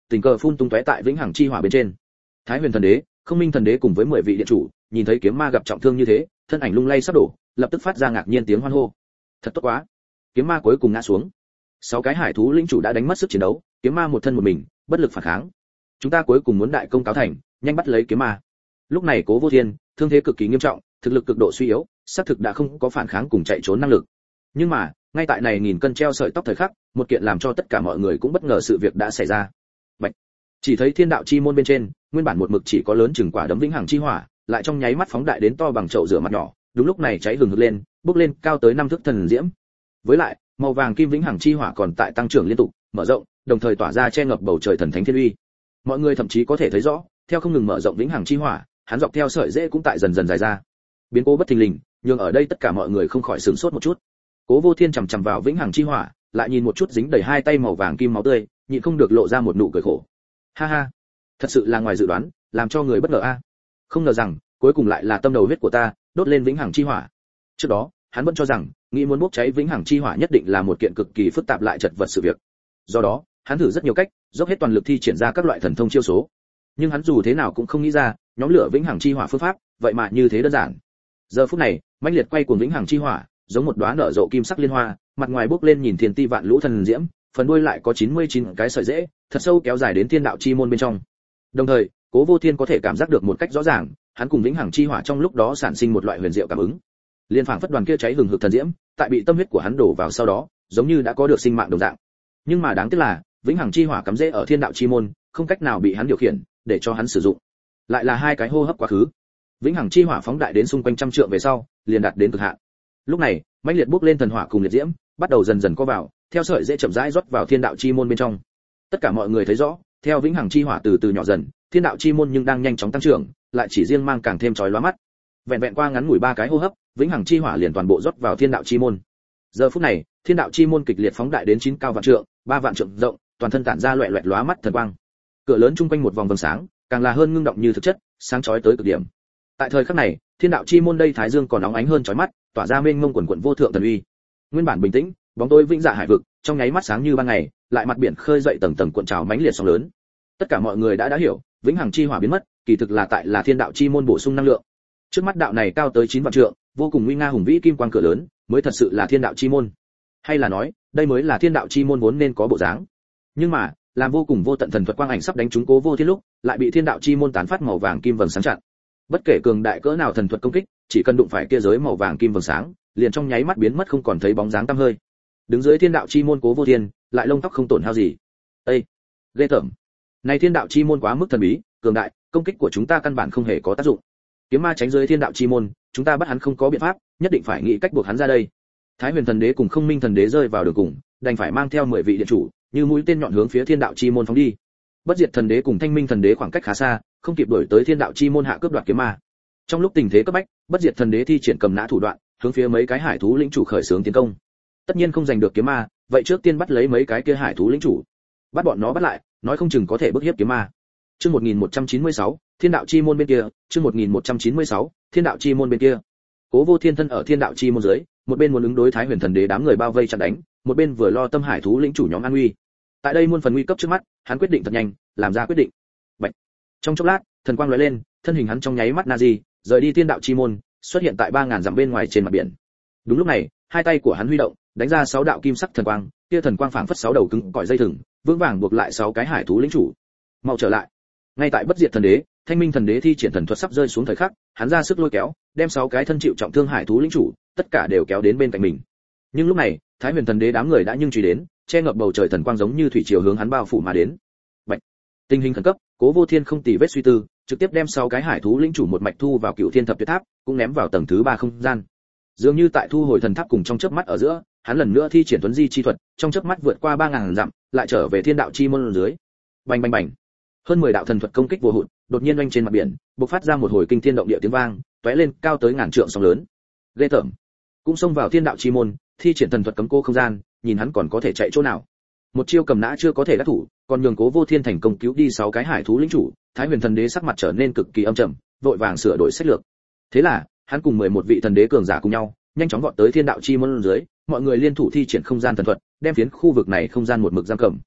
tình cờ phun tung tóe tại vĩnh hằng chi hỏa bên trên. Thái Huyền thần đế, Không Minh thần đế cùng với mười vị điện chủ, nhìn thấy kiếm ma gặp trọng thương như thế, thân ảnh lung lay sắp đổ, lập tức phát ra ngạc nhiên tiếng hoan hô. Thật tốt quá. Kiếm ma cuối cùng ngã xuống. Sáu cái hải thú lĩnh chủ đã đánh mất sức chiến đấu, kiếm ma một thân một mình, bất lực phản kháng. Chúng ta cuối cùng muốn đại công cáo thành, nhanh bắt lấy kiếm ma. Lúc này Cố Vô Thiên, thương thế cực kỳ nghiêm trọng, thực lực cực độ suy yếu, xác thực đã không có phản kháng cùng chạy trốn năng lực. Nhưng mà, ngay tại này nghìn cân treo sợi tóc thời khắc, một kiện làm cho tất cả mọi người cũng bất ngờ sự việc đã xảy ra. Bạch. Chỉ thấy thiên đạo chi môn bên trên, nguyên bản một mực chỉ có lớn chừng quả đấm vĩnh hằng chi hỏa, lại trong nháy mắt phóng đại đến to bằng chậu rửa mặt nhỏ, đúng lúc này cháy hừng hực lên, bốc lên cao tới năm thước thần diễm. Với lại, màu vàng kim vĩnh hằng chi hỏa còn tại tăng trưởng liên tục, mở rộng, đồng thời tỏa ra che ngập bầu trời thần thánh thiên uy. Mọi người thậm chí có thể thấy rõ, theo không ngừng mở rộng vĩnh hằng chi hỏa, hắn dọc theo sợi rễ cũng tại dần dần dài ra. Biến cố bất thình lình, nhưng ở đây tất cả mọi người không khỏi sửng sốt một chút. Cố Vô Thiên chằm chằm vào vĩnh hằng chi hỏa, lại nhìn một chút dính đầy hai tay màu vàng kim máu tươi, nhịn không được lộ ra một nụ cười khổ. Ha ha, thật sự là ngoài dự đoán, làm cho người bất ngờ a. Không ngờ rằng, cuối cùng lại là tâm đầu huyết của ta, đốt lên vĩnh hằng chi hỏa. Trước đó, hắn vẫn cho rằng, nghĩ muốn bốc cháy vĩnh hằng chi hỏa nhất định là một kiện cực kỳ phức tạp lại chật vật sự việc. Do đó, hắn thử rất nhiều cách, dốc hết toàn lực thi triển ra các loại thần thông chiêu số. Nhưng hắn dù thế nào cũng không nghĩ ra, nhóm lửa vĩnh hằng chi hỏa phương pháp, vậy mà như thế đơn giản. Giờ phút này, mãnh liệt quay cuồng vĩnh hằng chi hỏa, giống một đóa nở rộ kim sắc liên hoa, mặt ngoài bốc lên nhìn thiên ti vạn lũ thần diễm, phần đuôi lại có chín mươi chín cái sợi rễ, thật sâu kéo dài đến thiên đạo chi môn bên trong. Đồng thời, Cố Vô Thiên có thể cảm giác được một cách rõ ràng, hắn cùng vĩnh hằng chi hỏa trong lúc đó sản sinh một loại huyền diệu cảm ứng. Liên phảng phất đoàn kia cháy hừng hực thần diễm, tại bị tâm huyết của hắn đổ vào sau đó, giống như đã có được sinh mạng đồng dạng. Nhưng mà đáng tiếc là, vĩnh hằng chi hỏa cắm rễ ở thiên đạo chi môn, không cách nào bị hắn điều khiển, để cho hắn sử dụng. Lại là hai cái hô hấp quá khứ. Vĩnh hằng chi hỏa phóng đại đến xung quanh trăm trượng về sau, liền đạt đến cực hạn. Lúc này, mãnh liệt bốc lên thần hỏa cùng liệt diễm, bắt đầu dần dần co vào, theo sợi dễ chậm rãi rót vào thiên đạo chi môn bên trong. Tất cả mọi người thấy rõ, theo vĩnh hằng chi hỏa từ từ nhỏ dần, thiên đạo chi môn nhưng đang nhanh chóng tăng trưởng, lại chỉ riêng mang càng thêm chói lóa mắt. Vẹn vẹn qua ngắn ngủi ba cái hô hấp, vĩnh hằng chi hỏa liền toàn bộ rót vào thiên đạo chi môn. Giờ phút này, thiên đạo chi môn kịch liệt phóng đại đến chín cao vạn trượng, ba vạn trượng rộng, toàn thân tản ra loẹt loẹt lóa mắt thần quang. Cửa lớn trung quanh một vòng vầng sáng, càng là hơn ngưng động như thực chất, sáng chói tới cực điểm. Tại thời khắc này, thiên đạo chi môn đây thái dương còn nóng ánh hơn chói mắt, tỏa ra mênh mông quần quần vô thượng thần uy. Nguyên bản bình tĩnh, bóng tối vĩnh dạ hải vực, trong nháy mắt sáng như ban ngày, lại mặt biển khơi dậy tầng tầng cuộn trào mãnh liệt sóng lớn. Tất cả mọi người đã đã hiểu, vĩnh hằng chi hỏa biến mất, kỳ thực là tại là thiên đạo chi môn bổ sung năng lượng. Trước mắt đạo này cao tới chín vạn trượng, vô cùng nguy nga hùng vĩ kim quang cửa lớn, mới thật sự là thiên đạo chi môn. Hay là nói, đây mới là thiên đạo chi môn vốn nên có bộ dáng. Nhưng mà, làm vô cùng vô tận thần thuật quang ảnh sắp đánh trúng Cố Vô Thiên lúc, lại bị thiên đạo chi môn tán phát màu vàng kim vầng sáng chặn. Bất kể cường đại cỡ nào thần thuật công kích, chỉ cần đụng phải kia giới màu vàng kim vầng sáng, liền trong nháy mắt biến mất không còn thấy bóng dáng tăm hơi. Đứng dưới thiên đạo chi môn Cố Vô Thiên, lại lông tóc không tổn hao gì. Ê, ghê tởm. Này thiên đạo chi môn quá mức thần bí, cường đại, công kích của chúng ta căn bản không hề có tác dụng. Kiếm ma tránh dưới thiên đạo chi môn, chúng ta bắt hắn không có biện pháp, nhất định phải nghĩ cách buộc hắn ra đây. Thái Huyền thần đế cùng Không Minh thần đế rơi vào đường cùng, đành phải mang theo mười vị điện chủ, như mũi tên nhọn hướng phía thiên đạo chi môn phóng đi. Bất diệt thần đế cùng Thanh Minh thần đế khoảng cách khá xa, không kịp đuổi tới thiên đạo chi môn hạ cướp đoạt kiếm ma. Trong lúc tình thế cấp bách, bất diệt thần đế thi triển cầm nã thủ đoạn, hướng phía mấy cái hải thú lĩnh chủ khởi xướng tiến công. Tất nhiên không giành được kiếm ma, vậy trước tiên bắt lấy mấy cái kia hải thú lĩnh chủ, bắt bọn nó bắt lại, nói không chừng có thể bức hiếp kiếm ma. Chương một nghìn một trăm chín mươi sáu, Thiên đạo chi môn bên kia, chương một nghìn một trăm chín mươi sáu, Thiên đạo chi môn bên kia. Cố Vô Thiên thân ở thiên đạo chi môn dưới, một bên muốn ứng đối Thái Huyền thần đế đám người bao vây chặn đánh, một bên vừa lo tâm hải thú lĩnh chủ nhóm an nguy. Tại đây muôn phần nguy cấp trước mắt, hắn quyết định thật nhanh, làm ra quyết định. Bạch. Trong chốc lát, thần quang lóe lên, thân hình hắn trong nháy mắt Nazi, rời đi thiên đạo chi môn, xuất hiện tại ba ngàn dặm bên ngoài trên mặt biển. Đúng lúc này, hai tay của hắn huy động, đánh ra sáu đạo kim sắc thần quang, kia thần quang phảng phất sáu đầu cứng cỏi dây thừng, vững vàng buộc lại sáu cái hải thú lĩnh chủ. Mau trở lại. Ngay tại bất diệt thần đế, Thanh Minh thần đế thi triển thần thuật sắp rơi xuống thời khắc, hắn ra sức lôi kéo, đem sáu cái thân chịu trọng thương hải thú lĩnh chủ, tất cả đều kéo đến bên cạnh mình. Nhưng lúc này, Thái Huyền thần đế đám người đã nhưng truy đến, che ngập bầu trời thần quang giống như thủy triều hướng hắn bao phủ mà đến. Bạch. Tình hình khẩn cấp, Cố Vô Thiên không tì vết suy tư, trực tiếp đem sáu cái hải thú lĩnh chủ một mạch thu vào Cửu Thiên Thập Tuyệt Tháp, cũng ném vào tầng thứ ba không gian. Dường như tại thu hồi thần tháp cùng trong chớp mắt ở giữa, hắn lần nữa thi triển tuấn di chi thuật, trong chớp mắt vượt qua ba ngàn dặm, lại trở về thiên đạo chi môn dưới. Bành bành bành. Hơn mười đạo thần thuật công kích vô hụt, đột nhiên oanh trên mặt biển, bộc phát ra một hồi kinh thiên động địa tiếng vang, tóe lên cao tới ngàn trượng sóng lớn. Ghê tởm. Cũng xông vào thiên đạo chi môn, thi triển thần thuật cấm cô không gian, nhìn hắn còn có thể chạy chỗ nào. Một chiêu cầm nã chưa có thể đắc thủ, còn nhường Cố Vô Thiên thành công cứu đi sáu cái hải thú lĩnh chủ, Thái Huyền thần đế sắc mặt trở nên cực kỳ âm trầm, vội vàng sửa đổi sách lược. Thế là, hắn cùng mười một vị thần đế cường giả cùng nhau, nhanh chóng vọt tới thiên đạo chi môn dưới, mọi người liên thủ thi triển không gian thần thuật, đem phiến khu vực này không gian một mực giam cầm.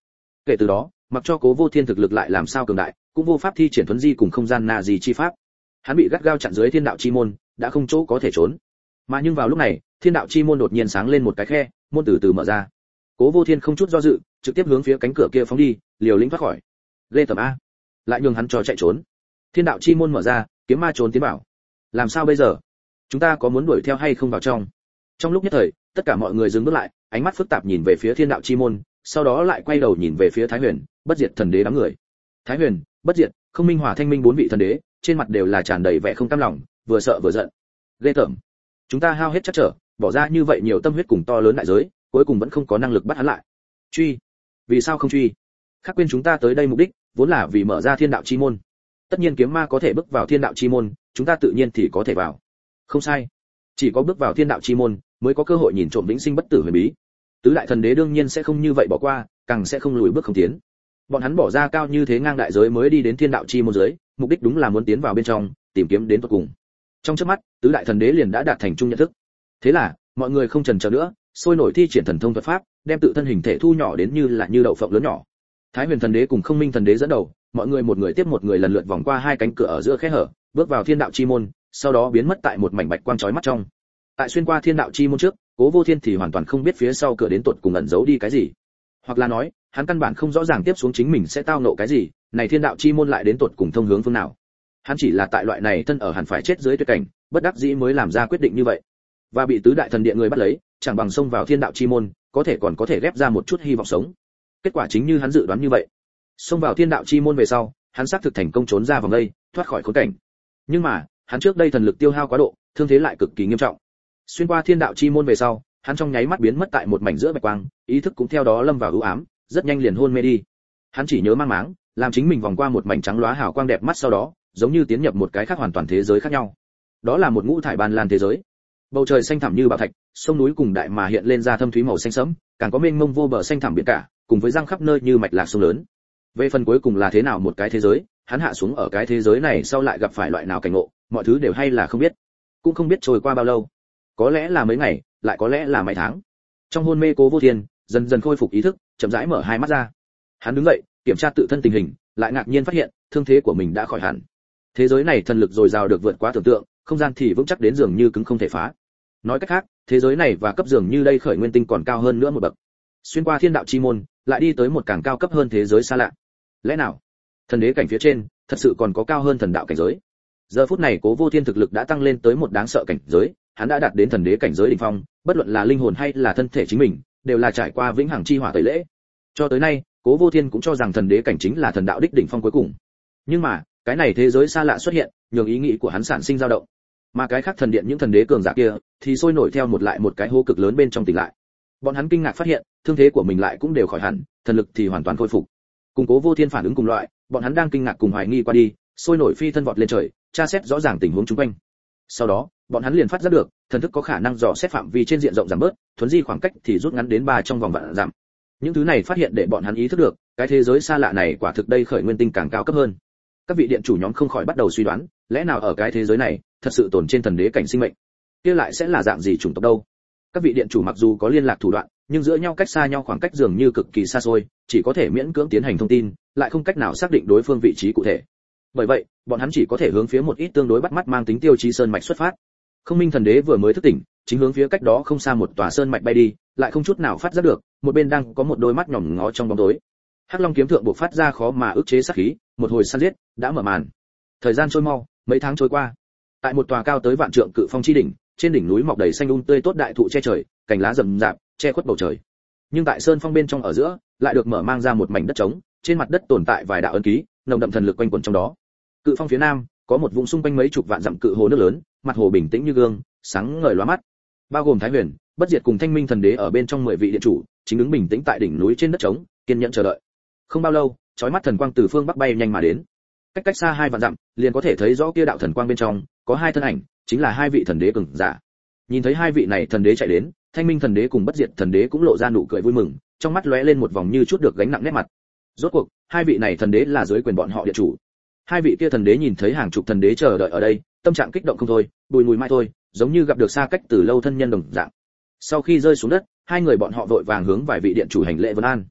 Kể từ đó, mặc cho Cố Vô Thiên thực lực lại làm sao cường đại, cũng vô pháp thi triển thuấn di cùng không gian na gì chi pháp. Hắn bị gắt gao chặn dưới thiên đạo chi môn, đã không chỗ có thể trốn. Mà nhưng vào lúc này, thiên đạo chi môn đột nhiên sáng lên một cái khe, môn từ từ mở ra. Cố Vô Thiên không chút do dự, trực tiếp hướng phía cánh cửa kia phóng đi, liều lĩnh thoát khỏi. Lê tầm a, lại nhường hắn cho chạy trốn. Thiên đạo chi môn mở ra, kiếm ma trốn tiến vào. Làm sao bây giờ? Chúng ta có muốn đuổi theo hay không vào trong? Trong lúc nhất thời, tất cả mọi người dừng bước lại, ánh mắt phức tạp nhìn về phía thiên đạo chi môn, sau đó lại quay đầu nhìn về phía Thái Huyền, Bất Diệt thần đế đám người. Thái Huyền, Bất Diệt, Không Minh Hỏa Thanh Minh bốn vị thần đế, trên mặt đều là tràn đầy vẻ không cam lòng, vừa sợ vừa giận. Ghê tởm. Chúng ta hao hết chắc trở, bỏ ra như vậy nhiều tâm huyết cùng to lớn đại giới, cuối cùng vẫn không có năng lực bắt hắn lại. Truy? Vì sao không truy? Khác quên chúng ta tới đây mục đích, vốn là vì mở ra thiên đạo chi môn. Tất nhiên kiếm ma có thể bước vào thiên đạo chi môn, chúng ta tự nhiên thì có thể vào. Không sai. Chỉ có bước vào thiên đạo chi môn, mới có cơ hội nhìn trộm vĩnh sinh bất tử huyền bí. Tứ đại thần đế đương nhiên sẽ không như vậy bỏ qua, càng sẽ không lùi bước không tiến. Bọn hắn bỏ ra cao như thế ngang đại giới mới đi đến thiên đạo chi môn dưới, mục đích đúng là muốn tiến vào bên trong, tìm kiếm đến tận cùng. Trong chớp mắt, tứ đại thần đế liền đã đạt thành chung nhận thức. Thế là, mọi người không chần chờ nữa, sôi nổi thi triển thần thông thuật pháp, đem tự thân hình thể thu nhỏ đến như là như đậu phộng lớn nhỏ. Thái Huyền thần đế cùng Không Minh thần đế dẫn đầu, mọi người một người tiếp một người lần lượt vòng qua hai cánh cửa ở giữa khe hở, bước vào thiên đạo chi môn, sau đó biến mất tại một mảnh bạch quang chói mắt trong. Tại xuyên qua thiên đạo chi môn trước, Cố Vô Thiên thì hoàn toàn không biết phía sau cửa đến tột cùng ẩn giấu đi cái gì, hoặc là nói, hắn căn bản không rõ ràng tiếp xuống chính mình sẽ tao nộ cái gì, này thiên đạo chi môn lại đến tột cùng thông hướng phương nào. Hắn chỉ là tại loại này thân ở hẳn phải chết dưới tuyệt cảnh, bất đắc dĩ mới làm ra quyết định như vậy. Và bị tứ đại thần điện người bắt lấy, chẳng bằng xông vào thiên đạo chi môn, có thể còn có thể ghép ra một chút hy vọng sống. Kết quả chính như hắn dự đoán như vậy. Xông vào thiên đạo chi môn về sau, hắn xác thực thành công trốn ra vòng đây, thoát khỏi khốn cảnh. Nhưng mà, hắn trước đây thần lực tiêu hao quá độ, thương thế lại cực kỳ nghiêm trọng. Xuyên qua thiên đạo chi môn về sau, hắn trong nháy mắt biến mất tại một mảnh giữa bạch quang, ý thức cũng theo đó lâm vào u ám, rất nhanh liền hôn mê đi. Hắn chỉ nhớ mang máng, làm chính mình vòng qua một mảnh trắng lóa hào quang đẹp mắt, sau đó, giống như tiến nhập một cái khác hoàn toàn thế giới khác nhau. Đó là một ngũ thải ban lan thế giới. Bầu trời xanh thẳm như bảo thạch, sông núi cùng đại mà hiện lên ra thâm thúy màu xanh sẫm, càng có mênh mông vô bờ xanh thẳm biển cả, cùng với răng khắp nơi như mạch lạc sông lớn. Về phần cuối cùng là thế nào một cái thế giới, hắn hạ xuống ở cái thế giới này sau lại gặp phải loại nào cảnh ngộ, mọi thứ đều hay là không biết, cũng không biết trôi qua bao lâu, có lẽ là mấy ngày, lại có lẽ là mấy tháng. Trong hôn mê Cố Vô Thiên dần dần khôi phục ý thức, chậm rãi mở hai mắt ra. Hắn đứng dậy, kiểm tra tự thân tình hình, lại ngạc nhiên phát hiện thương thế của mình đã khỏi hẳn. Thế giới này thần lực dồi dào được vượt quá tưởng tượng, không gian thì vững chắc đến dường như cứng không thể phá. Nói cách khác, thế giới này và cấp dường như đây khởi nguyên tinh còn cao hơn nữa một bậc. Xuyên qua thiên đạo chi môn, lại đi tới một càng cao cấp hơn thế giới xa lạ. Lẽ nào, thần đế cảnh phía trên, thật sự còn có cao hơn thần đạo cảnh giới? Giờ phút này Cố Vô Thiên thực lực đã tăng lên tới một đáng sợ cảnh giới, hắn đã đạt đến thần đế cảnh giới đỉnh phong, bất luận là linh hồn hay là thân thể chính mình, đều là trải qua vĩnh hằng chi hỏa tẩy lễ. Cho tới nay, Cố Vô Thiên cũng cho rằng thần đế cảnh chính là thần đạo đích đỉnh phong cuối cùng. Nhưng mà, cái này thế giới xa lạ xuất hiện, nhường ý nghĩ của hắn sản sinh dao động. Mà cái khác thần điện những thần đế cường giả kia, thì sôi nổi theo một lại một cái hố cực lớn bên trong tỉnh lại. Bọn hắn kinh ngạc phát hiện, thương thế của mình lại cũng đều khỏi hẳn, thần lực thì hoàn toàn khôi phục. Cùng Cố Vô Thiên phản ứng cùng loại, bọn hắn đang kinh ngạc cùng hoài nghi qua đi, sôi nổi phi thân vọt lên trời, tra xét rõ ràng tình huống xung quanh. Sau đó, bọn hắn liền phát giác được, thần thức có khả năng dò xét phạm vi trên diện rộng giảm bớt, thuấn di khoảng cách thì rút ngắn đến ba trong vòng vạn dặm. Những thứ này phát hiện để bọn hắn ý thức được, cái thế giới xa lạ này quả thực đây khởi nguyên tinh càng cao cấp hơn. Các vị điện chủ nhóm không khỏi bắt đầu suy đoán, lẽ nào ở cái thế giới này, thật sự tồn trên thần đế cảnh sinh mệnh, kia lại sẽ là dạng gì chủng tộc đâu? Các vị điện chủ mặc dù có liên lạc thủ đoạn, nhưng giữa nhau cách xa nhau khoảng cách dường như cực kỳ xa xôi, chỉ có thể miễn cưỡng tiến hành thông tin, lại không cách nào xác định đối phương vị trí cụ thể. Bởi vậy, bọn hắn chỉ có thể hướng phía một ít tương đối bắt mắt mang tính tiêu chí sơn mạch xuất phát. Không Minh thần đế vừa mới thức tỉnh, chính hướng phía cách đó không xa một tòa sơn mạch bay đi, lại không chút nào phát giác được, một bên đang có một đôi mắt nhòm ngó trong bóng tối. Hắc Long kiếm thượng bộc phát ra khó mà ức chế sát khí, một hồi săn giết đã mở màn. Thời gian trôi mau, mấy tháng trôi qua. Tại một tòa cao tới vạn trượng cự phong chi đỉnh, trên đỉnh núi mọc đầy xanh um tươi tốt đại thụ che trời, cành lá rậm rạp, che khuất bầu trời. Nhưng tại sơn phong bên trong ở giữa, lại được mở mang ra một mảnh đất trống, trên mặt đất tồn tại vài đạo ấn ký, nồng đậm thần lực quanh quẩn trong đó. Cự phong phía nam, có một vùng xung quanh mấy chục vạn dặm cự hồ nước lớn, mặt hồ bình tĩnh như gương, sáng ngời lóa mắt. Bao gồm Thái Huyền, Bất Diệt cùng Thanh Minh thần đế ở bên trong mười vị điện chủ, chính đứng bình tĩnh tại đỉnh núi trên đất trống, kiên nhẫn chờ đợi. Không bao lâu, chói mắt thần quang từ phương bắc bay nhanh mà đến. Cách cách xa hai vạn dặm, liền có thể thấy rõ kia đạo thần quang bên trong có hai thân ảnh, chính là hai vị thần đế cường giả. Nhìn thấy hai vị này thần đế chạy đến, Thanh Minh thần đế cùng Bất Diệt thần đế cũng lộ ra nụ cười vui mừng, trong mắt lóe lên một vòng như chút được gánh nặng nét mặt. Rốt cuộc, hai vị này thần đế là dưới quyền bọn họ điện chủ. Hai vị kia thần đế nhìn thấy hàng chục thần đế chờ đợi ở đây, tâm trạng kích động không thôi, bùi mùi mai thôi, giống như gặp được xa cách từ lâu thân nhân đồng dạng. Sau khi rơi xuống đất, hai người bọn họ vội vàng hướng vài vị điện chủ hành lễ vân an.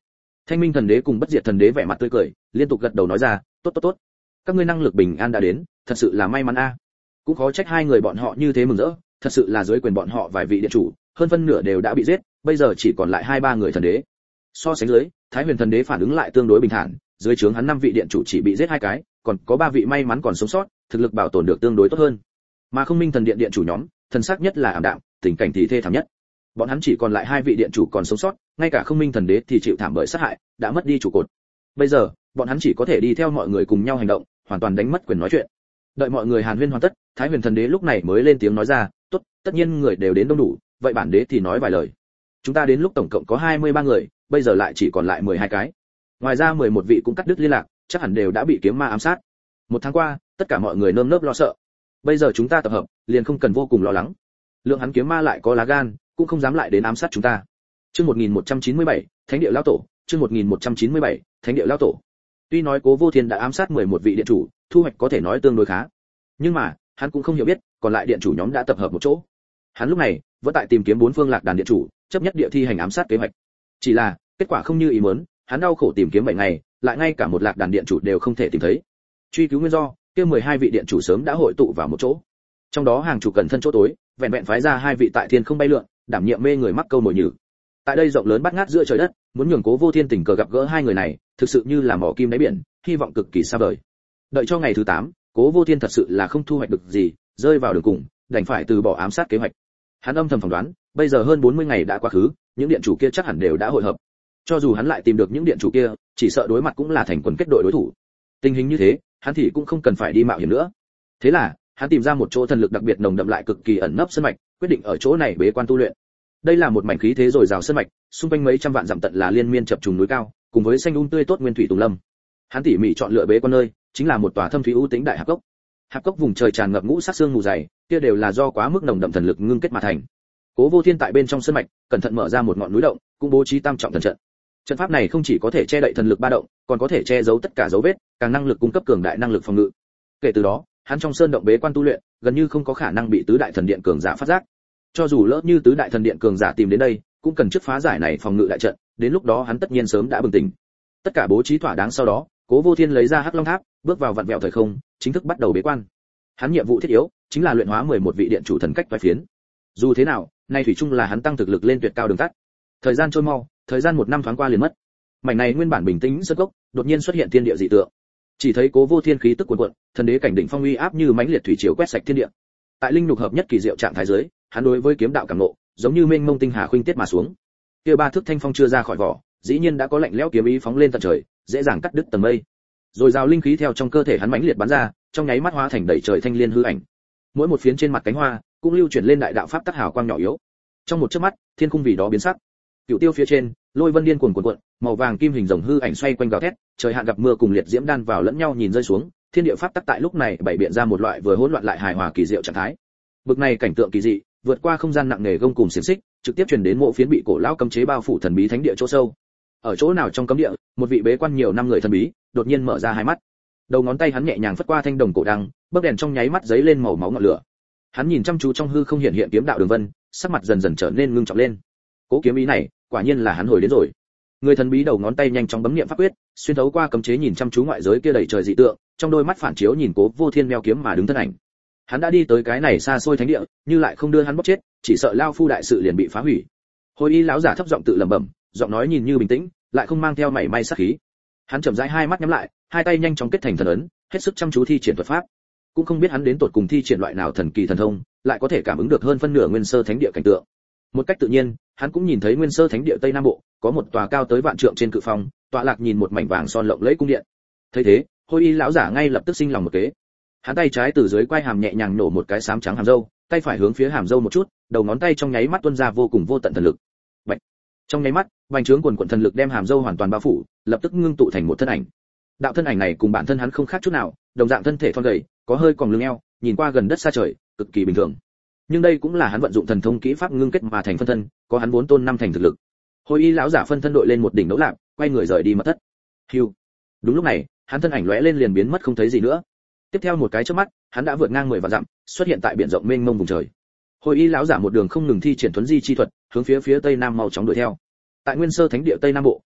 Thanh Minh Thần Đế cùng Bất Diệt Thần Đế vẻ mặt tươi cười, liên tục gật đầu nói ra, tốt tốt tốt, các ngươi năng lực bình an đã đến, thật sự là may mắn a. Cũng khó trách hai người bọn họ như thế mừng rỡ, thật sự là dưới quyền bọn họ vài vị điện chủ, hơn phân nửa đều đã bị giết, bây giờ chỉ còn lại hai ba người thần đế. So sánh dưới, Thái Huyền Thần Đế phản ứng lại tương đối bình thản, dưới trướng hắn năm vị điện chủ chỉ bị giết hai cái, còn có ba vị may mắn còn sống sót, thực lực bảo tồn được tương đối tốt hơn. Mà Không Minh Thần Điện điện chủ nhóm, thần sắc nhất là ảm đạm, tình cảnh thì thê thảm nhất. Bọn hắn chỉ còn lại hai vị điện chủ còn sống sót, ngay cả Không Minh Thần Đế thì chịu thảm bởi sát hại, đã mất đi trụ cột. Bây giờ, bọn hắn chỉ có thể đi theo mọi người cùng nhau hành động, hoàn toàn đánh mất quyền nói chuyện. Đợi mọi người hàn huyên hoàn tất, Thái Huyền Thần Đế lúc này mới lên tiếng nói ra, "Tốt, tất nhiên người đều đến đông đủ, vậy bản đế thì nói vài lời. Chúng ta đến lúc tổng cộng có hai mươi ba người, bây giờ lại chỉ còn lại mười hai cái. Ngoài ra mười một vị cũng cắt đứt liên lạc, chắc hẳn đều đã bị kiếm ma ám sát. Một tháng qua, tất cả mọi người nơm nớp lo sợ. Bây giờ chúng ta tập hợp, liền không cần vô cùng lo lắng. Lượng hắn kiếm ma lại có lá gan, cũng không dám lại đến ám sát chúng ta." Chương một nghìn một trăm chín mươi bảy, Thánh địa lão tổ, chương một nghìn một trăm chín mươi bảy, Thánh địa lão tổ. Tuy nói Cố Vô Thiên đã ám sát mười một vị điện chủ, thu hoạch có thể nói tương đối khá. Nhưng mà, hắn cũng không hiểu biết, còn lại điện chủ nhóm đã tập hợp một chỗ. Hắn lúc này vẫn tại tìm kiếm bốn phương lạc đàn điện chủ, chấp nhất địa thi hành ám sát kế hoạch. Chỉ là, kết quả không như ý muốn, hắn đau khổ tìm kiếm bảy ngày, lại ngay cả một lạc đàn điện chủ đều không thể tìm thấy. Truy cứu nguyên do, kia mười hai vị điện chủ sớm đã hội tụ vào một chỗ. Trong đó hàng chủ cẩn thân chỗ tối, vẹn vẹn phái ra hai vị tại thiên không bay lượn, đảm nhiệm mê người mắc câu mồi nhử. Tại đây rộng lớn bát ngát giữa trời đất, muốn nhường Cố Vô Thiên tình cờ gặp gỡ hai người này, thực sự như là mỏ kim đáy biển, hy vọng cực kỳ xa vời. Đợi cho ngày thứ tám, Cố Vô Thiên thật sự là không thu hoạch được gì, rơi vào đường cùng, đành phải từ bỏ ám sát kế hoạch. Hắn âm thầm phỏng đoán, bây giờ hơn bốn mươi ngày đã qua khứ, những điện chủ kia chắc hẳn đều đã hội hợp. Cho dù hắn lại tìm được những điện chủ kia, chỉ sợ đối mặt cũng là thành quần kết đội đối thủ. Tình hình như thế, hắn thì cũng không cần phải đi mạo hiểm nữa. Thế là, hắn tìm ra một chỗ thần lực đặc biệt nồng đậm lại cực kỳ ẩn nấp sơn mạch, quyết định ở chỗ này bế quan tu luyện. Đây là một mảnh khí thế dồi dào sơn mạch, xung quanh mấy trăm vạn dặm tận là liên miên chập trùng núi cao, cùng với xanh um tươi tốt nguyên thủy tùng lâm. Hắn tỉ mỉ chọn lựa bế quan nơi, chính là một tòa thâm thúy u tĩnh đại hạp cốc. Hạp cốc vùng trời tràn ngập ngũ sắc xương mù dày, kia đều là do quá mức nồng đậm thần lực ngưng kết mà thành. Cố Vô Thiên tại bên trong sơn mạch, cẩn thận mở ra một ngọn núi động, cũng bố trí tam trọng thần trận. Trận pháp này không chỉ có thể che đậy thần lực ba động, còn có thể che giấu tất cả dấu vết, càng năng lực cung cấp cường đại năng lực phòng ngự. Kể từ đó, hắn trong sơn động bế quan tu luyện, gần như không có khả năng bị tứ đại thần điện cường giả phát giác. Cho dù lỡ như tứ đại thần điện cường giả tìm đến đây, cũng cần trước phá giải này phòng ngự đại trận, đến lúc đó hắn tất nhiên sớm đã bừng tỉnh. Tất cả bố trí thỏa đáng sau đó, Cố Vô Thiên lấy ra Hắc Long Tháp, bước vào vạn vẹo thời không, chính thức bắt đầu bế quan. Hắn nhiệm vụ thiết yếu chính là luyện hóa mười một vị điện chủ thần cách toái phiến. Dù thế nào, nay thủy chung là hắn tăng thực lực lên tuyệt cao đường tắt. Thời gian trôi mau, thời gian một năm thoáng qua liền mất. Mảnh này nguyên bản bình tĩnh sơn cốc, đột nhiên xuất hiện thiên địa dị tượng. Chỉ thấy Cố Vô Thiên khí tức cuồn cuộn, thần đế cảnh đỉnh phong uy áp như mãnh liệt thủy triều quét sạch thiên địa. Tại linh lục hợp nhất kỳ diệu trạng thái dưới, hắn đối với kiếm đạo cảm ngộ, giống như mênh mông tinh hà khuynh tiết mà xuống. Kia ba thước thanh phong chưa ra khỏi vỏ, dĩ nhiên đã có lạnh lẽo kiếm ý phóng lên tận trời, dễ dàng cắt đứt tầng mây. Rồi rào linh khí theo trong cơ thể hắn mãnh liệt bắn ra, trong nháy mắt hóa thành đầy trời thanh liên hư ảnh. Mỗi một phiến trên mặt cánh hoa, cũng lưu chuyển lên đại đạo pháp tắc hào quang nhỏ yếu. Trong một chớp mắt, thiên khung vì đó biến sắc. Cựu tiêu phía trên, lôi vân điên cuồng cuộn cuộn, màu vàng kim hình rồng hư ảnh xoay quanh gào thét, trời hạn gặp mưa cùng liệt diễm đan vào lẫn nhau nhìn rơi xuống, thiên địa pháp tắc tại lúc này bảy biện ra một loại vừa hỗn loạn lại hài hòa kỳ diệu trạng thái. Bực này cảnh tượng kỳ dị, vượt qua không gian nặng nề gông cùng xiềng xích, trực tiếp truyền đến mộ phiến bị cổ lão cấm chế bao phủ thần bí thánh địa chỗ sâu. Ở chỗ nào trong cấm địa, một vị bế quan nhiều năm người thần bí, đột nhiên mở ra hai mắt. Đầu ngón tay hắn nhẹ nhàng phất qua thanh đồng cổ đăng, bấc đèn trong nháy mắt giấy lên màu máu ngọn lửa. Hắn nhìn chăm chú trong hư không hiện hiện kiếm đạo đường vân, sắc mặt dần dần trở nên ngưng trọng lên. Cố kiếm ý này, quả nhiên là hắn hồi đến rồi. Người thần bí đầu ngón tay nhanh chóng bấm niệm pháp quyết, xuyên thấu qua cấm chế nhìn chăm chú ngoại giới kia đầy trời dị tượng, trong đôi mắt phản chiếu nhìn Cố Vô Thiên meo kiếm mà đứng thân ảnh. Hắn đã đi tới cái này xa xôi thánh địa, như lại không đưa hắn bóc chết, chỉ sợ lao phu đại sự liền bị phá hủy. Hồi y lão giả thấp giọng tự lẩm bẩm, giọng nói nhìn như bình tĩnh, lại không mang theo mảy may sát khí. Hắn chậm rãi hai mắt nhắm lại, hai tay nhanh chóng kết thành thần ấn, hết sức chăm chú thi triển thuật pháp. Cũng không biết hắn đến tột cùng thi triển loại nào thần kỳ thần thông, lại có thể cảm ứng được hơn phân nửa nguyên sơ thánh địa cảnh tượng. Một cách tự nhiên, hắn cũng nhìn thấy nguyên sơ thánh địa tây nam bộ, có một tòa cao tới vạn trượng trên cự phong, tọa lạc nhìn một mảnh vàng son lộng lẫy cung điện. Thấy thế, Hồi y lão giả ngay lập tức sinh lòng một kế. Hắn tay trái từ dưới quai hàm nhẹ nhàng nổ một cái sám trắng hàm râu, tay phải hướng phía hàm râu một chút, đầu ngón tay trong nháy mắt tuôn ra vô cùng vô tận thần lực. Bạch. Trong nháy mắt, vành trướng quần quần thần lực đem hàm râu hoàn toàn bao phủ, lập tức ngưng tụ thành một thân ảnh. Đạo thân ảnh này cùng bản thân hắn không khác chút nào, đồng dạng thân thể thon gầy, có hơi còng lưng eo, nhìn qua gần đất xa trời, cực kỳ bình thường. Nhưng đây cũng là hắn vận dụng thần thông kỹ pháp ngưng kết mà thành phân thân, có hắn vốn tôn năm thành thực lực. Hồi y lão giả phân thân đội lên một đỉnh đấu lạc, quay người rời đi mật thất. Hưu. Đúng lúc này, hắn thân ảnh lóe lên liền biến mất không thấy gì nữa. Tiếp theo một cái chớp mắt, hắn đã vượt ngang mười vạn dặm, xuất hiện tại biển rộng mênh mông vùng trời. Hồi y lão giả một đường không ngừng thi triển thuấn di chi thuật, hướng phía phía tây nam mau chóng đuổi theo. Tại nguyên sơ thánh địa tây nam bộ,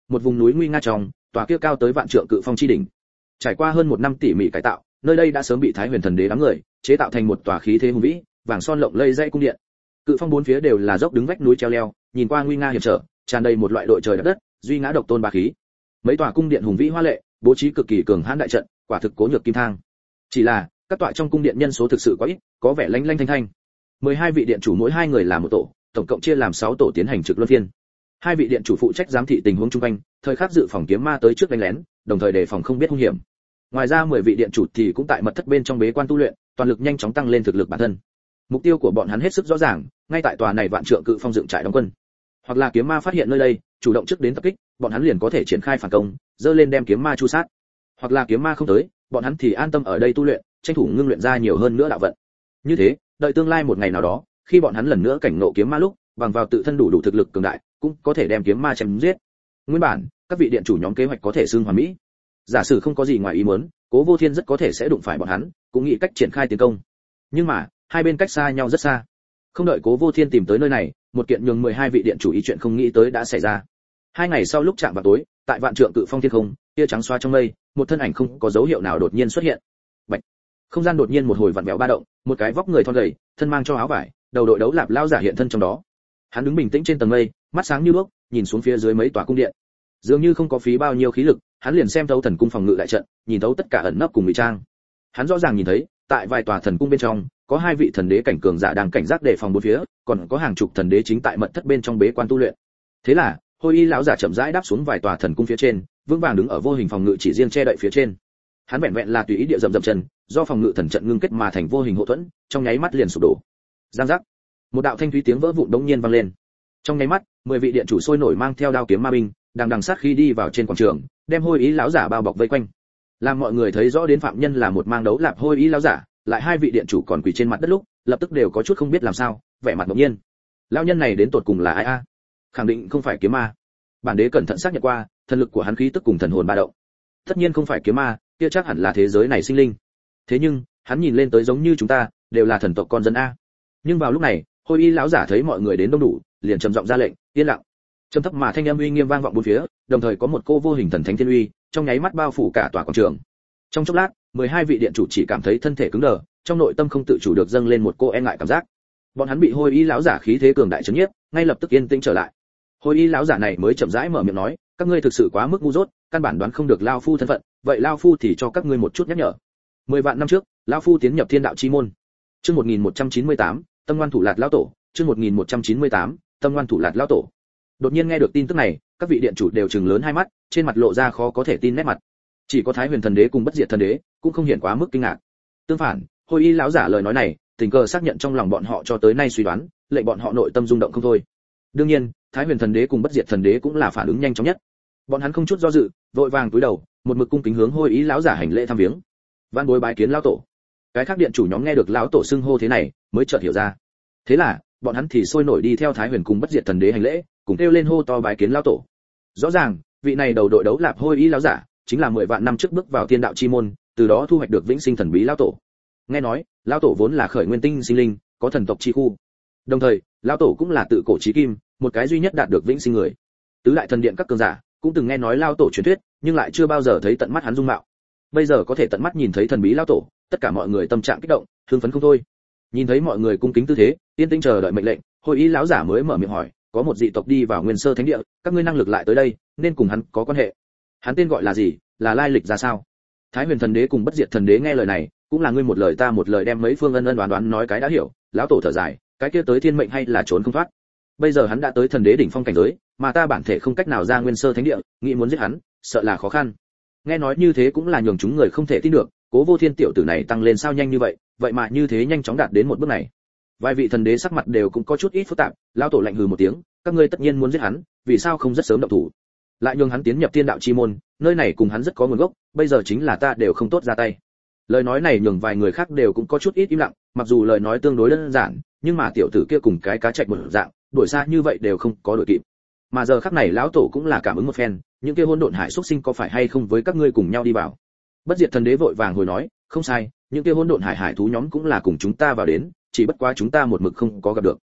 một vùng núi nguy nga trong, tòa kia cao tới vạn trượng cự phong chi đỉnh. Trải qua hơn một năm tỉ mỉ cải tạo, nơi đây đã sớm bị Thái Huyền Thần Đế đám người chế tạo thành một tòa khí thế hùng vĩ, vàng son lộng lẫy dãy cung điện. Cự phong bốn phía đều là dốc đứng vách núi treo leo, nhìn qua nguy nga hiểm trở, tràn đầy một loại đội trời đất đất, duy ngã độc tôn bá khí. Mấy tòa cung điện hùng vĩ hoa lệ, bố trí cực kỳ cường hãn đại trận, quả thực cố nhược kim thang. Chỉ là, các tọa trong cung điện nhân số thực sự quá ít, có vẻ lanh lanh thanh thanh. mười hai vị điện chủ mỗi hai người làm một tổ, tổng cộng chia làm sáu tổ tiến hành trực luân phiên. Hai vị điện chủ phụ trách giám thị tình huống xung quanh, thời khắc dự phòng kiếm ma tới trước đánh lén, đồng thời đề phòng không biết hung hiểm. Ngoài ra mười vị điện chủ thì cũng tại mật thất bên trong bế quan tu luyện, toàn lực nhanh chóng tăng lên thực lực bản thân. Mục tiêu của bọn hắn hết sức rõ ràng, ngay tại tòa này vạn trượng cự phong dựng trại đóng quân. Hoặc là kiếm ma phát hiện nơi đây, chủ động trước đến tập kích, bọn hắn liền có thể triển khai phản công, dơ lên đem kiếm ma chu sát. Hoặc là kiếm ma không tới, bọn hắn thì an tâm ở đây tu luyện, tranh thủ ngưng luyện ra nhiều hơn nữa đạo vận. Như thế, đợi tương lai một ngày nào đó, khi bọn hắn lần nữa cảnh ngộ kiếm ma lúc, bằng vào tự thân đủ đủ thực lực cường đại, cũng có thể đem kiếm ma chém giết. Nguyên bản, các vị điện chủ nhóm kế hoạch có thể xưng hoàn mỹ. Giả sử không có gì ngoài ý muốn, Cố Vô Thiên rất có thể sẽ đụng phải bọn hắn, cũng nghĩ cách triển khai tiến công. Nhưng mà, hai bên cách xa nhau rất xa. Không đợi Cố Vô Thiên tìm tới nơi này, một kiện nhường mười hai vị điện chủ ý chuyện không nghĩ tới đã xảy ra. Hai ngày sau lúc chạm vào tối, tại vạn trượng cự phong thiên không, tia trắng xóa trong mây, một thân ảnh không có dấu hiệu nào đột nhiên xuất hiện. Bạch. Không gian đột nhiên một hồi vặn vẹo ba động, một cái vóc người thon gầy, thân mang cho áo vải, đầu đội đấu lạp lao giả hiện thân trong đó. Hắn đứng bình tĩnh trên tầng mây, mắt sáng như đuốc, nhìn xuống phía dưới mấy tòa cung điện. Dường như không có phí bao nhiêu khí lực, hắn liền xem thấu thần cung phòng ngự đại trận, nhìn thấu tất cả ẩn nấp cùng ngụy trang. Hắn rõ ràng nhìn thấy, tại vài tòa thần cung bên trong, có hai vị thần đế cảnh cường giả đang cảnh giác đề phòng bốn phía, còn có hàng chục thần đế chính tại mật thất bên trong bế quan tu luyện. Thế là, Hôi Y lão giả chậm rãi đáp xuống vài tòa thần cung phía trên, vững vàng đứng ở vô hình phòng ngự chỉ riêng che đậy phía trên. Hắn vẹn vẹn là tùy ý địa dậm dậm chân, do phòng ngự thần trận ngưng kết mà thành vô hình hộ thuẫn, trong nháy mắt liền sụp đổ. Giang giác. Một đạo thanh thúy tiếng vỡ vụn đống nhiên vang lên. Trong nháy mắt, mười vị điện chủ sôi nổi mang theo đao kiếm ma binh, đang đằng sát khi đi vào trên quảng trường, đem Hôi Y lão giả bao bọc vây quanh. Làm mọi người thấy rõ đến phạm nhân là một mang đấu lạp Hôi Y lão giả, lại hai vị điện chủ còn quỳ trên mặt đất lúc, lập tức đều có chút không biết làm sao, vẻ mặt ngạc nhiên. Lão nhân này đến tột cùng là ai a? Khẳng định không phải kiếm ma. Bản đế cẩn thận xác nhận qua, thần lực của hắn khí tức cùng thần hồn ba động. Tất nhiên không phải kiếm ma, kia chắc hẳn là thế giới này sinh linh. Thế nhưng, hắn nhìn lên tới giống như chúng ta, đều là thần tộc con dân a. Nhưng vào lúc này, Hôi Y lão giả thấy mọi người đến đông đủ, liền trầm giọng ra lệnh, yên lặng. Trầm thấp mà thanh âm uy nghiêm vang vọng bốn phía, đồng thời có một cô vô hình thần thánh thiên uy, trong nháy mắt bao phủ cả tòa quảng trường. Trong chốc lát, mười hai vị điện chủ chỉ cảm thấy thân thể cứng đờ, trong nội tâm không tự chủ được dâng lên một cô e ngại cảm giác. Bọn hắn bị Hôi Y lão giả khí thế cường đại chấn nhiếp, ngay lập tức yên tĩnh trở lại. Hôi Y lão giả này mới chậm rãi mở miệng nói, các ngươi thực sự quá mức ngu dốt, căn bản đoán không được lão phu thân phận, vậy lão phu thì cho các ngươi một chút nhắc nhở. Mười vạn năm trước, lão phu tiến nhập Thiên Đạo chi môn. Chương một nghìn một trăm chín mươi tám, Tâm Ngoan Thủ Lạt lão tổ, chương một nghìn một trăm chín mươi tám, Tâm Ngoan Thủ Lạt lão tổ. Đột nhiên nghe được tin tức này, các vị điện chủ đều trừng lớn hai mắt, trên mặt lộ ra khó có thể tin nét mặt. Chỉ có Thái Huyền Thần Đế cùng Bất Diệt Thần Đế cũng không hiện quá mức kinh ngạc. Tương phản, Hôi Y lão giả lời nói này, tình cờ xác nhận trong lòng bọn họ cho tới nay suy đoán, lệnh bọn họ nội tâm rung động không thôi. Đương nhiên, Thái Huyền Thần Đế cùng Bất Diệt Thần Đế cũng là phản ứng nhanh chóng nhất. Bọn hắn không chút do dự, vội vàng cúi đầu, một mực cung kính hướng Hôi Y lão giả hành lễ thăm viếng. Vạn bối bái kiến lão tổ. Cái khác điện chủ nhóm nghe được lão tổ xưng hô thế này, mới chợt hiểu ra. Thế là, bọn hắn thì sôi nổi đi theo Thái Huyền cùng Bất Diệt Thần Đế hành lễ, cùng kêu lên hô to bái kiến lão tổ. Rõ ràng, vị này đầu đội đấu lạp Hôi Y lão giả, chính là mười vạn năm trước bước vào Thiên Đạo chi môn, từ đó thu hoạch được vĩnh sinh thần bí lão tổ. Nghe nói, lão tổ vốn là khởi nguyên tinh sinh linh, có thần tộc chi khu. Đồng thời, lão tổ cũng là tự cổ chí kim, một cái duy nhất đạt được vĩnh sinh người. Tứ đại thần điện các cường giả cũng từng nghe nói lão tổ truyền thuyết, nhưng lại chưa bao giờ thấy tận mắt hắn dung mạo. Bây giờ có thể tận mắt nhìn thấy thần bí lão tổ, tất cả mọi người tâm trạng kích động, hưng phấn không thôi. Nhìn thấy mọi người cung kính tư thế, yên tĩnh chờ đợi mệnh lệnh, Hôi Y lão giả mới mở miệng hỏi, có một dị tộc đi vào Nguyên Sơ Thánh Địa, các ngươi năng lực lại tới đây, nên cùng hắn có quan hệ. Hắn tên gọi là gì, là lai lịch ra sao? Thái Huyền Thần Đế cùng Bất Diệt Thần Đế nghe lời này, cũng là ngươi một lời ta một lời đem mấy phương ân ân đoán đoán nói cái đã hiểu. Lão tổ thở dài, cái kia tới thiên mệnh hay là trốn không thoát. Bây giờ hắn đã tới thần đế đỉnh phong cảnh giới, mà ta bản thể không cách nào ra Nguyên Sơ Thánh Địa, nghĩ muốn giết hắn, sợ là khó khăn. Nghe nói như thế cũng là nhường chúng người không thể tin được, Cố Vô Thiên tiểu tử này tăng lên sao nhanh như vậy, vậy mà như thế nhanh chóng đạt đến một bước này. Vài vị thần đế sắc mặt đều cũng có chút ít phức tạp, lão tổ lạnh hừ một tiếng, các ngươi tất nhiên muốn giết hắn, vì sao không rất sớm động thủ? Lại nhường hắn tiến nhập Thiên Đạo chi môn, nơi này cùng hắn rất có nguồn gốc, bây giờ chính là ta đều không tốt ra tay. Lời nói này nhường vài người khác đều cũng có chút ít im lặng, mặc dù lời nói tương đối đơn giản, nhưng mà tiểu tử kia cùng cái cá trạch một dạng, đuổi xa như vậy đều không có đuổi kịp. Mà giờ khắc này lão tổ cũng là cảm ứng một phen, những kia hỗn độn hải xuất sinh có phải hay không với các ngươi cùng nhau đi vào? Bất Diệt Thần Đế vội vàng hồi nói, không sai, những kia hỗn độn hải hải thú nhóm cũng là cùng chúng ta vào đến, chỉ bất quá chúng ta một mực không có gặp được.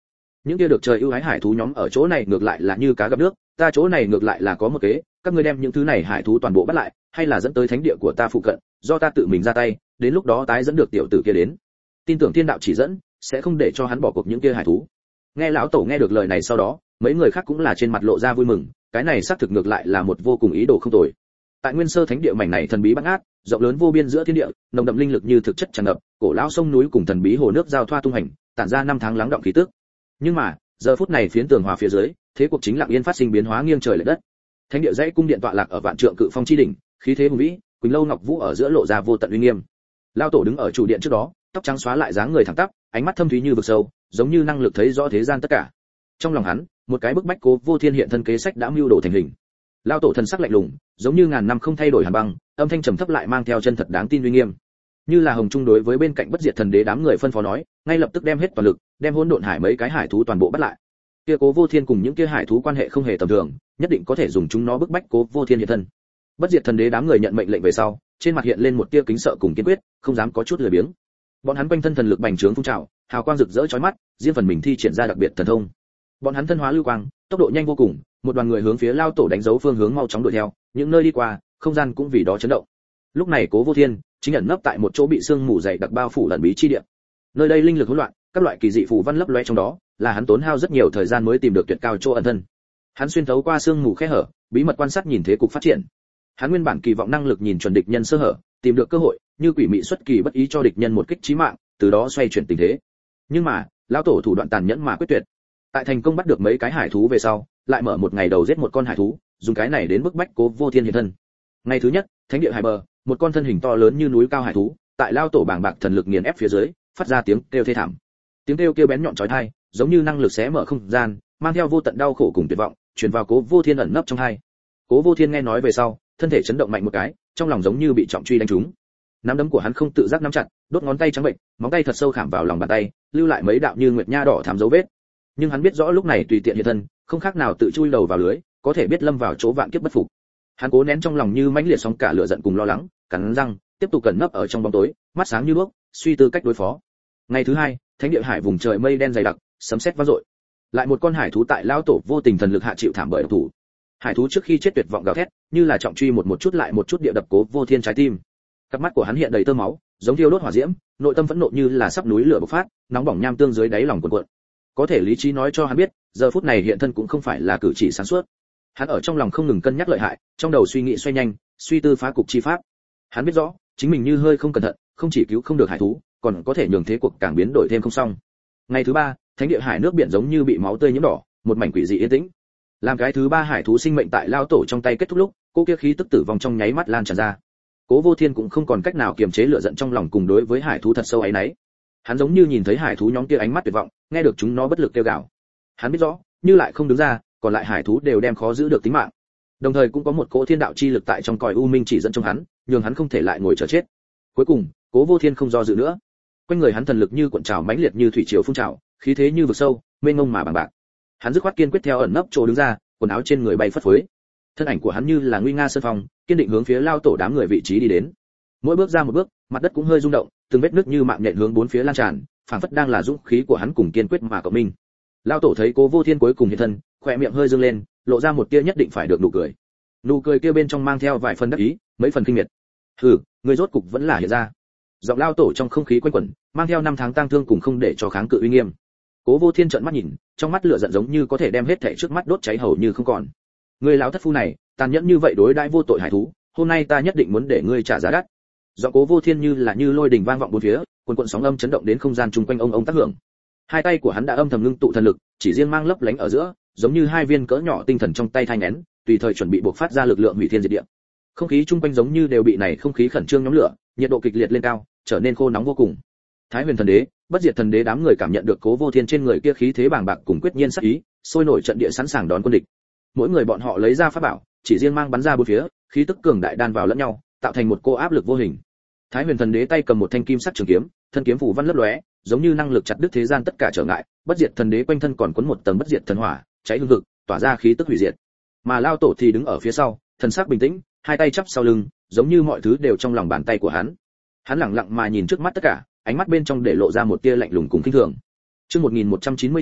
Những kia được trời ưu ái hải thú nhóm ở chỗ này ngược lại là như cá gặp nước, ta chỗ này ngược lại là có một kế, các ngươi đem những thứ này hải thú toàn bộ bắt lại, hay là dẫn tới thánh địa của ta phụ cận, do ta tự mình ra tay, đến lúc đó tái dẫn được tiểu tử kia đến. Tin tưởng thiên đạo chỉ dẫn, sẽ không để cho hắn bỏ cuộc những kia hải thú. Nghe lão tổ nghe được lời này sau đó, mấy người khác cũng là trên mặt lộ ra vui mừng, cái này xác thực ngược lại là một vô cùng ý đồ không tồi. Tại nguyên sơ thánh địa mảnh này thần bí bát ngát, rộng lớn vô biên giữa thiên địa, nồng đậm linh lực như thực chất tràn ngập, cổ lão sông núi cùng thần bí hồ nước giao thoa tung hành, tản ra năm tháng lắng động khí tức. Nhưng mà, giờ phút này phiến tường hòa phía dưới, thế cuộc chính lặng yên phát sinh biến hóa nghiêng trời lệch đất. Thánh địa dãy cung điện tọa lạc ở vạn trượng cự phong chi đỉnh, khí thế hùng vĩ, quỳnh lâu ngọc vũ ở giữa lộ ra vô tận uy nghiêm. Lão tổ đứng ở chủ điện trước đó, tóc trắng xóa lại dáng người thẳng tắp, ánh mắt thâm thúy như vực sâu, giống như năng lực thấy rõ thế gian tất cả. Trong lòng hắn, một cái bức bách Cố Vô Thiên hiện thân kế sách đã mưu đồ thành hình. Lão tổ thần sắc lạnh lùng, giống như ngàn năm không thay đổi hàn băng, âm thanh trầm thấp lại mang theo chân thật đáng tin uy nghiêm. Như là hồng trung đối với bên cạnh bất diệt thần đế đám người phân phó nói, ngay lập tức đem hết toàn lực, đem hỗn độn hải mấy cái hải thú toàn bộ bắt lại. Kia Cố Vô Thiên cùng những kia hải thú quan hệ không hề tầm thường, nhất định có thể dùng chúng nó bức bách Cố Vô Thiên hiện thân. Bất diệt thần đế đám người nhận mệnh lệnh về sau, trên mặt hiện lên một tia kính sợ cùng kiên quyết, không dám có chút lười biếng. Bọn hắn quanh thân thần lực bành trướng phun trào, hào quang rực rỡ chói mắt, riêng phần mình thi triển ra đặc biệt thần thông. Bọn hắn thân hóa lưu quang, tốc độ nhanh vô cùng, một đoàn người hướng phía lao tổ đánh dấu phương hướng mau chóng đuổi theo, những nơi đi qua, không gian cũng vì đó chấn động. Lúc này Cố Vô Thiên chính ẩn nấp tại một chỗ bị sương mù dày đặc bao phủ ẩn bí chi địa. Nơi đây linh lực hỗn loạn, các loại kỳ dị phù văn lấp loé trong đó, là hắn tốn hao rất nhiều thời gian mới tìm được tuyệt cao chỗ ẩn thân. Hắn xuyên thấu qua sương mù khe hở, bí mật quan sát nhìn thế cục phát triển. Hắn nguyên bản kỳ vọng năng lực nhìn chuẩn địch nhân sơ hở, tìm được cơ hội, như quỷ mị xuất kỳ bất ý cho địch nhân một kích chí mạng, từ đó xoay chuyển tình thế. Nhưng mà, lão tổ thủ đoạn tàn nhẫn mà quyết tuyệt. Tại thành công bắt được mấy cái hải thú về sau, lại mở một ngày đầu giết một con hải thú, dùng cái này đến bức bách Cố Vô Thiên hiện thân. Ngày thứ nhất, thánh địa hải bờ, một con thân hình to lớn như núi cao hải thú, tại lão tổ bàng bạc thần lực nghiền ép phía dưới, phát ra tiếng kêu thê thảm. Tiếng kêu kêu bén nhọn chói tai, giống như năng lực xé mở không gian, mang theo vô tận đau khổ cùng tuyệt vọng, truyền vào Cố Vô Thiên ẩn nấp trong hai. Cố Vô Thiên nghe nói về sau, thân thể chấn động mạnh một cái, trong lòng giống như bị trọng truy đánh trúng. Nắm đấm của hắn không tự giác nắm chặt, đốt ngón tay trắng bệnh, móng tay thật sâu khảm vào lòng bàn tay, lưu lại mấy đạo như nguyệt nha đỏ thắm dấu vết. Nhưng hắn biết rõ lúc này tùy tiện hiện thân, không khác nào tự chui đầu vào lưới, có thể biết lâm vào chỗ vạn kiếp bất phục. Hắn cố nén trong lòng như mãnh liệt sóng cả lửa giận cùng lo lắng, cắn răng, tiếp tục cẩn nấp ở trong bóng tối, mắt sáng như đuốc, suy tư cách đối phó. Ngày thứ hai, thánh địa hải vùng trời mây đen dày đặc, sấm sét vang dội. Lại một con hải thú tại lão tổ vô tình thần lực hạ chịu thảm bởi độc thủ. Hải thú trước khi chết tuyệt vọng gào thét, như là trọng truy một một chút lại một chút địa đập Cố Vô Thiên trái tim. Cặp mắt của hắn hiện đầy tơ máu, giống thiêu đốt hỏa diễm, nội tâm phẫn nộ như là sắp núi lửa bộc phát, nóng bỏng nham tương dưới đáy lòng cuộn cuộn. Có thể lý trí nói cho hắn biết, giờ phút này hiện thân cũng không phải là cử chỉ sáng suốt. Hắn ở trong lòng không ngừng cân nhắc lợi hại, trong đầu suy nghĩ xoay nhanh, suy tư phá cục chi pháp. Hắn biết rõ, chính mình như hơi không cẩn thận, không chỉ cứu không được hải thú, còn có thể nhường thế cuộc càng biến đổi thêm không xong. Ngày thứ ba, thánh địa hải nước biển giống như bị máu tươi nhuộm đỏ, một mảnh quỷ dị yên tĩnh. Làm cái thứ ba hải thú sinh mệnh tại lao tổ trong tay kết thúc lúc, cô kia khí tức tử vong trong nháy mắt lan tràn ra. Cố Vô Thiên cũng không còn cách nào kiềm chế lửa giận trong lòng cùng đối với hải thú thật sâu ấy nấy. Hắn giống như nhìn thấy hải thú nhóm kia ánh mắt tuyệt vọng, nghe được chúng nó bất lực kêu gào. Hắn biết rõ, như lại không đứng ra, còn lại hải thú đều đem khó giữ được tính mạng. Đồng thời cũng có một cỗ thiên đạo chi lực tại trong cõi u minh chỉ dẫn trong hắn, nhường hắn không thể lại ngồi chờ chết. Cuối cùng, Cố Vô Thiên không do dự nữa. Quanh người hắn thần lực như cuộn trào mãnh liệt như thủy triều phun trào, khí thế như vực sâu, mênh mông mà bằng bạc. Hắn dứt khoát kiên quyết theo ẩn nấp chỗ đứng ra, quần áo trên người bay phất phới. Thân ảnh của hắn như là nguy nga sơn phong, kiên định hướng phía lao tổ đám người vị trí đi đến. Mỗi bước ra một bước, mặt đất cũng hơi rung động, từng vết nứt như mạng nhện hướng bốn phía lan tràn, phảng phất đang là dũng khí của hắn cùng kiên quyết mà cộng minh. Lao tổ thấy Cố Vô Thiên cuối cùng hiện thân, khóe miệng hơi dương lên, lộ ra một tia nhất định phải được nụ cười. Nụ cười kia bên trong mang theo vài phần đắc ý, mấy phần kinh miệt. Hừ, người rốt cục vẫn là hiện ra. Giọng lao tổ trong không khí quanh quẩn, mang theo năm tháng tang thương cùng không để cho kháng cự uy nghiêm. Cố Vô Thiên trợn mắt nhìn, trong mắt lửa giận giống như có thể đem hết thảy trước mắt đốt cháy hầu như không còn. Ngươi lão thất phu này, tàn nhẫn như vậy đối đãi vô tội hải thú, hôm nay ta nhất định muốn để ngươi trả giá đắt. Giọng Cố Vô Thiên như là như lôi đình vang vọng bốn phía, cuồn cuộn sóng âm chấn động đến không gian chung quanh ông ông tác hưởng. Hai tay của hắn đã âm thầm ngưng tụ thần lực, chỉ riêng mang lấp lánh ở giữa, giống như hai viên cỡ nhỏ tinh thần trong tay thanh nén, tùy thời chuẩn bị bộc phát ra lực lượng hủy thiên diệt địa. Không khí chung quanh giống như đều bị này không khí khẩn trương nhóm lửa, nhiệt độ kịch liệt lên cao, trở nên khô nóng vô cùng. Thái Huyền Thần Đế, Bất Diệt Thần Đế đám người cảm nhận được Cố Vô Thiên trên người kia khí thế bàng bạc cùng quyết nhiên sắc ý, sôi nổi trận địa sẵn sàng đón quân địch. Mỗi người bọn họ lấy ra pháp bảo, chỉ riêng mang bắn ra bốn phía, khí tức cường đại đan vào lẫn nhau, tạo thành một cô áp lực vô hình. Thái Huyền Thần Đế tay cầm một thanh kim sắc trường kiếm, thân kiếm phủ văn lấp lóe, giống như năng lực chặt đứt thế gian tất cả trở ngại. Bất Diệt Thần Đế quanh thân còn cuốn một tầng bất diệt thần hỏa, cháy hừng hực, tỏa ra khí tức hủy diệt. Mà Lao Tổ thì đứng ở phía sau, thần sắc bình tĩnh, hai tay chắp sau lưng, giống như mọi thứ đều trong lòng bàn tay của hắn. Hắn lặng lặng mà nhìn trước mắt tất cả, ánh mắt bên trong để lộ ra một tia lạnh lùng cùng khinh thường. Chương một nghìn một trăm chín mươi chín,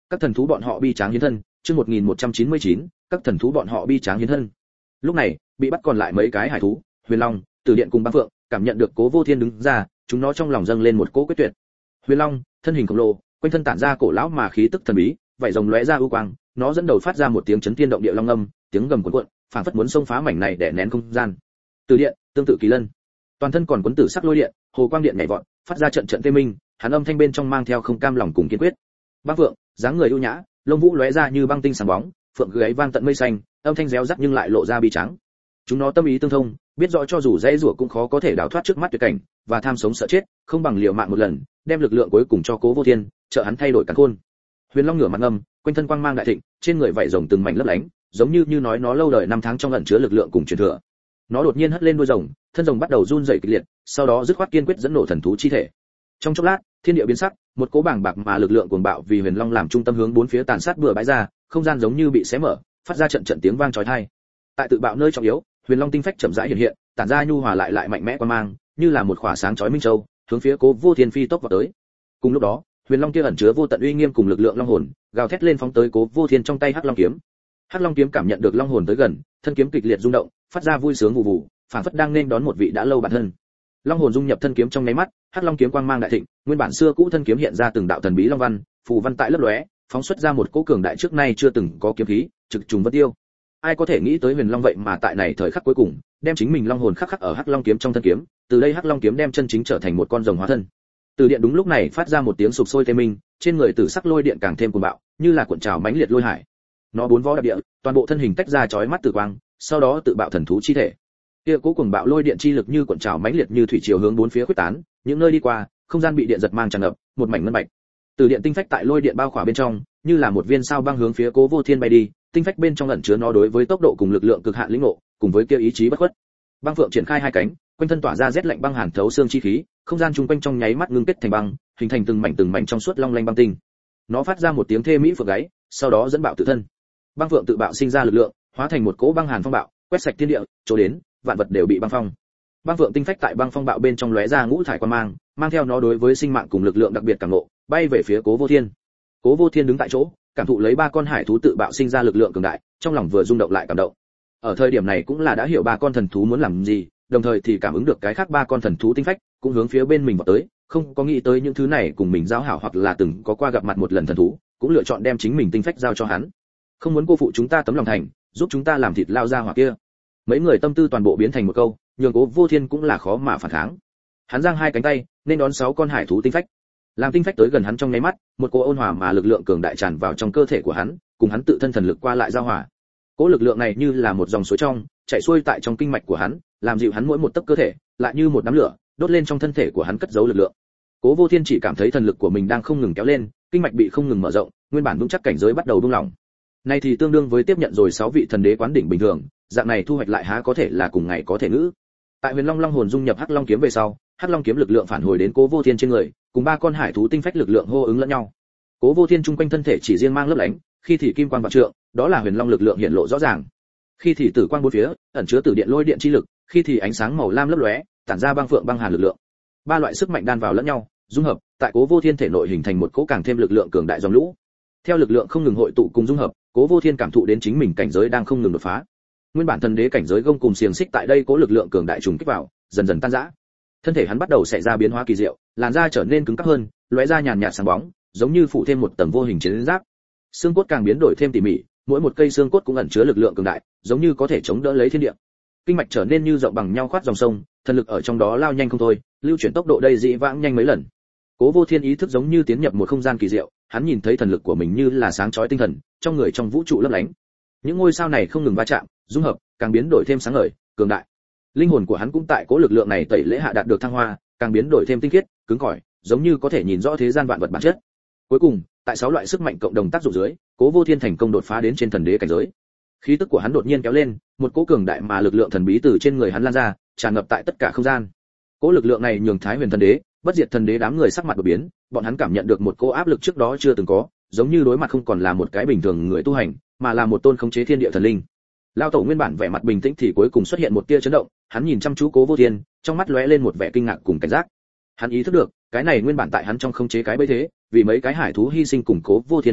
các thần thú bọn họ bi tráng hiến thân, chương một nghìn một trăm chín mươi chín, các thần thú bọn họ bi tráng hiến thân. Lúc này, bị bắt còn lại mấy cái hải thú, Huyền Long, Tử Điện cùng Băng Phượng, cảm nhận được Cố Vô Thiên đứng ra, chúng nó trong lòng dâng lên một cỗ quyết tuyệt. Huyền Long, thân hình khổng lồ, quanh thân tản ra cổ lão mà khí tức thần bí, vảy rồng lóe ra ưu quang, nó dẫn đầu phát ra một tiếng chấn thiên động địa long âm, tiếng gầm cuồn cuộn, phảng phất muốn xông phá mảnh này để nén không gian. Tử Điện, tương tự kỳ lân, toàn thân còn cuốn tử sắc lôi điện, hồ quang điện nhảy vọt, phát ra trận trận tê minh, hắn âm thanh bên trong mang theo không cam lòng cùng kiên quyết. Băng Phượng, dáng người ưu nhã, lông vũ lóe ra như băng tinh sáng bóng, phượng gáy vang tận mây xanh, âm thanh réo rắt nhưng lại lộ ra bi trắng. Chúng nó tâm ý tương thông, biết rõ cho dù dễ rủa cũng khó có thể đào thoát trước mắt tuyệt cảnh, và tham sống sợ chết, không bằng liều mạng một lần, đem lực lượng cuối cùng cho Cố Vô Thiên, trợ hắn thay đổi càn khôn. Huyền Long ngửa mặt ngâm, quanh thân quang mang đại thịnh, trên người vảy rồng từng mảnh lấp lánh, giống như như nói nó lâu đời năm tháng trong ẩn chứa lực lượng cùng truyền thừa. Nó đột nhiên hất lên đuôi rồng, thân rồng bắt đầu run rẩy kịch liệt, sau đó dứt khoát kiên quyết dẫn nổ thần thú chi thể. Trong chốc lát, thiên địa biến sắc, một cỗ bàng bạc mà lực lượng cuồng bạo vì Huyền Long làm trung tâm hướng bốn phía tàn sát bừa bãi ra, không gian giống như bị xé mở, phát ra trận trận tiếng vang chói tai. Tại tự bạo nơi trọng yếu, Huyền Long tinh phách chậm rãi hiện hiện, tản ra nhu hòa lại lại mạnh mẽ quang mang, như là một khỏa sáng chói minh châu, hướng phía Cố Vô Thiên phi tốc vào tới. Cùng lúc đó, Huyền Long kia ẩn chứa vô tận uy nghiêm cùng lực lượng long hồn, gào thét lên phóng tới Cố Vô Thiên trong tay Hắc Long kiếm. Hắc Long kiếm cảm nhận được long hồn tới gần, thân kiếm kịch liệt rung động, phát ra vui sướng vụ vụ, phảng phất đang nên đón một vị đã lâu bản thân. Long hồn dung nhập thân kiếm trong nháy mắt, Hắc Long kiếm quang mang đại thịnh, nguyên bản xưa cũ thân kiếm hiện ra từng đạo thần bí long văn, phù văn tại lấp lóe, phóng xuất ra một cỗ cường đại trước nay chưa từng có kiếm khí, trực trùng vân tiêu. Ai có thể nghĩ tới Huyền Long vậy mà tại này thời khắc cuối cùng, đem chính mình long hồn khắc khắc ở Hắc Long kiếm trong thân kiếm, từ đây Hắc Long kiếm đem chân chính trở thành một con rồng hóa thân. Từ điện đúng lúc này phát ra một tiếng sục sôi tê minh, trên người tử sắc lôi điện càng thêm cuồng bạo, như là cuộn trào mãnh liệt lôi hải. Nó bốn vó đạp địa, toàn bộ thân hình tách ra chói mắt tử quang, sau đó tự bạo thần thú chi thể. Kia cố cuồng bạo lôi điện chi lực như cuộn trào mãnh liệt như thủy triều hướng bốn phía khuếch tán, những nơi đi qua, không gian bị điện giật mang tràn ngập, một mảnh ngân bạch. Từ điện tinh phách tại lôi điện bao khỏa bên trong, như là một viên sao băng hướng phía Cố Vô Thiên bay đi, tinh phách bên trong ẩn chứa nó đối với tốc độ cùng lực lượng cực hạn lĩnh ngộ, cùng với kia ý chí bất khuất. Băng Phượng triển khai hai cánh, quanh thân tỏa ra rét lạnh băng hàn thấu xương chi khí, không gian chung quanh trong nháy mắt ngưng kết thành băng, hình thành từng mảnh từng mảnh trong suốt long lanh băng tinh. Nó phát ra một tiếng thê mỹ phượng gáy, sau đó dẫn bạo tự thân. Băng Phượng tự bạo sinh ra lực lượng, hóa thành một cỗ băng hàn phong bạo, quét sạch thiên địa, chỗ đến, vạn vật đều bị băng phong. Băng Phượng tinh phách tại băng phong bạo bên trong lóe ra ngũ thải quang mang, mang theo nó đối với sinh mạng cùng lực lượng đặc biệt cảm ngộ, bay về phía Cố Vô Thiên. Cố Vô Thiên đứng tại chỗ, cảm thụ lấy ba con hải thú tự bạo sinh ra lực lượng cường đại, trong lòng vừa rung động lại cảm động. Ở thời điểm này cũng là đã hiểu ba con thần thú muốn làm gì, đồng thời thì cảm ứng được cái khác ba con thần thú tinh phách cũng hướng phía bên mình vào tới, không có nghĩ tới những thứ này cùng mình giao hảo hoặc là từng có qua gặp mặt một lần thần thú, cũng lựa chọn đem chính mình tinh phách giao cho hắn. Không muốn cô phụ chúng ta tấm lòng thành, giúp chúng ta làm thịt lao ra hỏa kia. Mấy người tâm tư toàn bộ biến thành một câu, nhường Cố Vô Thiên cũng là khó mà phản kháng. Hắn giang hai cánh tay, nên đón sáu con hải thú tinh phách. Làm tinh phách tới gần hắn trong nháy mắt, một cỗ ôn hòa mà lực lượng cường đại tràn vào trong cơ thể của hắn, cùng hắn tự thân thần lực qua lại giao hòa. Cỗ lực lượng này như là một dòng suối trong, chảy xuôi tại trong kinh mạch của hắn, làm dịu hắn mỗi một tấc cơ thể, lại như một đám lửa, đốt lên trong thân thể của hắn cất giấu lực lượng. Cố Vô Thiên chỉ cảm thấy thần lực của mình đang không ngừng kéo lên, kinh mạch bị không ngừng mở rộng, nguyên bản vững chắc cảnh giới bắt đầu buông lỏng. Này thì tương đương với tiếp nhận rồi sáu vị thần đế quán đỉnh bình thường, dạng này thu hoạch lại há có thể là cùng ngày có thể ngữ. Tại Huyền Long Long hồn dung nhập Hắc Long kiếm về sau, Hắc Long kiếm lực lượng phản hồi đến Cố Vô Thiên trên người, cùng ba con hải thú tinh phách lực lượng hô ứng lẫn nhau. Cố Vô Thiên trung quanh thân thể chỉ riêng mang lấp lánh, khi thì kim quang vạn trượng, đó là Huyền Long lực lượng hiện lộ rõ ràng. Khi thì tử quang bốn phía, ẩn chứa tử điện lôi điện chi lực, khi thì ánh sáng màu lam lấp lóe, tản ra băng phượng băng hàn lực lượng. Ba loại sức mạnh đan vào lẫn nhau, dung hợp, tại Cố Vô Thiên thể nội hình thành một cỗ càng thêm lực lượng cường đại dòng lũ. Theo lực lượng không ngừng hội tụ cùng dung hợp, Cố Vô Thiên cảm thụ đến chính mình cảnh giới đang không ngừng đột phá. Nguyên bản thần đế cảnh giới gông cùng xiềng xích tại đây cố lực lượng cường đại trùng kích vào, dần dần tan rã. Thân thể hắn bắt đầu xảy ra biến hóa kỳ diệu, làn da trở nên cứng cáp hơn, lóe ra nhàn nhạt sáng bóng, giống như phủ thêm một tầng vô hình chiến giáp. Xương cốt càng biến đổi thêm tỉ mỉ, mỗi một cây xương cốt cũng ẩn chứa lực lượng cường đại, giống như có thể chống đỡ lấy thiên địa. Kinh mạch trở nên như rộng bằng nhau khoát dòng sông, thần lực ở trong đó lao nhanh không thôi, lưu chuyển tốc độ đây dị vãng nhanh mấy lần. Cố Vô Thiên ý thức giống như tiến nhập một không gian kỳ diệu, hắn nhìn thấy thần lực của mình như là sáng chói tinh thần, trong người trong vũ trụ lấp lánh. Những ngôi sao này không ngừng va chạm, dung hợp, càng biến đổi thêm sáng ngời, cường đại. Linh hồn của hắn cũng tại cố lực lượng này tẩy lễ hạ đạt được thăng hoa, càng biến đổi thêm tinh khiết, cứng cỏi, giống như có thể nhìn rõ thế gian vạn vật bản chất. Cuối cùng, tại sáu loại sức mạnh cộng đồng tác dụng dưới, Cố Vô Thiên thành công đột phá đến trên thần đế cảnh giới. Khí tức của hắn đột nhiên kéo lên, một cỗ cường đại mà lực lượng thần bí từ trên người hắn lan ra, tràn ngập tại tất cả không gian. Cỗ lực lượng này nhường Thái Huyền thần đế, Bất Diệt thần đế đám người sắc mặt đổi biến, bọn hắn cảm nhận được một cỗ áp lực trước đó chưa từng có, giống như đối mặt không còn là một cái bình thường người tu hành, mà là một tôn khống chế thiên địa thần linh. Lao tổ nguyên bản vẻ mặt bình tĩnh thì cuối cùng xuất hiện một tia chấn động, hắn nhìn chăm chú Cố Vô Thiên, trong mắt lóe lên một vẻ kinh ngạc cùng cảnh giác. Hắn ý thức được, cái này nguyên bản tại hắn trong khống chế cái bẫy thế, vì mấy cái hải thú hy sinh cùng Cố Vô Thiên đột phá,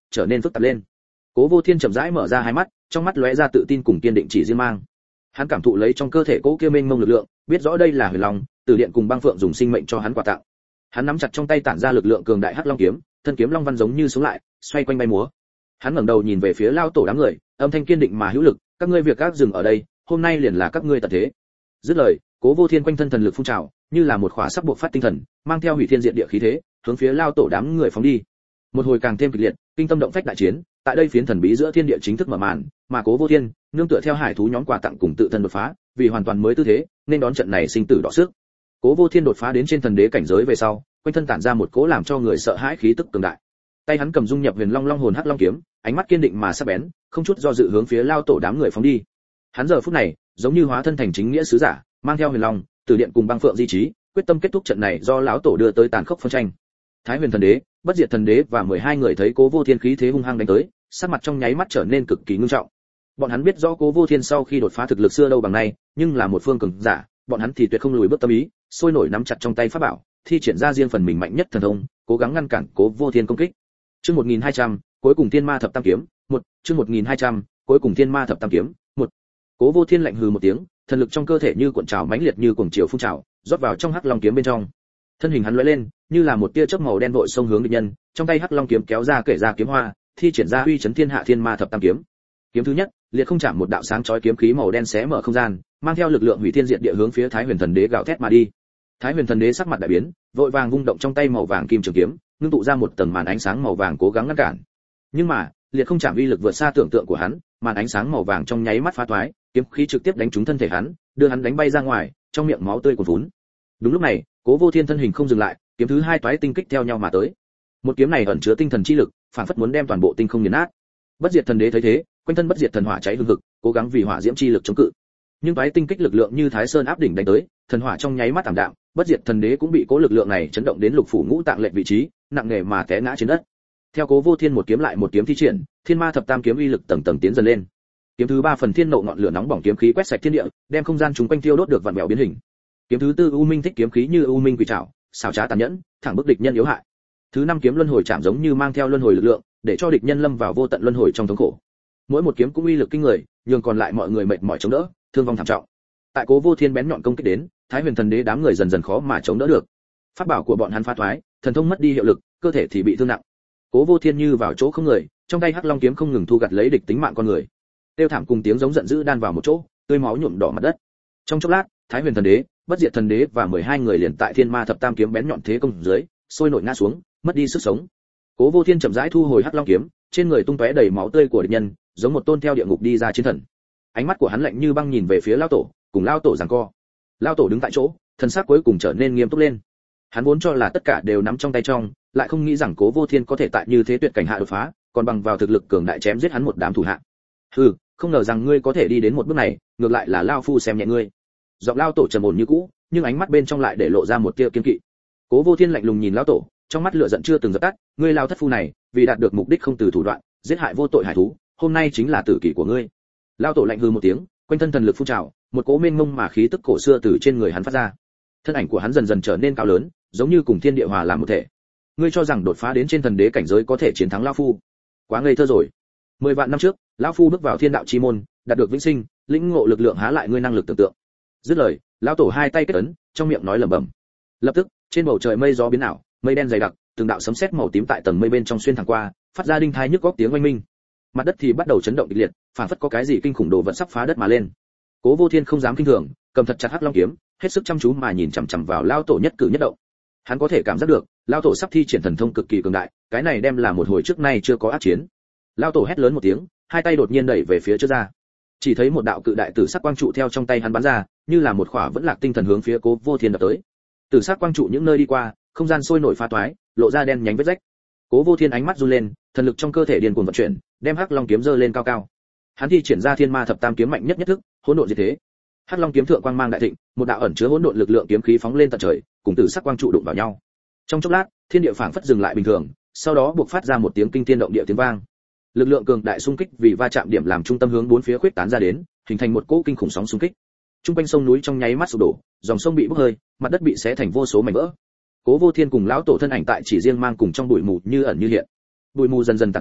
trở nên phức tạp lên. Cố Vô Thiên chậm rãi mở ra hai mắt, trong mắt lóe ra tự tin cùng kiên định chỉ riêng mang. Hắn cảm thụ lấy trong cơ thể cố kia mênh mông lực lượng, biết rõ đây là Huyền Long, Từ Điện cùng Băng Phượng dùng sinh mệnh cho hắn quà tặng. Hắn nắm chặt trong tay tản ra lực lượng cường đại Hắc Long kiếm, thân kiếm long văn giống như sống lại, xoay quanh bay múa. Hắn ngẩng đầu nhìn về phía lao tổ đám người, âm thanh kiên định mà hữu lực, các ngươi việc các dừng ở đây, hôm nay liền là các ngươi tận thế. Dứt lời, Cố Vô Thiên quanh thân thần lực phun trào, như là một khỏa sắp buộc phát tinh thần, mang theo hủy thiên diệt địa khí thế, hướng phía lao tổ đám người phóng đi. Một hồi càng thêm kịch liệt, kinh tâm động phách đại chiến, tại đây phiến thần bí giữa thiên địa chính thức mở màn, mà Cố Vô Thiên nương tựa theo hải thú nhóm quà tặng cùng tự thân đột phá, vì hoàn toàn mới tư thế, nên đón trận này sinh tử đọ sức. Cố Vô Thiên đột phá đến trên thần đế cảnh giới về sau, quanh thân tản ra một cỗ làm cho người sợ hãi khí tức cường đại. Tay hắn cầm dung nhập Huyền Long Long hồn Hắc Long kiếm, ánh mắt kiên định mà sắc bén, không chút do dự hướng phía lao tổ đám người phóng đi. Hắn giờ phút này, giống như hóa thân thành chính nghĩa sứ giả, mang theo Huyền Long, Từ Điện cùng Băng Phượng di chí, quyết tâm kết thúc trận này do lão tổ đưa tới tàn khốc phân tranh. Thái Huyền thần đế, Bất Diệt thần đế và mười hai người thấy Cố Vô Thiên khí thế hung hăng đánh tới, sắc mặt trong nháy mắt trở nên cực kỳ ngưng trọng. Bọn hắn biết rõ Cố Vô Thiên sau khi đột phá thực lực xưa đâu bằng nay, nhưng là một phương cường giả, bọn hắn thì tuyệt không lùi bước tâm ý, sôi nổi nắm chặt trong tay pháp bảo, thi triển ra riêng phần mình mạnh nhất thần thông, cố gắng ngăn cản Cố Vô Thiên công kích. Chương một nghìn hai trăm, cuối cùng Thiên Ma Thập Tam Kiếm, một, chương một nghìn hai trăm, cuối cùng Thiên Ma Thập Tam Kiếm, một. Cố Vô Thiên lạnh hừ một tiếng, thần lực trong cơ thể như cuộn trào mãnh liệt như cuồng chiều phun trào, rót vào trong Hắc Long kiếm bên trong. Thân hình hắn lóe lên, như là một tia chớp màu đen vội xông hướng địch nhân, trong tay Hắc Long kiếm kéo ra kể ra kiếm hoa, thi triển ra uy chấn thiên hạ Thiên Ma Thập Tam Kiếm. Kiếm thứ nhất, liệt không chạm một đạo sáng chói kiếm khí màu đen xé mở không gian, mang theo lực lượng hủy thiên diệt địa hướng phía Thái Huyền thần đế gào thét mà đi. Thái Huyền thần đế sắc mặt đại biến, vội vàng vung động trong tay màu vàng kim trường kiếm, ngưng tụ ra một tầng màn ánh sáng màu vàng cố gắng ngăn cản. Nhưng mà, liệt không chạm uy lực vượt xa tưởng tượng của hắn, màn ánh sáng màu vàng trong nháy mắt phá toái, kiếm khí trực tiếp đánh trúng thân thể hắn, đưa hắn đánh bay ra ngoài, trong miệng máu tươi cuồn vún. Đúng lúc này, Cố Vô Thiên thân hình không dừng lại, kiếm thứ hai toái tinh kích theo nhau mà tới. Một kiếm này ẩn chứa tinh thần chi lực, phản phất muốn đem toàn bộ tinh không nghiền nát. Bất Diệt thần đế thấy thế, quanh thân bất diệt thần hỏa cháy hừng hực, cố gắng vì hỏa diễm chi lực chống cự. Nhưng toái tinh kích lực lượng như Thái Sơn áp đỉnh đánh tới, thần hỏa trong nháy mắt tạm đạm, Bất Diệt thần đế cũng bị cố lực lượng này chấn động đến lục phủ ngũ tạng lệch vị trí, nặng nề mà té ngã trên đất. Theo Cố Vô Thiên một kiếm lại một kiếm thi triển, Thiên Ma Thập Tam Kiếm uy lực tầng tầng tiến dần lên. Kiếm thứ ba phần thiên nộ ngọn lửa nóng bỏng kiếm khí quét sạch thiên địa, đem không gian chúng quanh tiêu đốt được vặn vẹo biến hình. Kiếm thứ tư U Minh Thích kiếm khí như U Minh quỷ trảo, xảo trá tàn nhẫn, thẳng bức địch nhân yếu hại. Thứ năm kiếm luân hồi chạm giống như mang theo luân hồi lực lượng, để cho địch nhân lâm vào vô tận luân hồi trong thống khổ. Mỗi một kiếm cũng uy lực kinh người, nhường còn lại mọi người mệt mỏi chống đỡ, thương vong thảm trọng. Tại Cố Vô Thiên bén nhọn công kích đến, Thái Huyền thần đế đám người dần dần khó mà chống đỡ được. Pháp bảo của bọn hắn phá thoái, thần thông mất đi hiệu lực, cơ thể thì bị thương nặng. Cố Vô Thiên như vào chỗ không người, trong tay Hắc Long kiếm không ngừng thu gặt lấy địch tính mạng con người. Tiêu thảm cùng tiếng giống giận dữ đan vào một chỗ, tươi máu nhuộm đỏ mặt đất. Trong chốc lát, Thái Huyền thần đế, Bất Diệt thần đế và mười hai người liền tại Thiên Ma Thập Tam Kiếm bén nhọn thế công dưới, sôi nổi ngã xuống, mất đi sức sống. Cố Vô Thiên chậm rãi thu hồi Hắc Long kiếm, trên người tung tóe đầy máu tươi của địch nhân, giống một tôn theo địa ngục đi ra chiến thần. Ánh mắt của hắn lạnh như băng nhìn về phía lão tổ, cùng lão tổ giằng co. Lão tổ đứng tại chỗ, thân xác cuối cùng trở nên nghiêm túc lên. Hắn vốn cho là tất cả đều nắm trong tay trong, lại không nghĩ rằng Cố Vô Thiên có thể tại như thế tuyệt cảnh hạ đột phá, còn bằng vào thực lực cường đại chém giết hắn một đám thủ hạ. Hừ, không ngờ rằng ngươi có thể đi đến một bước này, ngược lại là lão phu xem nhẹ ngươi. Giọng lão tổ trầm ổn như cũ, nhưng ánh mắt bên trong lại để lộ ra một tia kiên kỵ. Cố Vô Thiên lạnh lùng nhìn lão tổ, trong mắt lửa giận chưa từng dập tắt, ngươi lão thất phu này, vì đạt được mục đích không từ thủ đoạn, giết hại vô tội hải thú, hôm nay chính là tử kỷ của ngươi. Lão tổ lạnh hừ một tiếng, quanh thân thần lực phun trào, một cỗ mênh mông mà khí tức cổ xưa từ trên người hắn phát ra. Thân ảnh của hắn dần dần trở nên cao lớn, giống như cùng thiên địa hòa làm một thể. Ngươi cho rằng đột phá đến trên thần đế cảnh giới có thể chiến thắng lão phu? Quá ngây thơ rồi. Mười vạn năm trước, lão phu bước vào thiên đạo chi môn, đạt được vĩnh sinh, lĩnh ngộ lực lượng há lại ngươi năng lực tưởng tượng. Dứt lời, lão tổ hai tay kết ấn, trong miệng nói lẩm bẩm. Lập tức, trên bầu trời mây gió biến ảo, mây đen dày đặc, từng đạo sấm sét màu tím tại tầng mây bên trong xuyên thẳng qua, phát ra đinh thai nhức góc tiếng oanh minh. Mặt đất thì bắt đầu chấn động kịch liệt, phản phất có cái gì kinh khủng đồ vật sắp phá đất mà lên. Cố Vô Thiên không dám kinh thường, cầm thật chặt Hắc Long kiếm, hết sức chăm chú mà nhìn chằm chằm vào lão tổ nhất cử nhất động. Hắn có thể cảm giác được, lão tổ sắp thi triển thần thông cực kỳ cường đại, cái này đem là một hồi trước nay chưa có ác chiến. Lão tổ hét lớn một tiếng, hai tay đột nhiên đẩy về phía trước ra. Chỉ thấy một đạo cự đại tử sắc quang trụ theo trong tay hắn bắn ra, như là một khỏa vẫn lạc tinh thần hướng phía Cố Vô Thiên đập tới. Tử sắc quang trụ những nơi đi qua, không gian sôi nổi phá toái, lộ ra đen nhánh vết rách. Cố Vô Thiên ánh mắt run lên, thần lực trong cơ thể điên cuồng vận chuyển, đem Hắc Long kiếm giơ lên cao cao. Hắn thi triển ra Thiên Ma Thập Tam Kiếm mạnh nhất nhất thức, hỗn độn diệt thế. Hắc Long kiếm thượng quang mang đại thịnh, một đạo ẩn chứa hỗn độn lực lượng kiếm khí phóng lên tận trời, cùng tử sắc quang trụ đụng vào nhau. Trong chốc lát, thiên địa phảng phất dừng lại bình thường, sau đó buộc phát ra một tiếng kinh thiên động địa tiếng vang. Lực lượng cường đại xung kích vì va chạm điểm làm trung tâm hướng bốn phía khuếch tán ra đến, hình thành một cỗ kinh khủng sóng xung kích. Trung quanh sông núi trong nháy mắt sụp đổ, dòng sông bị bốc hơi, mặt đất bị xé thành vô số mảnh vỡ. Cố Vô Thiên cùng lão tổ thân ảnh tại chỉ riêng mang cùng trong bụi mù như ẩn như hiện. Bụi mù dần dần tản đi,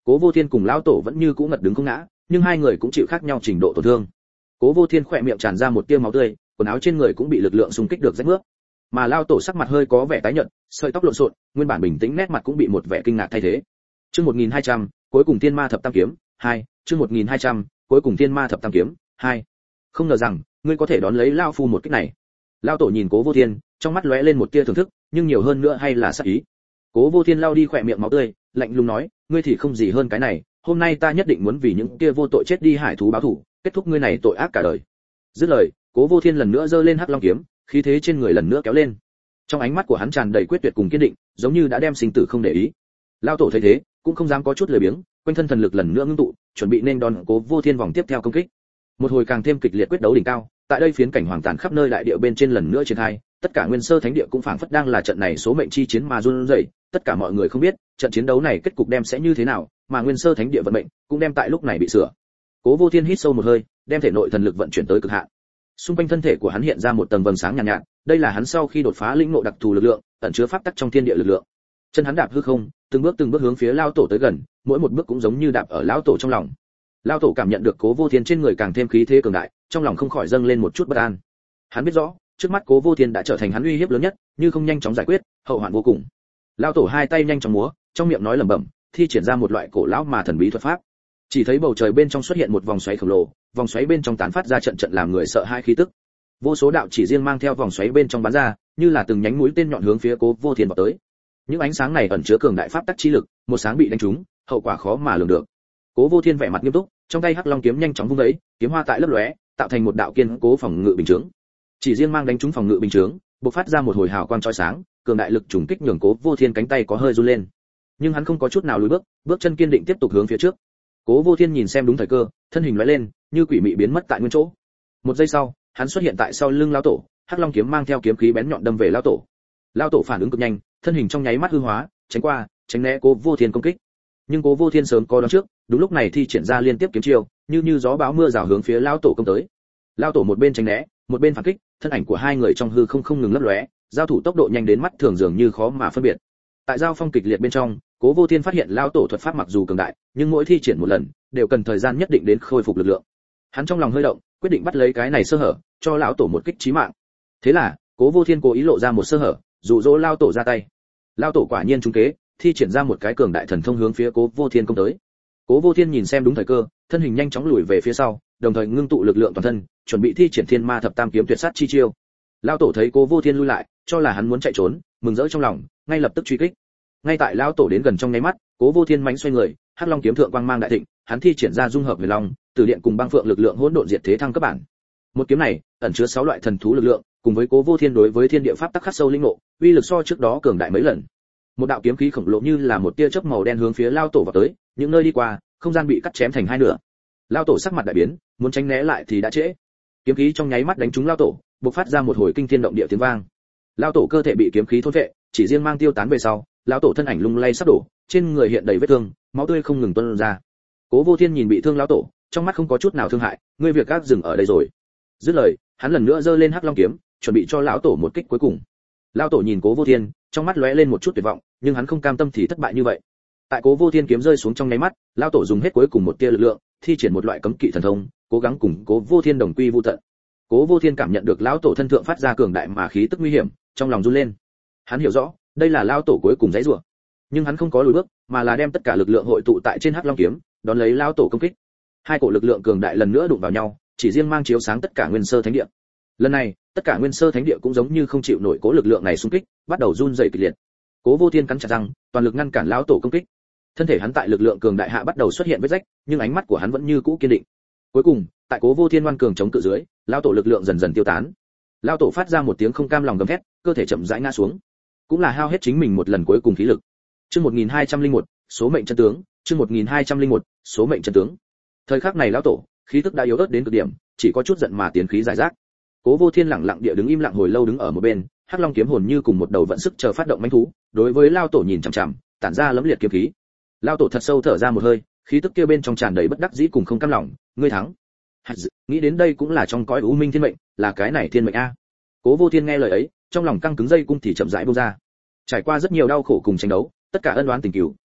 Cố Vô Thiên cùng lão tổ vẫn như cũ ngật đứng không ngã, nhưng hai người cũng chịu khác nhau trình độ tổn thương. Cố Vô Thiên khỏe miệng tràn ra một tia máu tươi, quần áo trên người cũng bị lực lượng xung kích được rách mướp. Mà lão tổ sắc mặt hơi có vẻ tái nhợt, sợi tóc lộn xộn, nguyên bản bình tĩnh nét mặt cũng bị một vẻ kinh ngạc thay thế. Chương một nghìn hai trăm, cuối cùng Thiên Ma Thập Tam Kiếm, hai, chương một nghìn hai trăm, cuối cùng Thiên Ma Thập Tam Kiếm, hai. Không ngờ rằng, ngươi có thể đón lấy lão phu một kích này. Lão tổ nhìn Cố Vô Thiên, trong mắt lóe lên một tia thưởng thức, nhưng nhiều hơn nữa hay là sát ý. Cố Vô Thiên lau đi khỏe miệng máu tươi, lạnh lùng nói, ngươi thì không gì hơn cái này, hôm nay ta nhất định muốn vì những kia vô tội chết đi hải thú báo thù, kết thúc ngươi này tội ác cả đời. Dứt lời, Cố Vô Thiên lần nữa giơ lên Hắc Long kiếm, khí thế trên người lần nữa kéo lên. Trong ánh mắt của hắn tràn đầy quyết tuyệt cùng kiên định, giống như đã đem sinh tử không để ý. Lão tổ thấy thế, cũng không dám có chút lười biếng, quanh thân thần lực lần nữa ngưng tụ, chuẩn bị nên đón Cố Vô Thiên vòng tiếp theo công kích. Một hồi càng thêm kịch liệt quyết đấu đỉnh cao, tại đây phiến cảnh hoàng tàn khắp nơi đại địa bên trên lần nữa triển khai, tất cả nguyên sơ thánh địa cũng phảng phất đang là trận này số mệnh chi chiến mà run rẩy, tất cả mọi người không biết, trận chiến đấu này kết cục đem sẽ như thế nào, mà nguyên sơ thánh địa vận mệnh cũng đem tại lúc này bị sửa. Cố Vô Thiên hít sâu một hơi, đem thể nội thần lực vận chuyển tới cực hạn. Xung quanh thân thể của hắn hiện ra một tầng vầng sáng nhàn nhạt, nhạt, đây là hắn sau khi đột phá lĩnh ngộ đặc thù lực lượng, ẩn chứa pháp tắc trong thiên địa lực lượng. Chân hắn đạp hư không, từng bước từng bước hướng phía lão tổ tới gần, mỗi một bước cũng giống như đạp ở lão tổ trong lòng. Lão tổ cảm nhận được Cố Vô Thiên trên người càng thêm khí thế cường đại, trong lòng không khỏi dâng lên một chút bất an. Hắn biết rõ, trước mắt Cố Vô Thiên đã trở thành hắn uy hiếp lớn nhất, như không nhanh chóng giải quyết, hậu hoạn vô cùng. Lão tổ hai tay nhanh chóng múa, trong miệng nói lẩm bẩm, thi triển ra một loại cổ lão mà thần bí thuật pháp. Chỉ thấy bầu trời bên trong xuất hiện một vòng xoáy khổng lồ, vòng xoáy bên trong tán phát ra trận trận làm người sợ hãi khí tức. Vô số đạo chỉ riêng mang theo vòng xoáy bên trong bắn ra, như là từng nhánh mũi tên nhọn hướng phía Cố Vô Thiên vọt tới. Những ánh sáng này ẩn chứa cường đại pháp tắc chi lực, một sáng bị đánh trúng, hậu quả khó mà lường được. Cố Vô Thiên vẻ mặt nghiêm túc, trong tay Hắc Long kiếm nhanh chóng vung vẩy, kiếm hoa tại lấp lóe, tạo thành một đạo kiên cố phòng ngự bình chướng. Chỉ riêng mang đánh trúng phòng ngự bình chướng, bộc phát ra một hồi hào quang chói sáng, cường đại lực trùng kích nhường Cố Vô Thiên cánh tay có hơi run lên. Nhưng hắn không có chút nào lùi bước, bước chân kiên định tiếp tục hướng phía trước. Cố Vô Thiên nhìn xem đúng thời cơ, thân hình lóe lên, như quỷ mị biến mất tại nguyên chỗ. Một giây sau, hắn xuất hiện tại sau lưng lão tổ, Hắc Long kiếm mang theo kiếm khí bén nhọn đâm về lão tổ. Lão tổ phản ứng cực nhanh, thân hình trong nháy mắt hư hóa, tránh qua, tránh né Cố Vô Thiên công kích. Nhưng Cố Vô Thiên sớm có đoán trước, đúng lúc này thi triển ra liên tiếp kiếm chiêu, như như gió bão mưa rào hướng phía lão tổ công tới. Lão tổ một bên tránh né, một bên phản kích, thân ảnh của hai người trong hư không không ngừng lấp lóe, giao thủ tốc độ nhanh đến mắt thường dường như khó mà phân biệt. Tại giao phong kịch liệt bên trong, Cố Vô Thiên phát hiện lão tổ thuật pháp mặc dù cường đại, nhưng mỗi thi triển một lần đều cần thời gian nhất định đến khôi phục lực lượng. Hắn trong lòng hơi động, quyết định bắt lấy cái này sơ hở, cho lão tổ một kích chí mạng. Thế là, Cố Vô Thiên cố ý lộ ra một sơ hở, dụ dỗ lão tổ ra tay. Lão tổ quả nhiên trúng kế, thi triển ra một cái cường đại thần thông hướng phía Cố Vô Thiên công tới. Cố Vô Thiên nhìn xem đúng thời cơ, thân hình nhanh chóng lùi về phía sau, đồng thời ngưng tụ lực lượng toàn thân, chuẩn bị thi triển Thiên Ma Thập Tam Kiếm tuyệt sát chi chiêu. Lão tổ thấy Cố Vô Thiên lui lại, cho là hắn muốn chạy trốn, mừng rỡ trong lòng, ngay lập tức truy kích. Ngay tại lão tổ đến gần trong nháy mắt, Cố Vô Thiên mãnh xoay người, Hắc Long kiếm thượng quang mang đại thịnh, hắn thi triển ra dung hợp về long, từ điện cùng băng phượng lực lượng hỗn độn diệt thế thăng cấp bản. Một kiếm này ẩn chứa sáu loại thần thú lực lượng, cùng với Cố Vô Thiên đối với thiên địa pháp tắc khắc sâu linh ngộ, uy lực so trước đó cường đại mấy lần. Một đạo kiếm khí khổng lồ như là một tia chớp màu đen hướng phía lão tổ vào tới, những nơi đi qua, không gian bị cắt chém thành hai nửa. Lão tổ sắc mặt đại biến, muốn tránh né lại thì đã trễ. Kiếm khí trong nháy mắt đánh trúng lão tổ, bộc phát ra một hồi kinh thiên động địa tiếng vang. Lão tổ cơ thể bị kiếm khí thôn phệ, chỉ riêng mang tiêu tán về sau, lão tổ thân ảnh lung lay sắp đổ, trên người hiện đầy vết thương, máu tươi không ngừng tuôn ra. Cố Vô Thiên nhìn bị thương lão tổ, trong mắt không có chút nào thương hại, ngươi việc các dừng ở đây rồi. Dứt lời, hắn lần nữa giơ lên Hắc Long kiếm, chuẩn bị cho lão tổ một kích cuối cùng. Lão tổ nhìn Cố Vô Thiên, trong mắt lóe lên một chút tuyệt vọng, nhưng hắn không cam tâm thì thất bại như vậy. Tại Cố Vô Thiên kiếm rơi xuống trong nháy mắt, lão tổ dùng hết cuối cùng một tia lực lượng, thi triển một loại cấm kỵ thần thông, cố gắng cùng Cố Vô Thiên đồng quy vu tận. Cố Vô Thiên cảm nhận được lão tổ thân thượng phát ra cường đại mà khí tức nguy hiểm, trong lòng run lên. Hắn hiểu rõ, đây là lão tổ cuối cùng giãy giụa, nhưng hắn không có lùi bước, mà là đem tất cả lực lượng hội tụ tại trên Hắc Long kiếm, đón lấy lão tổ công kích. Hai cổ lực lượng cường đại lần nữa đụng vào nhau, chỉ riêng mang chiếu sáng tất cả nguyên sơ thánh địa. Lần này, tất cả nguyên sơ thánh địa cũng giống như không chịu nổi cố lực lượng này xung kích, bắt đầu run rẩy kịch liệt. Cố Vô Thiên cắn chặt răng, toàn lực ngăn cản lão tổ công kích. Thân thể hắn tại lực lượng cường đại hạ bắt đầu xuất hiện vết rách, nhưng ánh mắt của hắn vẫn như cũ kiên định. Cuối cùng, tại Cố Vô Thiên ngoan cường chống cự dưới, lão tổ lực lượng dần dần tiêu tán. Lão tổ phát ra một tiếng không cam lòng gầm thét, cơ thể chậm rãi ngã xuống, cũng là hao hết chính mình một lần cuối cùng khí lực. Chương một nghìn hai trăm lẻ một, số mệnh chân tướng, chương một nghìn hai trăm lẻ một, số mệnh chân tướng. Thời khắc này lão tổ, khí tức đã yếu ớt đến cực điểm, chỉ có chút giận mà tiến khí giải rác. Cố Vô Thiên lặng lặng địa đứng im lặng hồi lâu đứng ở một bên, Hắc Long kiếm hồn như cùng một đầu vận sức chờ phát động mãnh thú, đối với lão tổ nhìn chằm chằm, tản ra lẫm liệt kiếm khí. Lão tổ thật sâu thở ra một hơi, khí tức kia bên trong tràn đầy bất đắc dĩ cùng không cam lòng, ngươi thắng. Nghĩ đến đây cũng là trong cõi u minh thiên mệnh, là cái này thiên mệnh a. Cố Vô Thiên nghe lời ấy, trong lòng căng cứng dây cung thì chậm rãi buông ra. Trải qua rất nhiều đau khổ cùng tranh đấu, tất cả ân oán tình cừu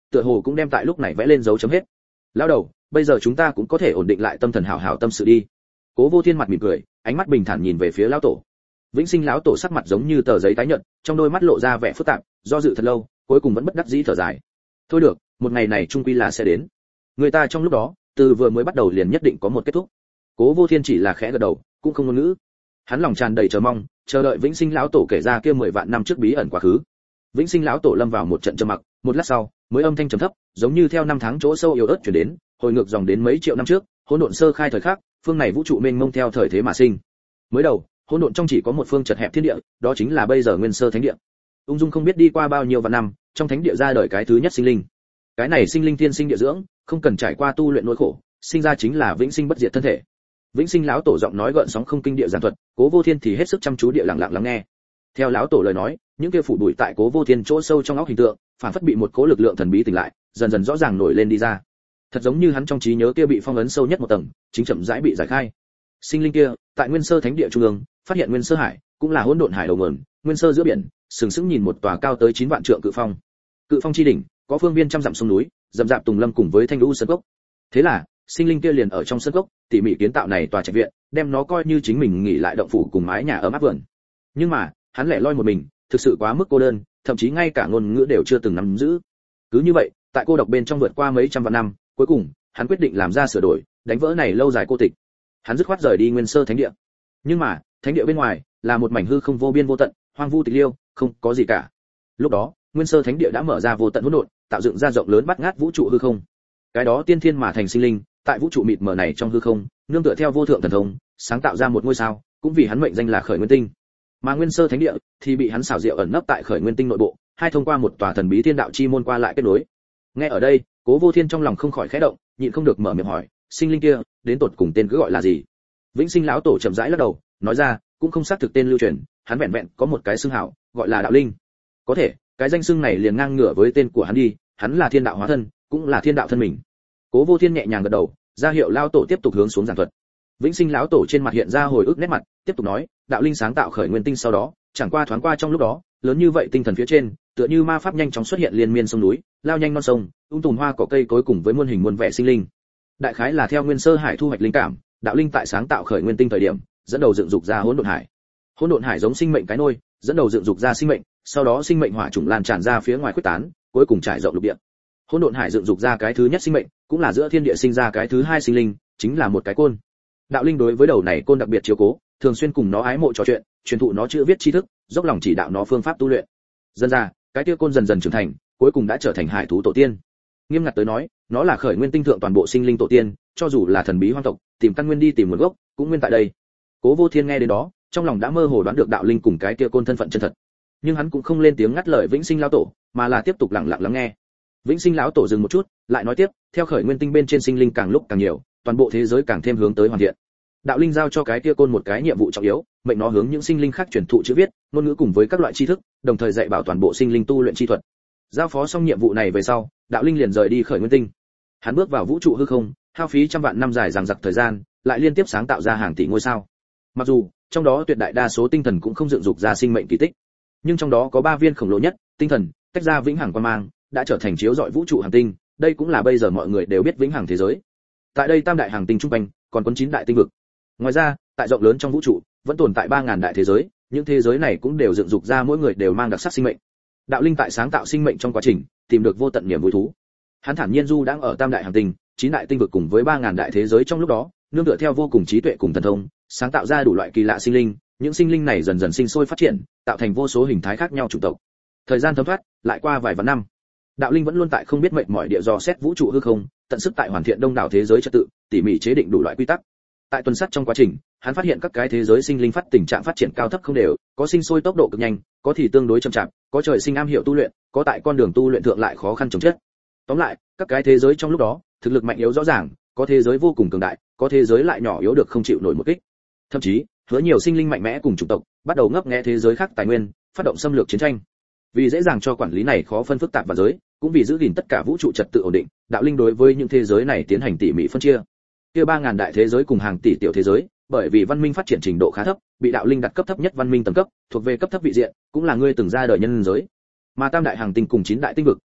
tựa hồ cũng đem tại lúc này vẽ lên dấu chấm hết. Lão đầu, bây giờ chúng ta cũng có thể ổn định lại tâm thần hảo hảo tâm sự đi. Cố Vô Thiên mặt mỉm cười, ánh mắt bình thản nhìn về phía lão tổ. Vĩnh Sinh lão tổ sắc mặt giống như tờ giấy tái nhợt, trong đôi mắt lộ ra vẻ phức tạp, do dự thật lâu, cuối cùng vẫn bất đắc dĩ thở dài. Thôi được, một ngày này chung quy là sẽ đến. Người ta trong lúc đó, từ vừa mới bắt đầu liền nhất định có một kết thúc. Cố Vô Thiên chỉ là khẽ gật đầu, cũng không ngôn ngữ. Hắn lòng tràn đầy chờ mong, chờ đợi Vĩnh Sinh lão tổ kể ra kia mười vạn năm trước bí ẩn quá khứ. Vĩnh Sinh lão tổ lâm vào một trận trầm mặc, một lát sau, mới âm thanh trầm thấp, giống như theo năm tháng chỗ sâu yếu ớt truyền đến, hồi ngược dòng đến mấy triệu năm trước, hỗn độn sơ khai thời khắc, phương này vũ trụ mênh mông theo thời thế mà sinh. Mới đầu, hỗn độn trong chỉ có một phương chật hẹp thiên địa, đó chính là bây giờ Nguyên Sơ Thánh Địa. Ung dung không biết đi qua bao nhiêu vạn năm, trong thánh địa ra đời cái thứ nhất sinh linh. Cái này sinh linh thiên sinh địa dưỡng, không cần trải qua tu luyện nỗi khổ, sinh ra chính là vĩnh sinh bất diệt thân thể. Vĩnh Sinh lão tổ giọng nói gợn sóng không kinh địa giảng thuật, Cố Vô Thiên thì hết sức chăm chú địa lặng lặng lắng nghe. Theo lão tổ lời nói, những kia phủ bụi tại Cố Vô Thiên chỗ sâu trong óc hình tượng, phản phất bị một cố lực lượng thần bí tỉnh lại, dần dần rõ ràng nổi lên đi ra. Thật giống như hắn trong trí nhớ kia bị phong ấn sâu nhất một tầng, chính chậm rãi bị giải khai. Sinh linh kia, tại Nguyên Sơ Thánh Địa trung ương, phát hiện Nguyên Sơ Hải, cũng là hỗn độn hải đầu nguồn, Nguyên Sơ giữa biển, sừng sững nhìn một tòa cao tới chín vạn trượng cự phong. Cự phong chi đỉnh, có phương viên trăm dặm sông núi, rậm rạp tùng lâm cùng với thanh lũ sơn cốc. Thế là, sinh linh kia liền ở trong sơn cốc, tỉ mỉ kiến tạo này tòa trạch viện, đem nó coi như chính mình nghỉ lại động phủ cùng mái nhà ấm áp vườn. Nhưng mà, hắn lẻ loi một mình, thực sự quá mức cô đơn, thậm chí ngay cả ngôn ngữ đều chưa từng nắm giữ. Cứ như vậy, tại cô độc bên trong vượt qua mấy trăm vạn năm, cuối cùng, hắn quyết định làm ra sửa đổi, đánh vỡ này lâu dài cô tịch. Hắn dứt khoát rời đi Nguyên Sơ Thánh Địa. Nhưng mà, thánh địa bên ngoài là một mảnh hư không vô biên vô tận, hoang vu tịch liêu, không có gì cả. Lúc đó, Nguyên Sơ Thánh Địa đã mở ra vô tận hỗn độn, tạo dựng ra rộng lớn bắt ngát vũ trụ hư không. Cái đó tiên thiên mà thành sinh linh, tại vũ trụ mịt mờ này trong hư không, nương tựa theo vô thượng thần thông, sáng tạo ra một ngôi sao, cũng vì hắn mệnh danh là Khởi Nguyên Tinh. Mà Nguyên Sơ Thánh Địa thì bị hắn xảo diệu ẩn nấp tại Khởi Nguyên Tinh nội bộ, hai thông qua một tòa thần bí thiên đạo chi môn qua lại kết nối. Nghe ở đây, Cố Vô Thiên trong lòng không khỏi khẽ động, nhịn không được mở miệng hỏi, sinh linh kia, đến tột cùng tên cứ gọi là gì? Vĩnh Sinh lão tổ chậm rãi lắc đầu, nói ra, cũng không xác thực tên lưu truyền, hắn vẹn vẹn có một cái xưng hảo, gọi là đạo linh. Có thể, cái danh xưng này liền ngang ngửa với tên của hắn đi, hắn là thiên đạo hóa thân, cũng là thiên đạo thân mình. Cố Vô Thiên nhẹ nhàng gật đầu, ra hiệu lão tổ tiếp tục hướng xuống giảng thuật. Vĩnh Sinh lão tổ trên mặt hiện ra hồi ức nét mặt, tiếp tục nói, đạo linh sáng tạo Khởi Nguyên Tinh sau đó, chẳng qua thoáng qua trong lúc đó, lớn như vậy tinh thần phía trên, tựa như ma pháp nhanh chóng xuất hiện liên miên sông núi, lao nhanh non sông, ung tùm hoa cỏ cây cối cùng với muôn hình muôn vẻ sinh linh. Đại khái là theo Nguyên Sơ Hải thu hoạch linh cảm, đạo linh tại sáng tạo Khởi Nguyên Tinh thời điểm, dẫn đầu dựng dục ra hỗn độn hải. Hỗn độn hải giống sinh mệnh cái nôi, dẫn đầu dựng dục ra sinh mệnh, sau đó sinh mệnh hỏa chủng lan tràn ra phía ngoài khuếch tán, cuối cùng trải rộng lục địa. Hỗn độn hải dựng dục ra cái thứ nhất sinh mệnh, cũng là giữa thiên địa sinh ra cái thứ hai sinh linh, chính là một cái côn. Đạo linh đối với đầu này côn đặc biệt chiếu cố, thường xuyên cùng nó ái mộ trò chuyện, truyền thụ nó chữ viết tri thức, dốc lòng chỉ đạo nó phương pháp tu luyện. Dần ra, cái kia côn dần dần trưởng thành, cuối cùng đã trở thành hải thú tổ tiên. Nghiêm ngặt tới nói, nó là Khởi Nguyên Tinh thượng toàn bộ sinh linh tổ tiên, cho dù là thần bí hoang tộc, tìm căn nguyên đi tìm nguồn gốc, cũng nguyên tại đây. Cố Vô Thiên nghe đến đó, trong lòng đã mơ hồ đoán được đạo linh cùng cái kia côn thân phận chân thật. Nhưng hắn cũng không lên tiếng ngắt lời Vĩnh Sinh lão tổ, mà là tiếp tục lặng lặng lắng nghe. Vĩnh Sinh lão tổ dừng một chút, lại nói tiếp, theo Khởi Nguyên Tinh bên trên sinh linh càng lúc càng nhiều, toàn bộ thế giới càng thêm hướng tới hoàn thiện. Đạo linh giao cho cái kia côn một cái nhiệm vụ trọng yếu, mệnh nó hướng những sinh linh khác truyền thụ chữ viết, ngôn ngữ cùng với các loại tri thức, đồng thời dạy bảo toàn bộ sinh linh tu luyện chi thuật. Giao phó xong nhiệm vụ này về sau, đạo linh liền rời đi Khởi Nguyên Tinh. Hắn bước vào vũ trụ hư không, hao phí trăm vạn năm dài dằng dặc thời gian, lại liên tiếp sáng tạo ra hàng tỷ ngôi sao. Mặc dù trong đó tuyệt đại đa số tinh thần cũng không dựng dục ra sinh mệnh kỳ tích, nhưng trong đó có ba viên khổng lồ nhất, tinh thần, tách ra vĩnh hằng quang mang, đã trở thành chiếu rọi vũ trụ hành tinh, đây cũng là bây giờ mọi người đều biết vĩnh hằng thế giới. Tại đây tam đại hành tinh trung quanh, còn có chín đại tinh vực. Ngoài ra, tại rộng lớn trong vũ trụ, vẫn tồn tại ba ngàn đại thế giới, những thế giới này cũng đều dựng dục ra mỗi người đều mang đặc sắc sinh mệnh. Đạo linh tại sáng tạo sinh mệnh trong quá trình, tìm được vô tận niềm vui thú. Hắn thản nhiên du đang ở tam đại hành tinh, chín đại tinh vực cùng với ba ngàn đại thế giới trong lúc đó, nương tựa theo vô cùng trí tuệ cùng thần thông, sáng tạo ra đủ loại kỳ lạ sinh linh, những sinh linh này dần dần sinh sôi phát triển, tạo thành vô số hình thái khác nhau chủng tộc. Thời gian thấm thoát, lại qua vài vạn năm. Đạo linh vẫn luôn tại không biết mệt mỏi địa dò xét vũ trụ hư không, tận sức tại hoàn thiện đông đảo thế giới trật tự, tỉ mỉ chế định đủ loại quy tắc. Tại tuần sát trong quá trình, hắn phát hiện các cái thế giới sinh linh phát tình trạng phát triển cao thấp không đều, có sinh sôi tốc độ cực nhanh, có thì tương đối chậm chạp, có trời sinh am hiểu tu luyện, có tại con đường tu luyện thượng lại khó khăn chồng chất. Tóm lại, các cái thế giới trong lúc đó, thực lực mạnh yếu rõ ràng, có thế giới vô cùng cường đại, có thế giới lại nhỏ yếu được không chịu nổi một kích. Thậm chí, hứa nhiều sinh linh mạnh mẽ cùng chủng tộc, bắt đầu ngấp nghé thế giới khác tài nguyên, phát động xâm lược chiến tranh. Vì dễ dàng cho quản lý này khó phân phức tạp và giới, cũng vì giữ gìn tất cả vũ trụ trật tự ổn định, đạo linh đối với những thế giới này tiến hành tỉ mỉ phân chia. Kia ba ngàn đại thế giới cùng hàng tỷ tiểu thế giới, bởi vì văn minh phát triển trình độ khá thấp, bị đạo linh đặt cấp thấp nhất văn minh tầng cấp, thuộc về cấp thấp vị diện, cũng là ngươi từng ra đời nhân giới. Mà tam đại hàng tinh cùng chín đại tinh vực,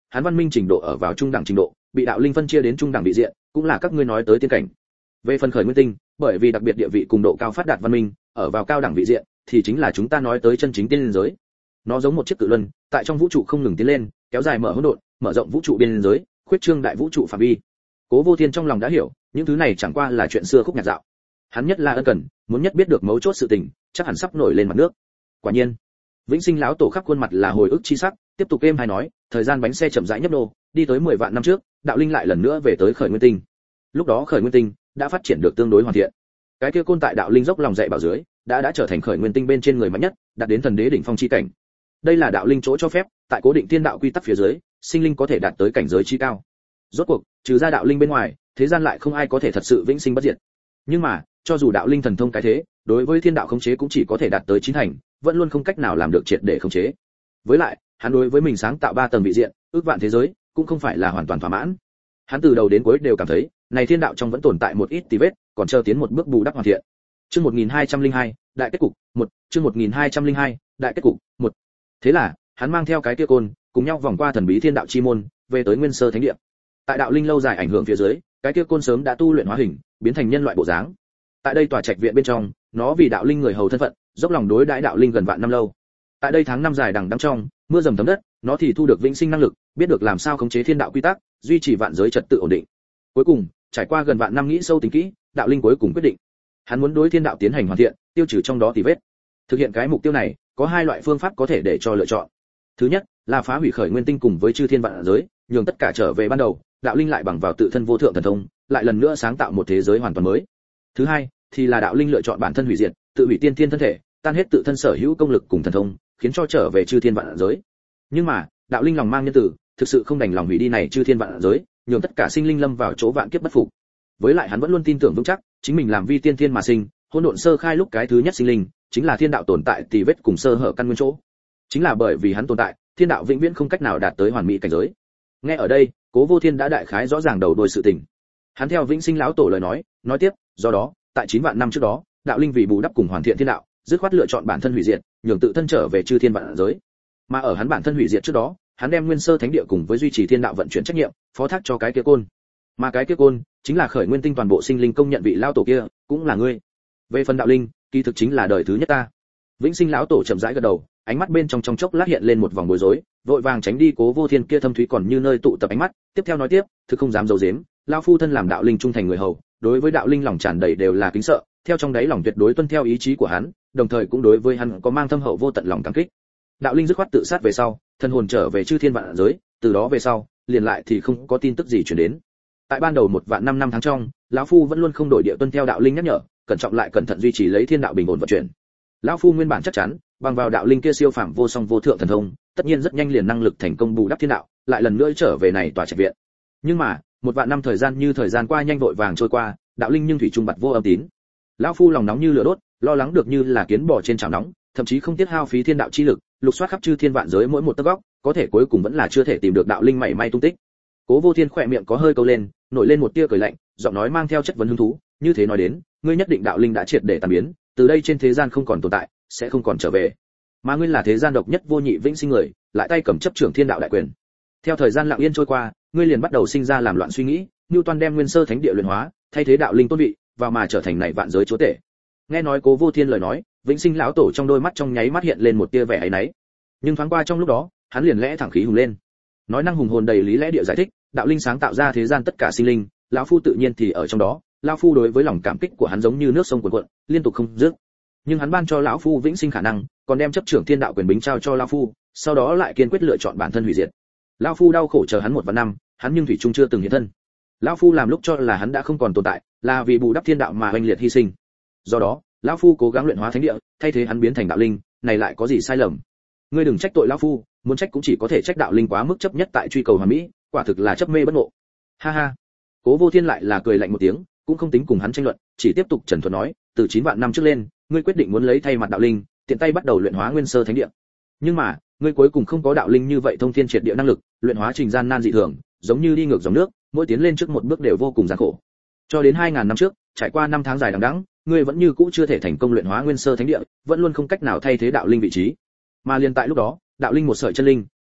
hắn văn minh trình độ ở vào trung đẳng trình độ, bị đạo linh phân chia đến trung đẳng vị diện, cũng là các ngươi nói tới tiên cảnh. Về phần khởi nguyên tinh, bởi vì đặc biệt địa vị cùng độ cao phát đạt văn minh, ở vào cao đẳng vị diện, thì chính là chúng ta nói tới chân chính tiên giới. Nó giống một chiếc cự luân, tại trong vũ trụ không ngừng tiến lên, kéo dài mở hỗn độn, mở rộng vũ trụ biên giới, khuyết trương đại vũ trụ phạm vi. Cố Vô Thiên trong lòng đã hiểu, những thứ này chẳng qua là chuyện xưa khúc nhạc dạo. Hắn nhất là ân cần, muốn nhất biết được mấu chốt sự tình, chắc hẳn sắp nổi lên mặt nước. Quả nhiên, Vĩnh Sinh lão tổ khắp khuôn mặt là hồi ức chi sắc, tiếp tục êm hay nói, thời gian bánh xe chậm rãi nhấp nô, đi tới mười vạn năm trước, đạo linh lại lần nữa về tới khởi nguyên tinh. Lúc đó khởi nguyên tinh đã phát triển được tương đối hoàn thiện. Cái kia côn tại đạo linh dốc lòng dạy bảo dưới, đã đã trở thành khởi nguyên tinh bên trên người mạnh nhất, đạt đến thần đế đỉnh phong chi cảnh. Đây là đạo linh chỗ cho phép, tại cố định thiên đạo quy tắc phía dưới, sinh linh có thể đạt tới cảnh giới chi cao. Rốt cuộc, trừ ra đạo linh bên ngoài, thế gian lại không ai có thể thật sự vĩnh sinh bất diệt. Nhưng mà, cho dù đạo linh thần thông cái thế, đối với thiên đạo khống chế cũng chỉ có thể đạt tới chín thành, vẫn luôn không cách nào làm được triệt để khống chế. Với lại, hắn đối với mình sáng tạo ba tầng vị diện, ước vạn thế giới, cũng không phải là hoàn toàn thỏa mãn. Hắn từ đầu đến cuối đều cảm thấy, này thiên đạo trong vẫn tồn tại một ít tì vết, còn chờ tiến một bước bù đắp hoàn thiện. Chương một nghìn hai trăm lẻ hai, đại kết cục, một, chương một nghìn hai trăm lẻ hai, đại kết cục, một. Thế là, hắn mang theo cái kia côn, cùng nhau vòng qua thần bí thiên đạo chi môn, về tới Nguyên Sơ Thánh Địa. Tại đạo linh lâu dài ảnh hưởng phía dưới, cái kia côn sớm đã tu luyện hóa hình, biến thành nhân loại bộ dáng. Tại đây tòa trạch viện bên trong, nó vì đạo linh người hầu thân phận, dốc lòng đối đãi đạo linh gần vạn năm lâu. Tại đây tháng năm dài đằng đẵng trong, mưa dầm thấm đất, nó thì thu được vĩnh sinh năng lực, biết được làm sao khống chế thiên đạo quy tắc, duy trì vạn giới trật tự ổn định. Cuối cùng, trải qua gần vạn năm nghĩ sâu tính kỹ, đạo linh cuối cùng quyết định, hắn muốn đối thiên đạo tiến hành hoàn thiện, tiêu trừ trong đó tì vết. Thực hiện cái mục tiêu này, có hai loại phương pháp có thể để cho lựa chọn. Thứ nhất, là phá hủy khởi nguyên tinh cùng với chư thiên vạn giới, nhường tất cả trở về ban đầu, đạo linh lại bằng vào tự thân vô thượng thần thông, lại lần nữa sáng tạo một thế giới hoàn toàn mới. Thứ hai, thì là đạo linh lựa chọn bản thân hủy diệt, tự hủy tiên thiên thân thể, tan hết tự thân sở hữu công lực cùng thần thông, khiến cho trở về chư thiên vạn giới. Nhưng mà, đạo linh lòng mang nhân tử, thực sự không đành lòng hủy đi này chư thiên vạn giới, nhường tất cả sinh linh lâm vào chỗ vạn kiếp bất phục. Với lại hắn vẫn luôn tin tưởng vững chắc, chính mình làm vi tiên thiên mà sinh, hỗn độn sơ khai lúc cái thứ nhất sinh linh, chính là thiên đạo tồn tại tì vết cùng sơ hở căn nguyên chỗ. Chính là bởi vì hắn tồn tại, thiên đạo vĩnh viễn không cách nào đạt tới hoàn mỹ cảnh giới. Nghe ở đây, Cố Vô Thiên đã đại khái rõ ràng đầu đuôi sự tình. Hắn theo Vĩnh Sinh lão tổ lời nói, nói tiếp, do đó, tại chín vạn năm trước đó, đạo linh vì bù đắp cùng hoàn thiện thiên đạo, dứt khoát lựa chọn bản thân hủy diệt, nhường tự thân trở về chư thiên vạn giới. Mà ở hắn bản thân hủy diệt trước đó, hắn đem Nguyên Sơ Thánh Địa cùng với duy trì thiên đạo vận chuyển trách nhiệm, phó thác cho cái kia côn. Mà cái kia côn, chính là khởi nguyên tinh toàn bộ sinh linh công nhận vị lão tổ kia, cũng là ngươi. Về phần đạo linh, kỳ thực chính là đời thứ nhất ta. Vĩnh Sinh lão tổ chậm rãi gật đầu, ánh mắt bên trong trong chốc lát hiện lên một vòng bối rối, vội vàng tránh đi Cố Vô Thiên kia thâm thúy còn như nơi tụ tập ánh mắt, tiếp theo nói tiếp, thực không dám giấu giếm, lão phu thân làm đạo linh trung thành người hầu, đối với đạo linh lòng tràn đầy đều là kính sợ, theo trong đáy lòng tuyệt đối tuân theo ý chí của hắn, đồng thời cũng đối với hắn có mang thâm hậu vô tận lòng cảm kích. Đạo linh dứt khoát tự sát về sau, thân hồn trở về chư thiên vạn giới, từ đó về sau, liền lại thì không có tin tức gì truyền đến. Tại ban đầu một vạn năm năm tháng trong, lão phu vẫn luôn không đổi địa tuân theo đạo linh nhắc nhở, cẩn trọng lại cẩn thận duy trì lấy thiên đạo bình ổn vận chuyển. Lão phu nguyên bản chắc chắn, bằng vào đạo linh kia siêu phàm vô song vô thượng thần thông, tất nhiên rất nhanh liền năng lực thành công bù đắp thiên đạo, lại lần nữa trở về này tòa trạch viện. Nhưng mà, một vạn năm thời gian như thời gian qua nhanh vội vàng trôi qua, đạo linh nhưng thủy trung bặt vô âm tín. Lão phu lòng nóng như lửa đốt, lo lắng được như là kiến bò trên chảo nóng, thậm chí không tiếc hao phí thiên đạo chi lực, lục soát khắp chư thiên vạn giới mỗi một tấc góc, có thể cuối cùng vẫn là chưa thể tìm được đạo linh mảy may tung tích. Cố Vô Thiên khỏe miệng có hơi câu lên, nổi lên một tia cười lạnh, giọng nói mang theo chất vấn hứng thú, như thế nói đến, ngươi nhất định đạo linh đã triệt để tàn biến, từ đây trên thế gian không còn tồn tại, sẽ không còn trở về. Mà ngươi là thế gian độc nhất vô nhị vĩnh sinh người, lại tay cầm chấp trưởng thiên đạo đại quyền. Theo thời gian lặng yên trôi qua, ngươi liền bắt đầu sinh ra làm loạn suy nghĩ, Newton đem Nguyên Sơ Thánh Địa luyện hóa, thay thế đạo linh tôn vị, vào mà trở thành này vạn giới chúa tể. Nghe nói Cố Vô Thiên lời nói, Vĩnh Sinh lão tổ trong đôi mắt trong nháy mắt hiện lên một tia vẻ áy náy. Nhưng thoáng qua trong lúc đó, hắn liền lẽ thẳng khí hùng lên. Nói năng hùng hồn đầy lý lẽ địa giải thích, đạo linh sáng tạo ra thế gian tất cả sinh linh, lão phu tự nhiên thì ở trong đó, lão phu đối với lòng cảm kích của hắn giống như nước sông cuồn cuộn, liên tục không dứt. Nhưng hắn ban cho lão phu vĩnh sinh khả năng, còn đem chấp trưởng thiên đạo quyền bính trao cho lão phu, sau đó lại kiên quyết lựa chọn bản thân hủy diệt. Lão phu đau khổ chờ hắn một vạn năm, hắn nhưng thủy chung chưa từng hiện thân. Lão phu làm lúc cho là hắn đã không còn tồn tại, là vì bù đắp thiên đạo mà oanh liệt hy sinh. Do đó, lão phu cố gắng luyện hóa thánh địa, thay thế hắn biến thành đạo linh, này lại có gì sai lầm? Ngươi đừng trách tội lão phu, muốn trách cũng chỉ có thể trách đạo linh quá mức chấp nhất tại truy cầu hoàn mỹ, quả thực là chấp mê bất ngộ. Ha ha. Cố Vô Thiên lại là cười lạnh một tiếng, cũng không tính cùng hắn tranh luận, chỉ tiếp tục trần thuật nói, từ chín vạn năm trước lên, ngươi quyết định muốn lấy thay mặt đạo linh, tiện tay bắt đầu luyện hóa nguyên sơ thánh địa. Nhưng mà, ngươi cuối cùng không có đạo linh như vậy thông thiên triệt địa năng lực, luyện hóa trình gian nan dị thường, giống như đi ngược dòng nước, mỗi tiến lên trước một bước đều vô cùng gian khổ. Cho đến hai ngàn năm trước, trải qua năm tháng dài đằng đẵng, ngươi vẫn như cũ chưa thể thành công luyện hóa nguyên sơ thánh địa, vẫn luôn không cách nào thay thế đạo linh vị trí. Mà liền tại lúc đó, đạo linh một sợi chân linh,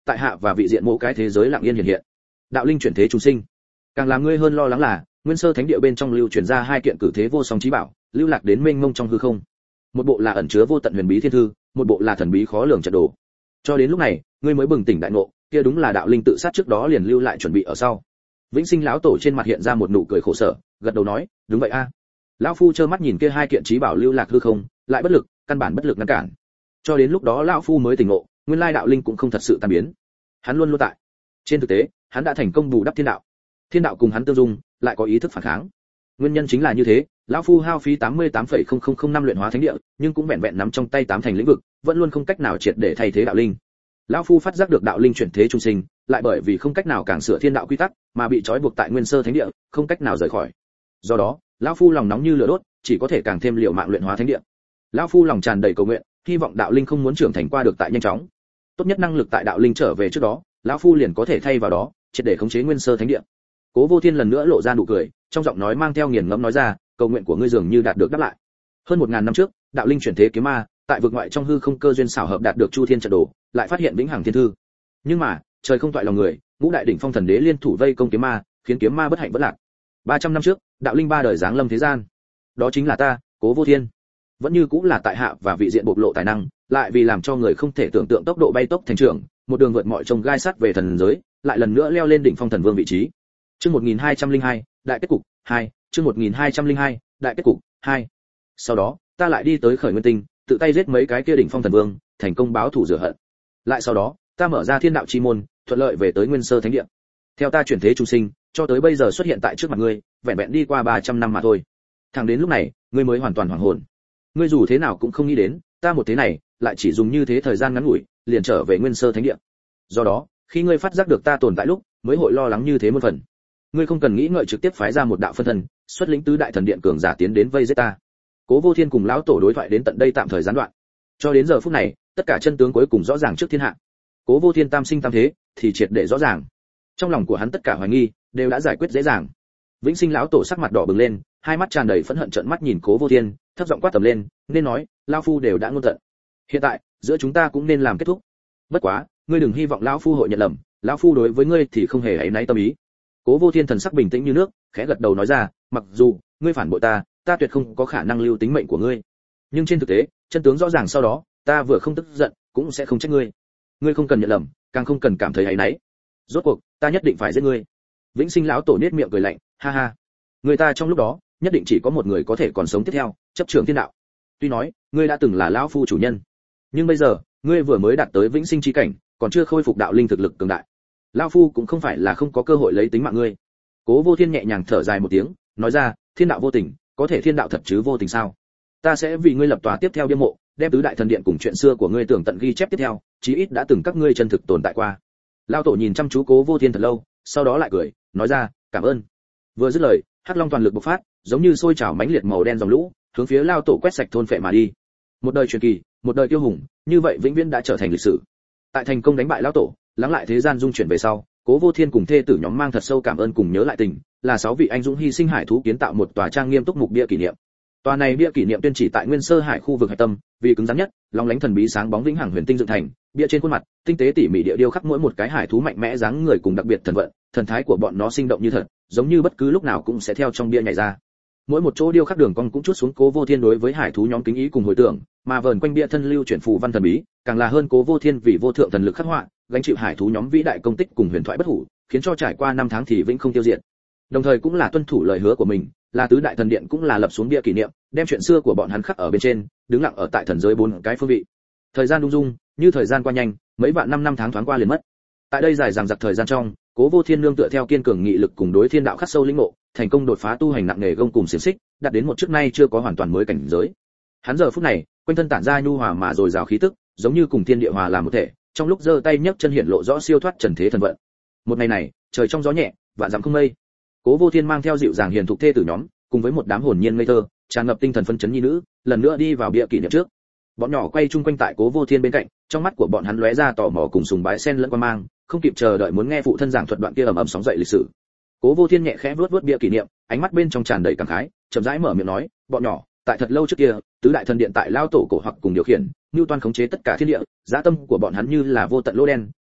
tại hạ và vị diện mỗi cái thế giới lặng yên hiện hiện. Đạo linh chuyển thế trùng sinh. Càng làm ngươi hơn lo lắng là, Nguyên Sơ Thánh Địa bên trong lưu truyền ra hai kiện cử thế vô song chí bảo, lưu lạc đến mênh mông trong hư không. Một bộ là ẩn chứa vô tận huyền bí thiên thư, một bộ là thần bí khó lường trận đồ. Cho đến lúc này, ngươi mới bừng tỉnh đại ngộ, kia đúng là đạo linh tự sát trước đó liền lưu lại chuẩn bị ở sau. Vĩnh Sinh lão tổ trên mặt hiện ra một nụ cười khổ sở, gật đầu nói, đúng vậy a. Lão phu trơ mắt nhìn kia hai kiện chí bảo lưu lạc hư không, lại bất lực, căn bản bất lực ngăn cản. Cho đến lúc đó lão phu mới tỉnh ngộ, nguyên lai đạo linh cũng không thật sự tan biến. Hắn luôn luôn tại. Trên thực tế, hắn đã thành công bù đắp thiên đạo. Thiên đạo cùng hắn tương dung, lại có ý thức phản kháng. Nguyên nhân chính là như thế, lão phu hao phí tám mươi tám phẩy không không không năm luyện hóa thánh địa, nhưng cũng vẹn vẹn nắm trong tay tám thành lĩnh vực, vẫn luôn không cách nào triệt để thay thế đạo linh. Lão phu phát giác được đạo linh chuyển thế trung sinh, lại bởi vì không cách nào càng sửa thiên đạo quy tắc, mà bị trói buộc tại Nguyên Sơ Thánh Địa, không cách nào rời khỏi. Do đó, lão phu lòng nóng như lửa đốt, chỉ có thể càng thêm liều mạng luyện hóa thánh địa. Lão phu lòng tràn đầy cầu nguyện, hy vọng đạo linh không muốn trưởng thành qua được tại nhanh chóng. Tốt nhất năng lực tại đạo linh trở về trước đó, lão phu liền có thể thay vào đó, triệt để khống chế Nguyên Sơ Thánh Địa. Cố Vô Thiên lần nữa lộ ra nụ cười, trong giọng nói mang theo nghiền ngẫm nói ra, cầu nguyện của ngươi dường như đạt được đáp lại. Hơn một ngàn năm trước, đạo linh chuyển thế kiếm ma, tại vực ngoại trong hư không cơ duyên xảo hợp đạt được Chu Thiên trận đồ, lại phát hiện vĩnh hằng thiên thư. Nhưng mà, trời không toại lòng người, ngũ đại đỉnh phong thần đế liên thủ vây công kiếm ma, khiến kiếm ma bất hạnh vỡ lạc. ba trăm năm trước, đạo linh ba đời giáng lâm thế gian. Đó chính là ta, Cố Vô Thiên. Vẫn như cũng là tại hạ và vị diện bộc lộ tài năng, lại vì làm cho người không thể tưởng tượng tốc độ bay tốc thành trưởng, một đường vượt mọi trông gai sắt về thần giới, lại lần nữa leo lên đỉnh phong thần vương vị trí. Chương một nghìn hai trăm lẻ hai, đại kết cục hai, chương một nghìn hai trăm lẻ hai, đại kết cục hai. Sau đó, ta lại đi tới Khởi Nguyên Tinh, tự tay giết mấy cái kia đỉnh phong thần vương, thành công báo thù rửa hận. Lại sau đó, ta mở ra thiên đạo chi môn, thuận lợi về tới Nguyên Sơ Thánh Địa. Theo ta chuyển thế trung sinh, cho tới bây giờ xuất hiện tại trước mặt ngươi, vẹn vẹn đi qua ba trăm năm mà thôi. Thẳng đến lúc này, ngươi mới hoàn toàn hoảng hồn. Ngươi dù thế nào cũng không nghĩ đến, ta một thế này, lại chỉ dùng như thế thời gian ngắn ngủi, liền trở về Nguyên Sơ Thánh Địa. Do đó, khi ngươi phát giác được ta tồn tại lúc, mới hội lo lắng như thế một phần. Ngươi không cần nghĩ ngợi trực tiếp phái ra một đạo phân thân, xuất lĩnh tứ đại thần điện cường giả tiến đến vây giết ta. Cố Vô Thiên cùng lão tổ đối thoại đến tận đây tạm thời gián đoạn. Cho đến giờ phút này, tất cả chân tướng cuối cùng rõ ràng trước thiên hạ. Cố Vô Thiên tam sinh tam thế, thì triệt để rõ ràng. Trong lòng của hắn tất cả hoài nghi đều đã giải quyết dễ dàng. Vĩnh Sinh lão tổ sắc mặt đỏ bừng lên, hai mắt tràn đầy phẫn hận trợn mắt nhìn Cố Vô Thiên, thấp giọng quát tầm lên, nên nói, lão phu đều đã ngôn tận. Hiện tại, giữa chúng ta cũng nên làm kết thúc. Bất quá, ngươi đừng hy vọng lão phu hội nhận lầm, lão phu đối với ngươi thì không hề áy náy tâm ý. Cố Vô Thiên thần sắc bình tĩnh như nước, khẽ gật đầu nói ra, mặc dù ngươi phản bội ta, ta tuyệt không có khả năng lưu tính mệnh của ngươi. Nhưng trên thực tế, chân tướng rõ ràng sau đó, ta vừa không tức giận, cũng sẽ không trách ngươi. Ngươi không cần nhận lầm, càng không cần cảm thấy áy náy. Rốt cuộc, ta nhất định phải giết ngươi. Vĩnh Sinh lão tổ nhếch miệng cười lạnh, ha ha. Người ta trong lúc đó, nhất định chỉ có một người có thể còn sống tiếp theo, chấp trưởng thiên đạo. Tuy nói, ngươi đã từng là lão phu chủ nhân, nhưng bây giờ, ngươi vừa mới đạt tới vĩnh sinh chi cảnh, còn chưa khôi phục đạo linh thực lực cường đại. Lão phu cũng không phải là không có cơ hội lấy tính mạng ngươi. Cố Vô Thiên nhẹ nhàng thở dài một tiếng, nói ra, thiên đạo vô tình, có thể thiên đạo thật chứ vô tình sao? Ta sẽ vì ngươi lập tòa tiếp theo bia mộ, đem tứ đại thần điện cùng chuyện xưa của ngươi tưởng tận ghi chép tiếp theo, chí ít đã từng các ngươi chân thực tồn tại qua. Lão tổ nhìn chăm chú Cố Vô Thiên thật lâu, sau đó lại cười, nói ra, cảm ơn. Vừa dứt lời, hắc long toàn lực bộc phát, giống như sôi trào mãnh liệt màu đen dòng lũ, hướng phía Lão tổ quét sạch thôn phệ mà đi. Một đời truyền kỳ, một đời tiêu hùng, như vậy vĩnh viễn đã trở thành lịch sử. Tại thành công đánh bại Lão tổ, lắng lại thế gian dung chuyển về sau, Cố Vô Thiên cùng thê tử nhóm mang thật sâu cảm ơn cùng nhớ lại tình, là sáu vị anh dũng hy sinh hải thú kiến tạo một tòa trang nghiêm túc mục bia kỷ niệm. Tòa này bia kỷ niệm tuyên chỉ tại Nguyên Sơ Hải khu vực hải tâm, vì cứng rắn nhất, long lánh thần bí sáng bóng vĩnh hằng huyền tinh dựng thành, bia trên khuôn mặt, tinh tế tỉ mỉ địa điêu khắc mỗi một cái hải thú mạnh mẽ dáng người cùng đặc biệt thần vận, thần thái của bọn nó sinh động như thật, giống như bất cứ lúc nào cũng sẽ theo trong bia nhảy ra. Mỗi một chỗ điêu khắc đường cong cũng chút xuống Cố Vô Thiên đối với hải thú nhóm kính ý cùng hồi tưởng, mà vờn quanh bia thân lưu chuyển phù văn thần bí, càng là hơn Cố Vô Thiên vì vô thượng thần lực khắc họa, gánh chịu hải thú nhóm vĩ đại công tích cùng huyền thoại bất hủ, khiến cho trải qua năm tháng thì vĩnh không tiêu diệt. Đồng thời cũng là tuân thủ lời hứa của mình, là tứ đại thần điện cũng là lập xuống bia kỷ niệm, đem chuyện xưa của bọn hắn khắc ở bên trên, đứng lặng ở tại thần giới bốn cái phương vị. Thời gian ung dung, như thời gian qua nhanh, mấy vạn năm năm tháng thoáng qua liền mất. Tại đây dài dằng dặc thời gian trong, Cố Vô Thiên nương tựa theo kiên cường nghị lực cùng đối thiên đạo khắc sâu lĩnh ngộ, thành công đột phá tu hành nặng nghề gông cùng xiển xích, đạt đến một trước nay chưa có hoàn toàn mới cảnh giới. Hắn giờ phút này, quanh thân tản ra nhu hòa mà dồi dào khí tức, giống như cùng thiên địa hòa làm một thể, trong lúc giơ tay nhấc chân hiện lộ rõ siêu thoát trần thế thần vận. Một ngày này, trời trong gió nhẹ, vạn dặm không mây. Cố Vô Thiên mang theo dịu dàng hiền thục thê tử nhóm, cùng với một đám hồn nhiên ngây thơ, tràn ngập tinh thần phấn chấn nhi nữ, lần nữa đi vào bia kỷ niệm trước. Bọn nhỏ quay chung quanh tại Cố Vô Thiên bên cạnh, trong mắt của bọn hắn lóe ra tò mò cùng sùng bái xen lẫn quan mang, không kịp chờ đợi muốn nghe phụ thân giảng thuật đoạn kia ầm ầm sóng dậy lịch sử. Cố Vô Thiên nhẹ khẽ vuốt vuốt bia kỷ niệm, ánh mắt bên trong tràn đầy cảm khái, chậm rãi mở miệng nói, bọn nhỏ, tại thật lâu trước kia, tứ đại thần điện tại lao tổ cổ hoặc cùng điều khiển, Newton khống chế tất cả thiên địa, dã tâm của bọn hắn như là vô tận lỗ đen,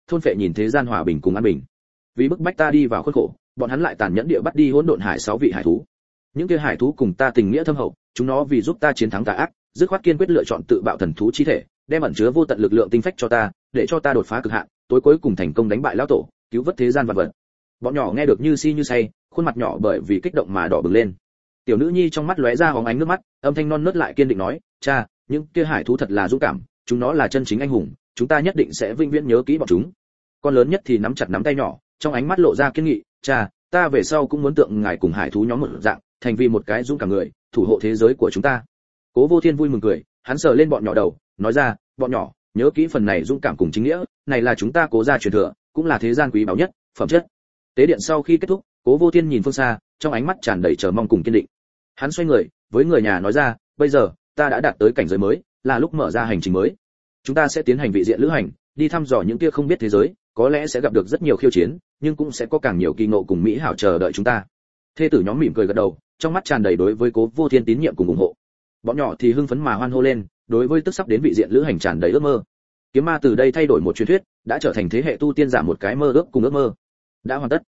thôn phệ nhìn thế gian hòa bình cùng an bình. Vì bức bách ta đi vào khuôn khổ, bọn hắn lại tàn nhẫn địa bắt đi hỗn độn hải sáu vị hải thú. Những kia hải thú cùng ta tình nghĩa thâm hậu, chúng nó vì giúp ta chiến thắng tà ác, dứt khoát kiên quyết lựa chọn tự bạo thần thú chi thể, đem ẩn chứa vô tận lực lượng tinh phách cho ta, để cho ta đột phá cực hạn, tối cuối cùng thành công đánh bại lão tổ, cứu vớt thế gian vạn vật. Bọn nhỏ nghe được như si như say, khuôn mặt nhỏ bởi vì kích động mà đỏ bừng lên. Tiểu nữ nhi trong mắt lóe ra hóng ánh nước mắt, âm thanh non nớt lại kiên định nói, cha, những kia hải thú thật là dũng cảm, chúng nó là chân chính anh hùng, chúng ta nhất định sẽ vĩnh viễn nhớ kỹ bọn chúng. Con lớn nhất thì nắm chặt nắm tay nhỏ, trong ánh mắt lộ ra kiên nghị, cha, ta về sau cũng muốn tượng ngài cùng hải thú nhóm một dạng, thành vì một cái dũng cảm người, thủ hộ thế giới của chúng ta. Cố Vô Thiên vui mừng cười, hắn sờ lên bọn nhỏ đầu, nói ra, bọn nhỏ, nhớ kỹ phần này dũng cảm cùng chính nghĩa, này là chúng ta Cố gia truyền thừa, cũng là thế gian quý báu nhất, phẩm chất. Tế điện sau khi kết thúc, Cố Vô Thiên nhìn phương xa, trong ánh mắt tràn đầy chờ mong cùng kiên định. Hắn xoay người, với người nhà nói ra, bây giờ, ta đã đạt tới cảnh giới mới, là lúc mở ra hành trình mới. Chúng ta sẽ tiến hành vị diện lữ hành, đi thăm dò những kia không biết thế giới, có lẽ sẽ gặp được rất nhiều khiêu chiến, nhưng cũng sẽ có càng nhiều kỳ ngộ cùng mỹ hảo chờ đợi chúng ta. Thê tử nhóm mỉm cười gật đầu, trong mắt tràn đầy đối với Cố Vô Thiên tín nhiệm cùng ủng hộ. Bọn nhỏ thì hưng phấn mà hoan hô lên, đối với tức sắp đến vị diện lữ hành tràn đầy ước mơ. Kiếm ma từ đây thay đổi một truyền thuyết, đã trở thành thế hệ tu tiên giả một cái mơ ước cùng ước mơ. Đã hoàn tất.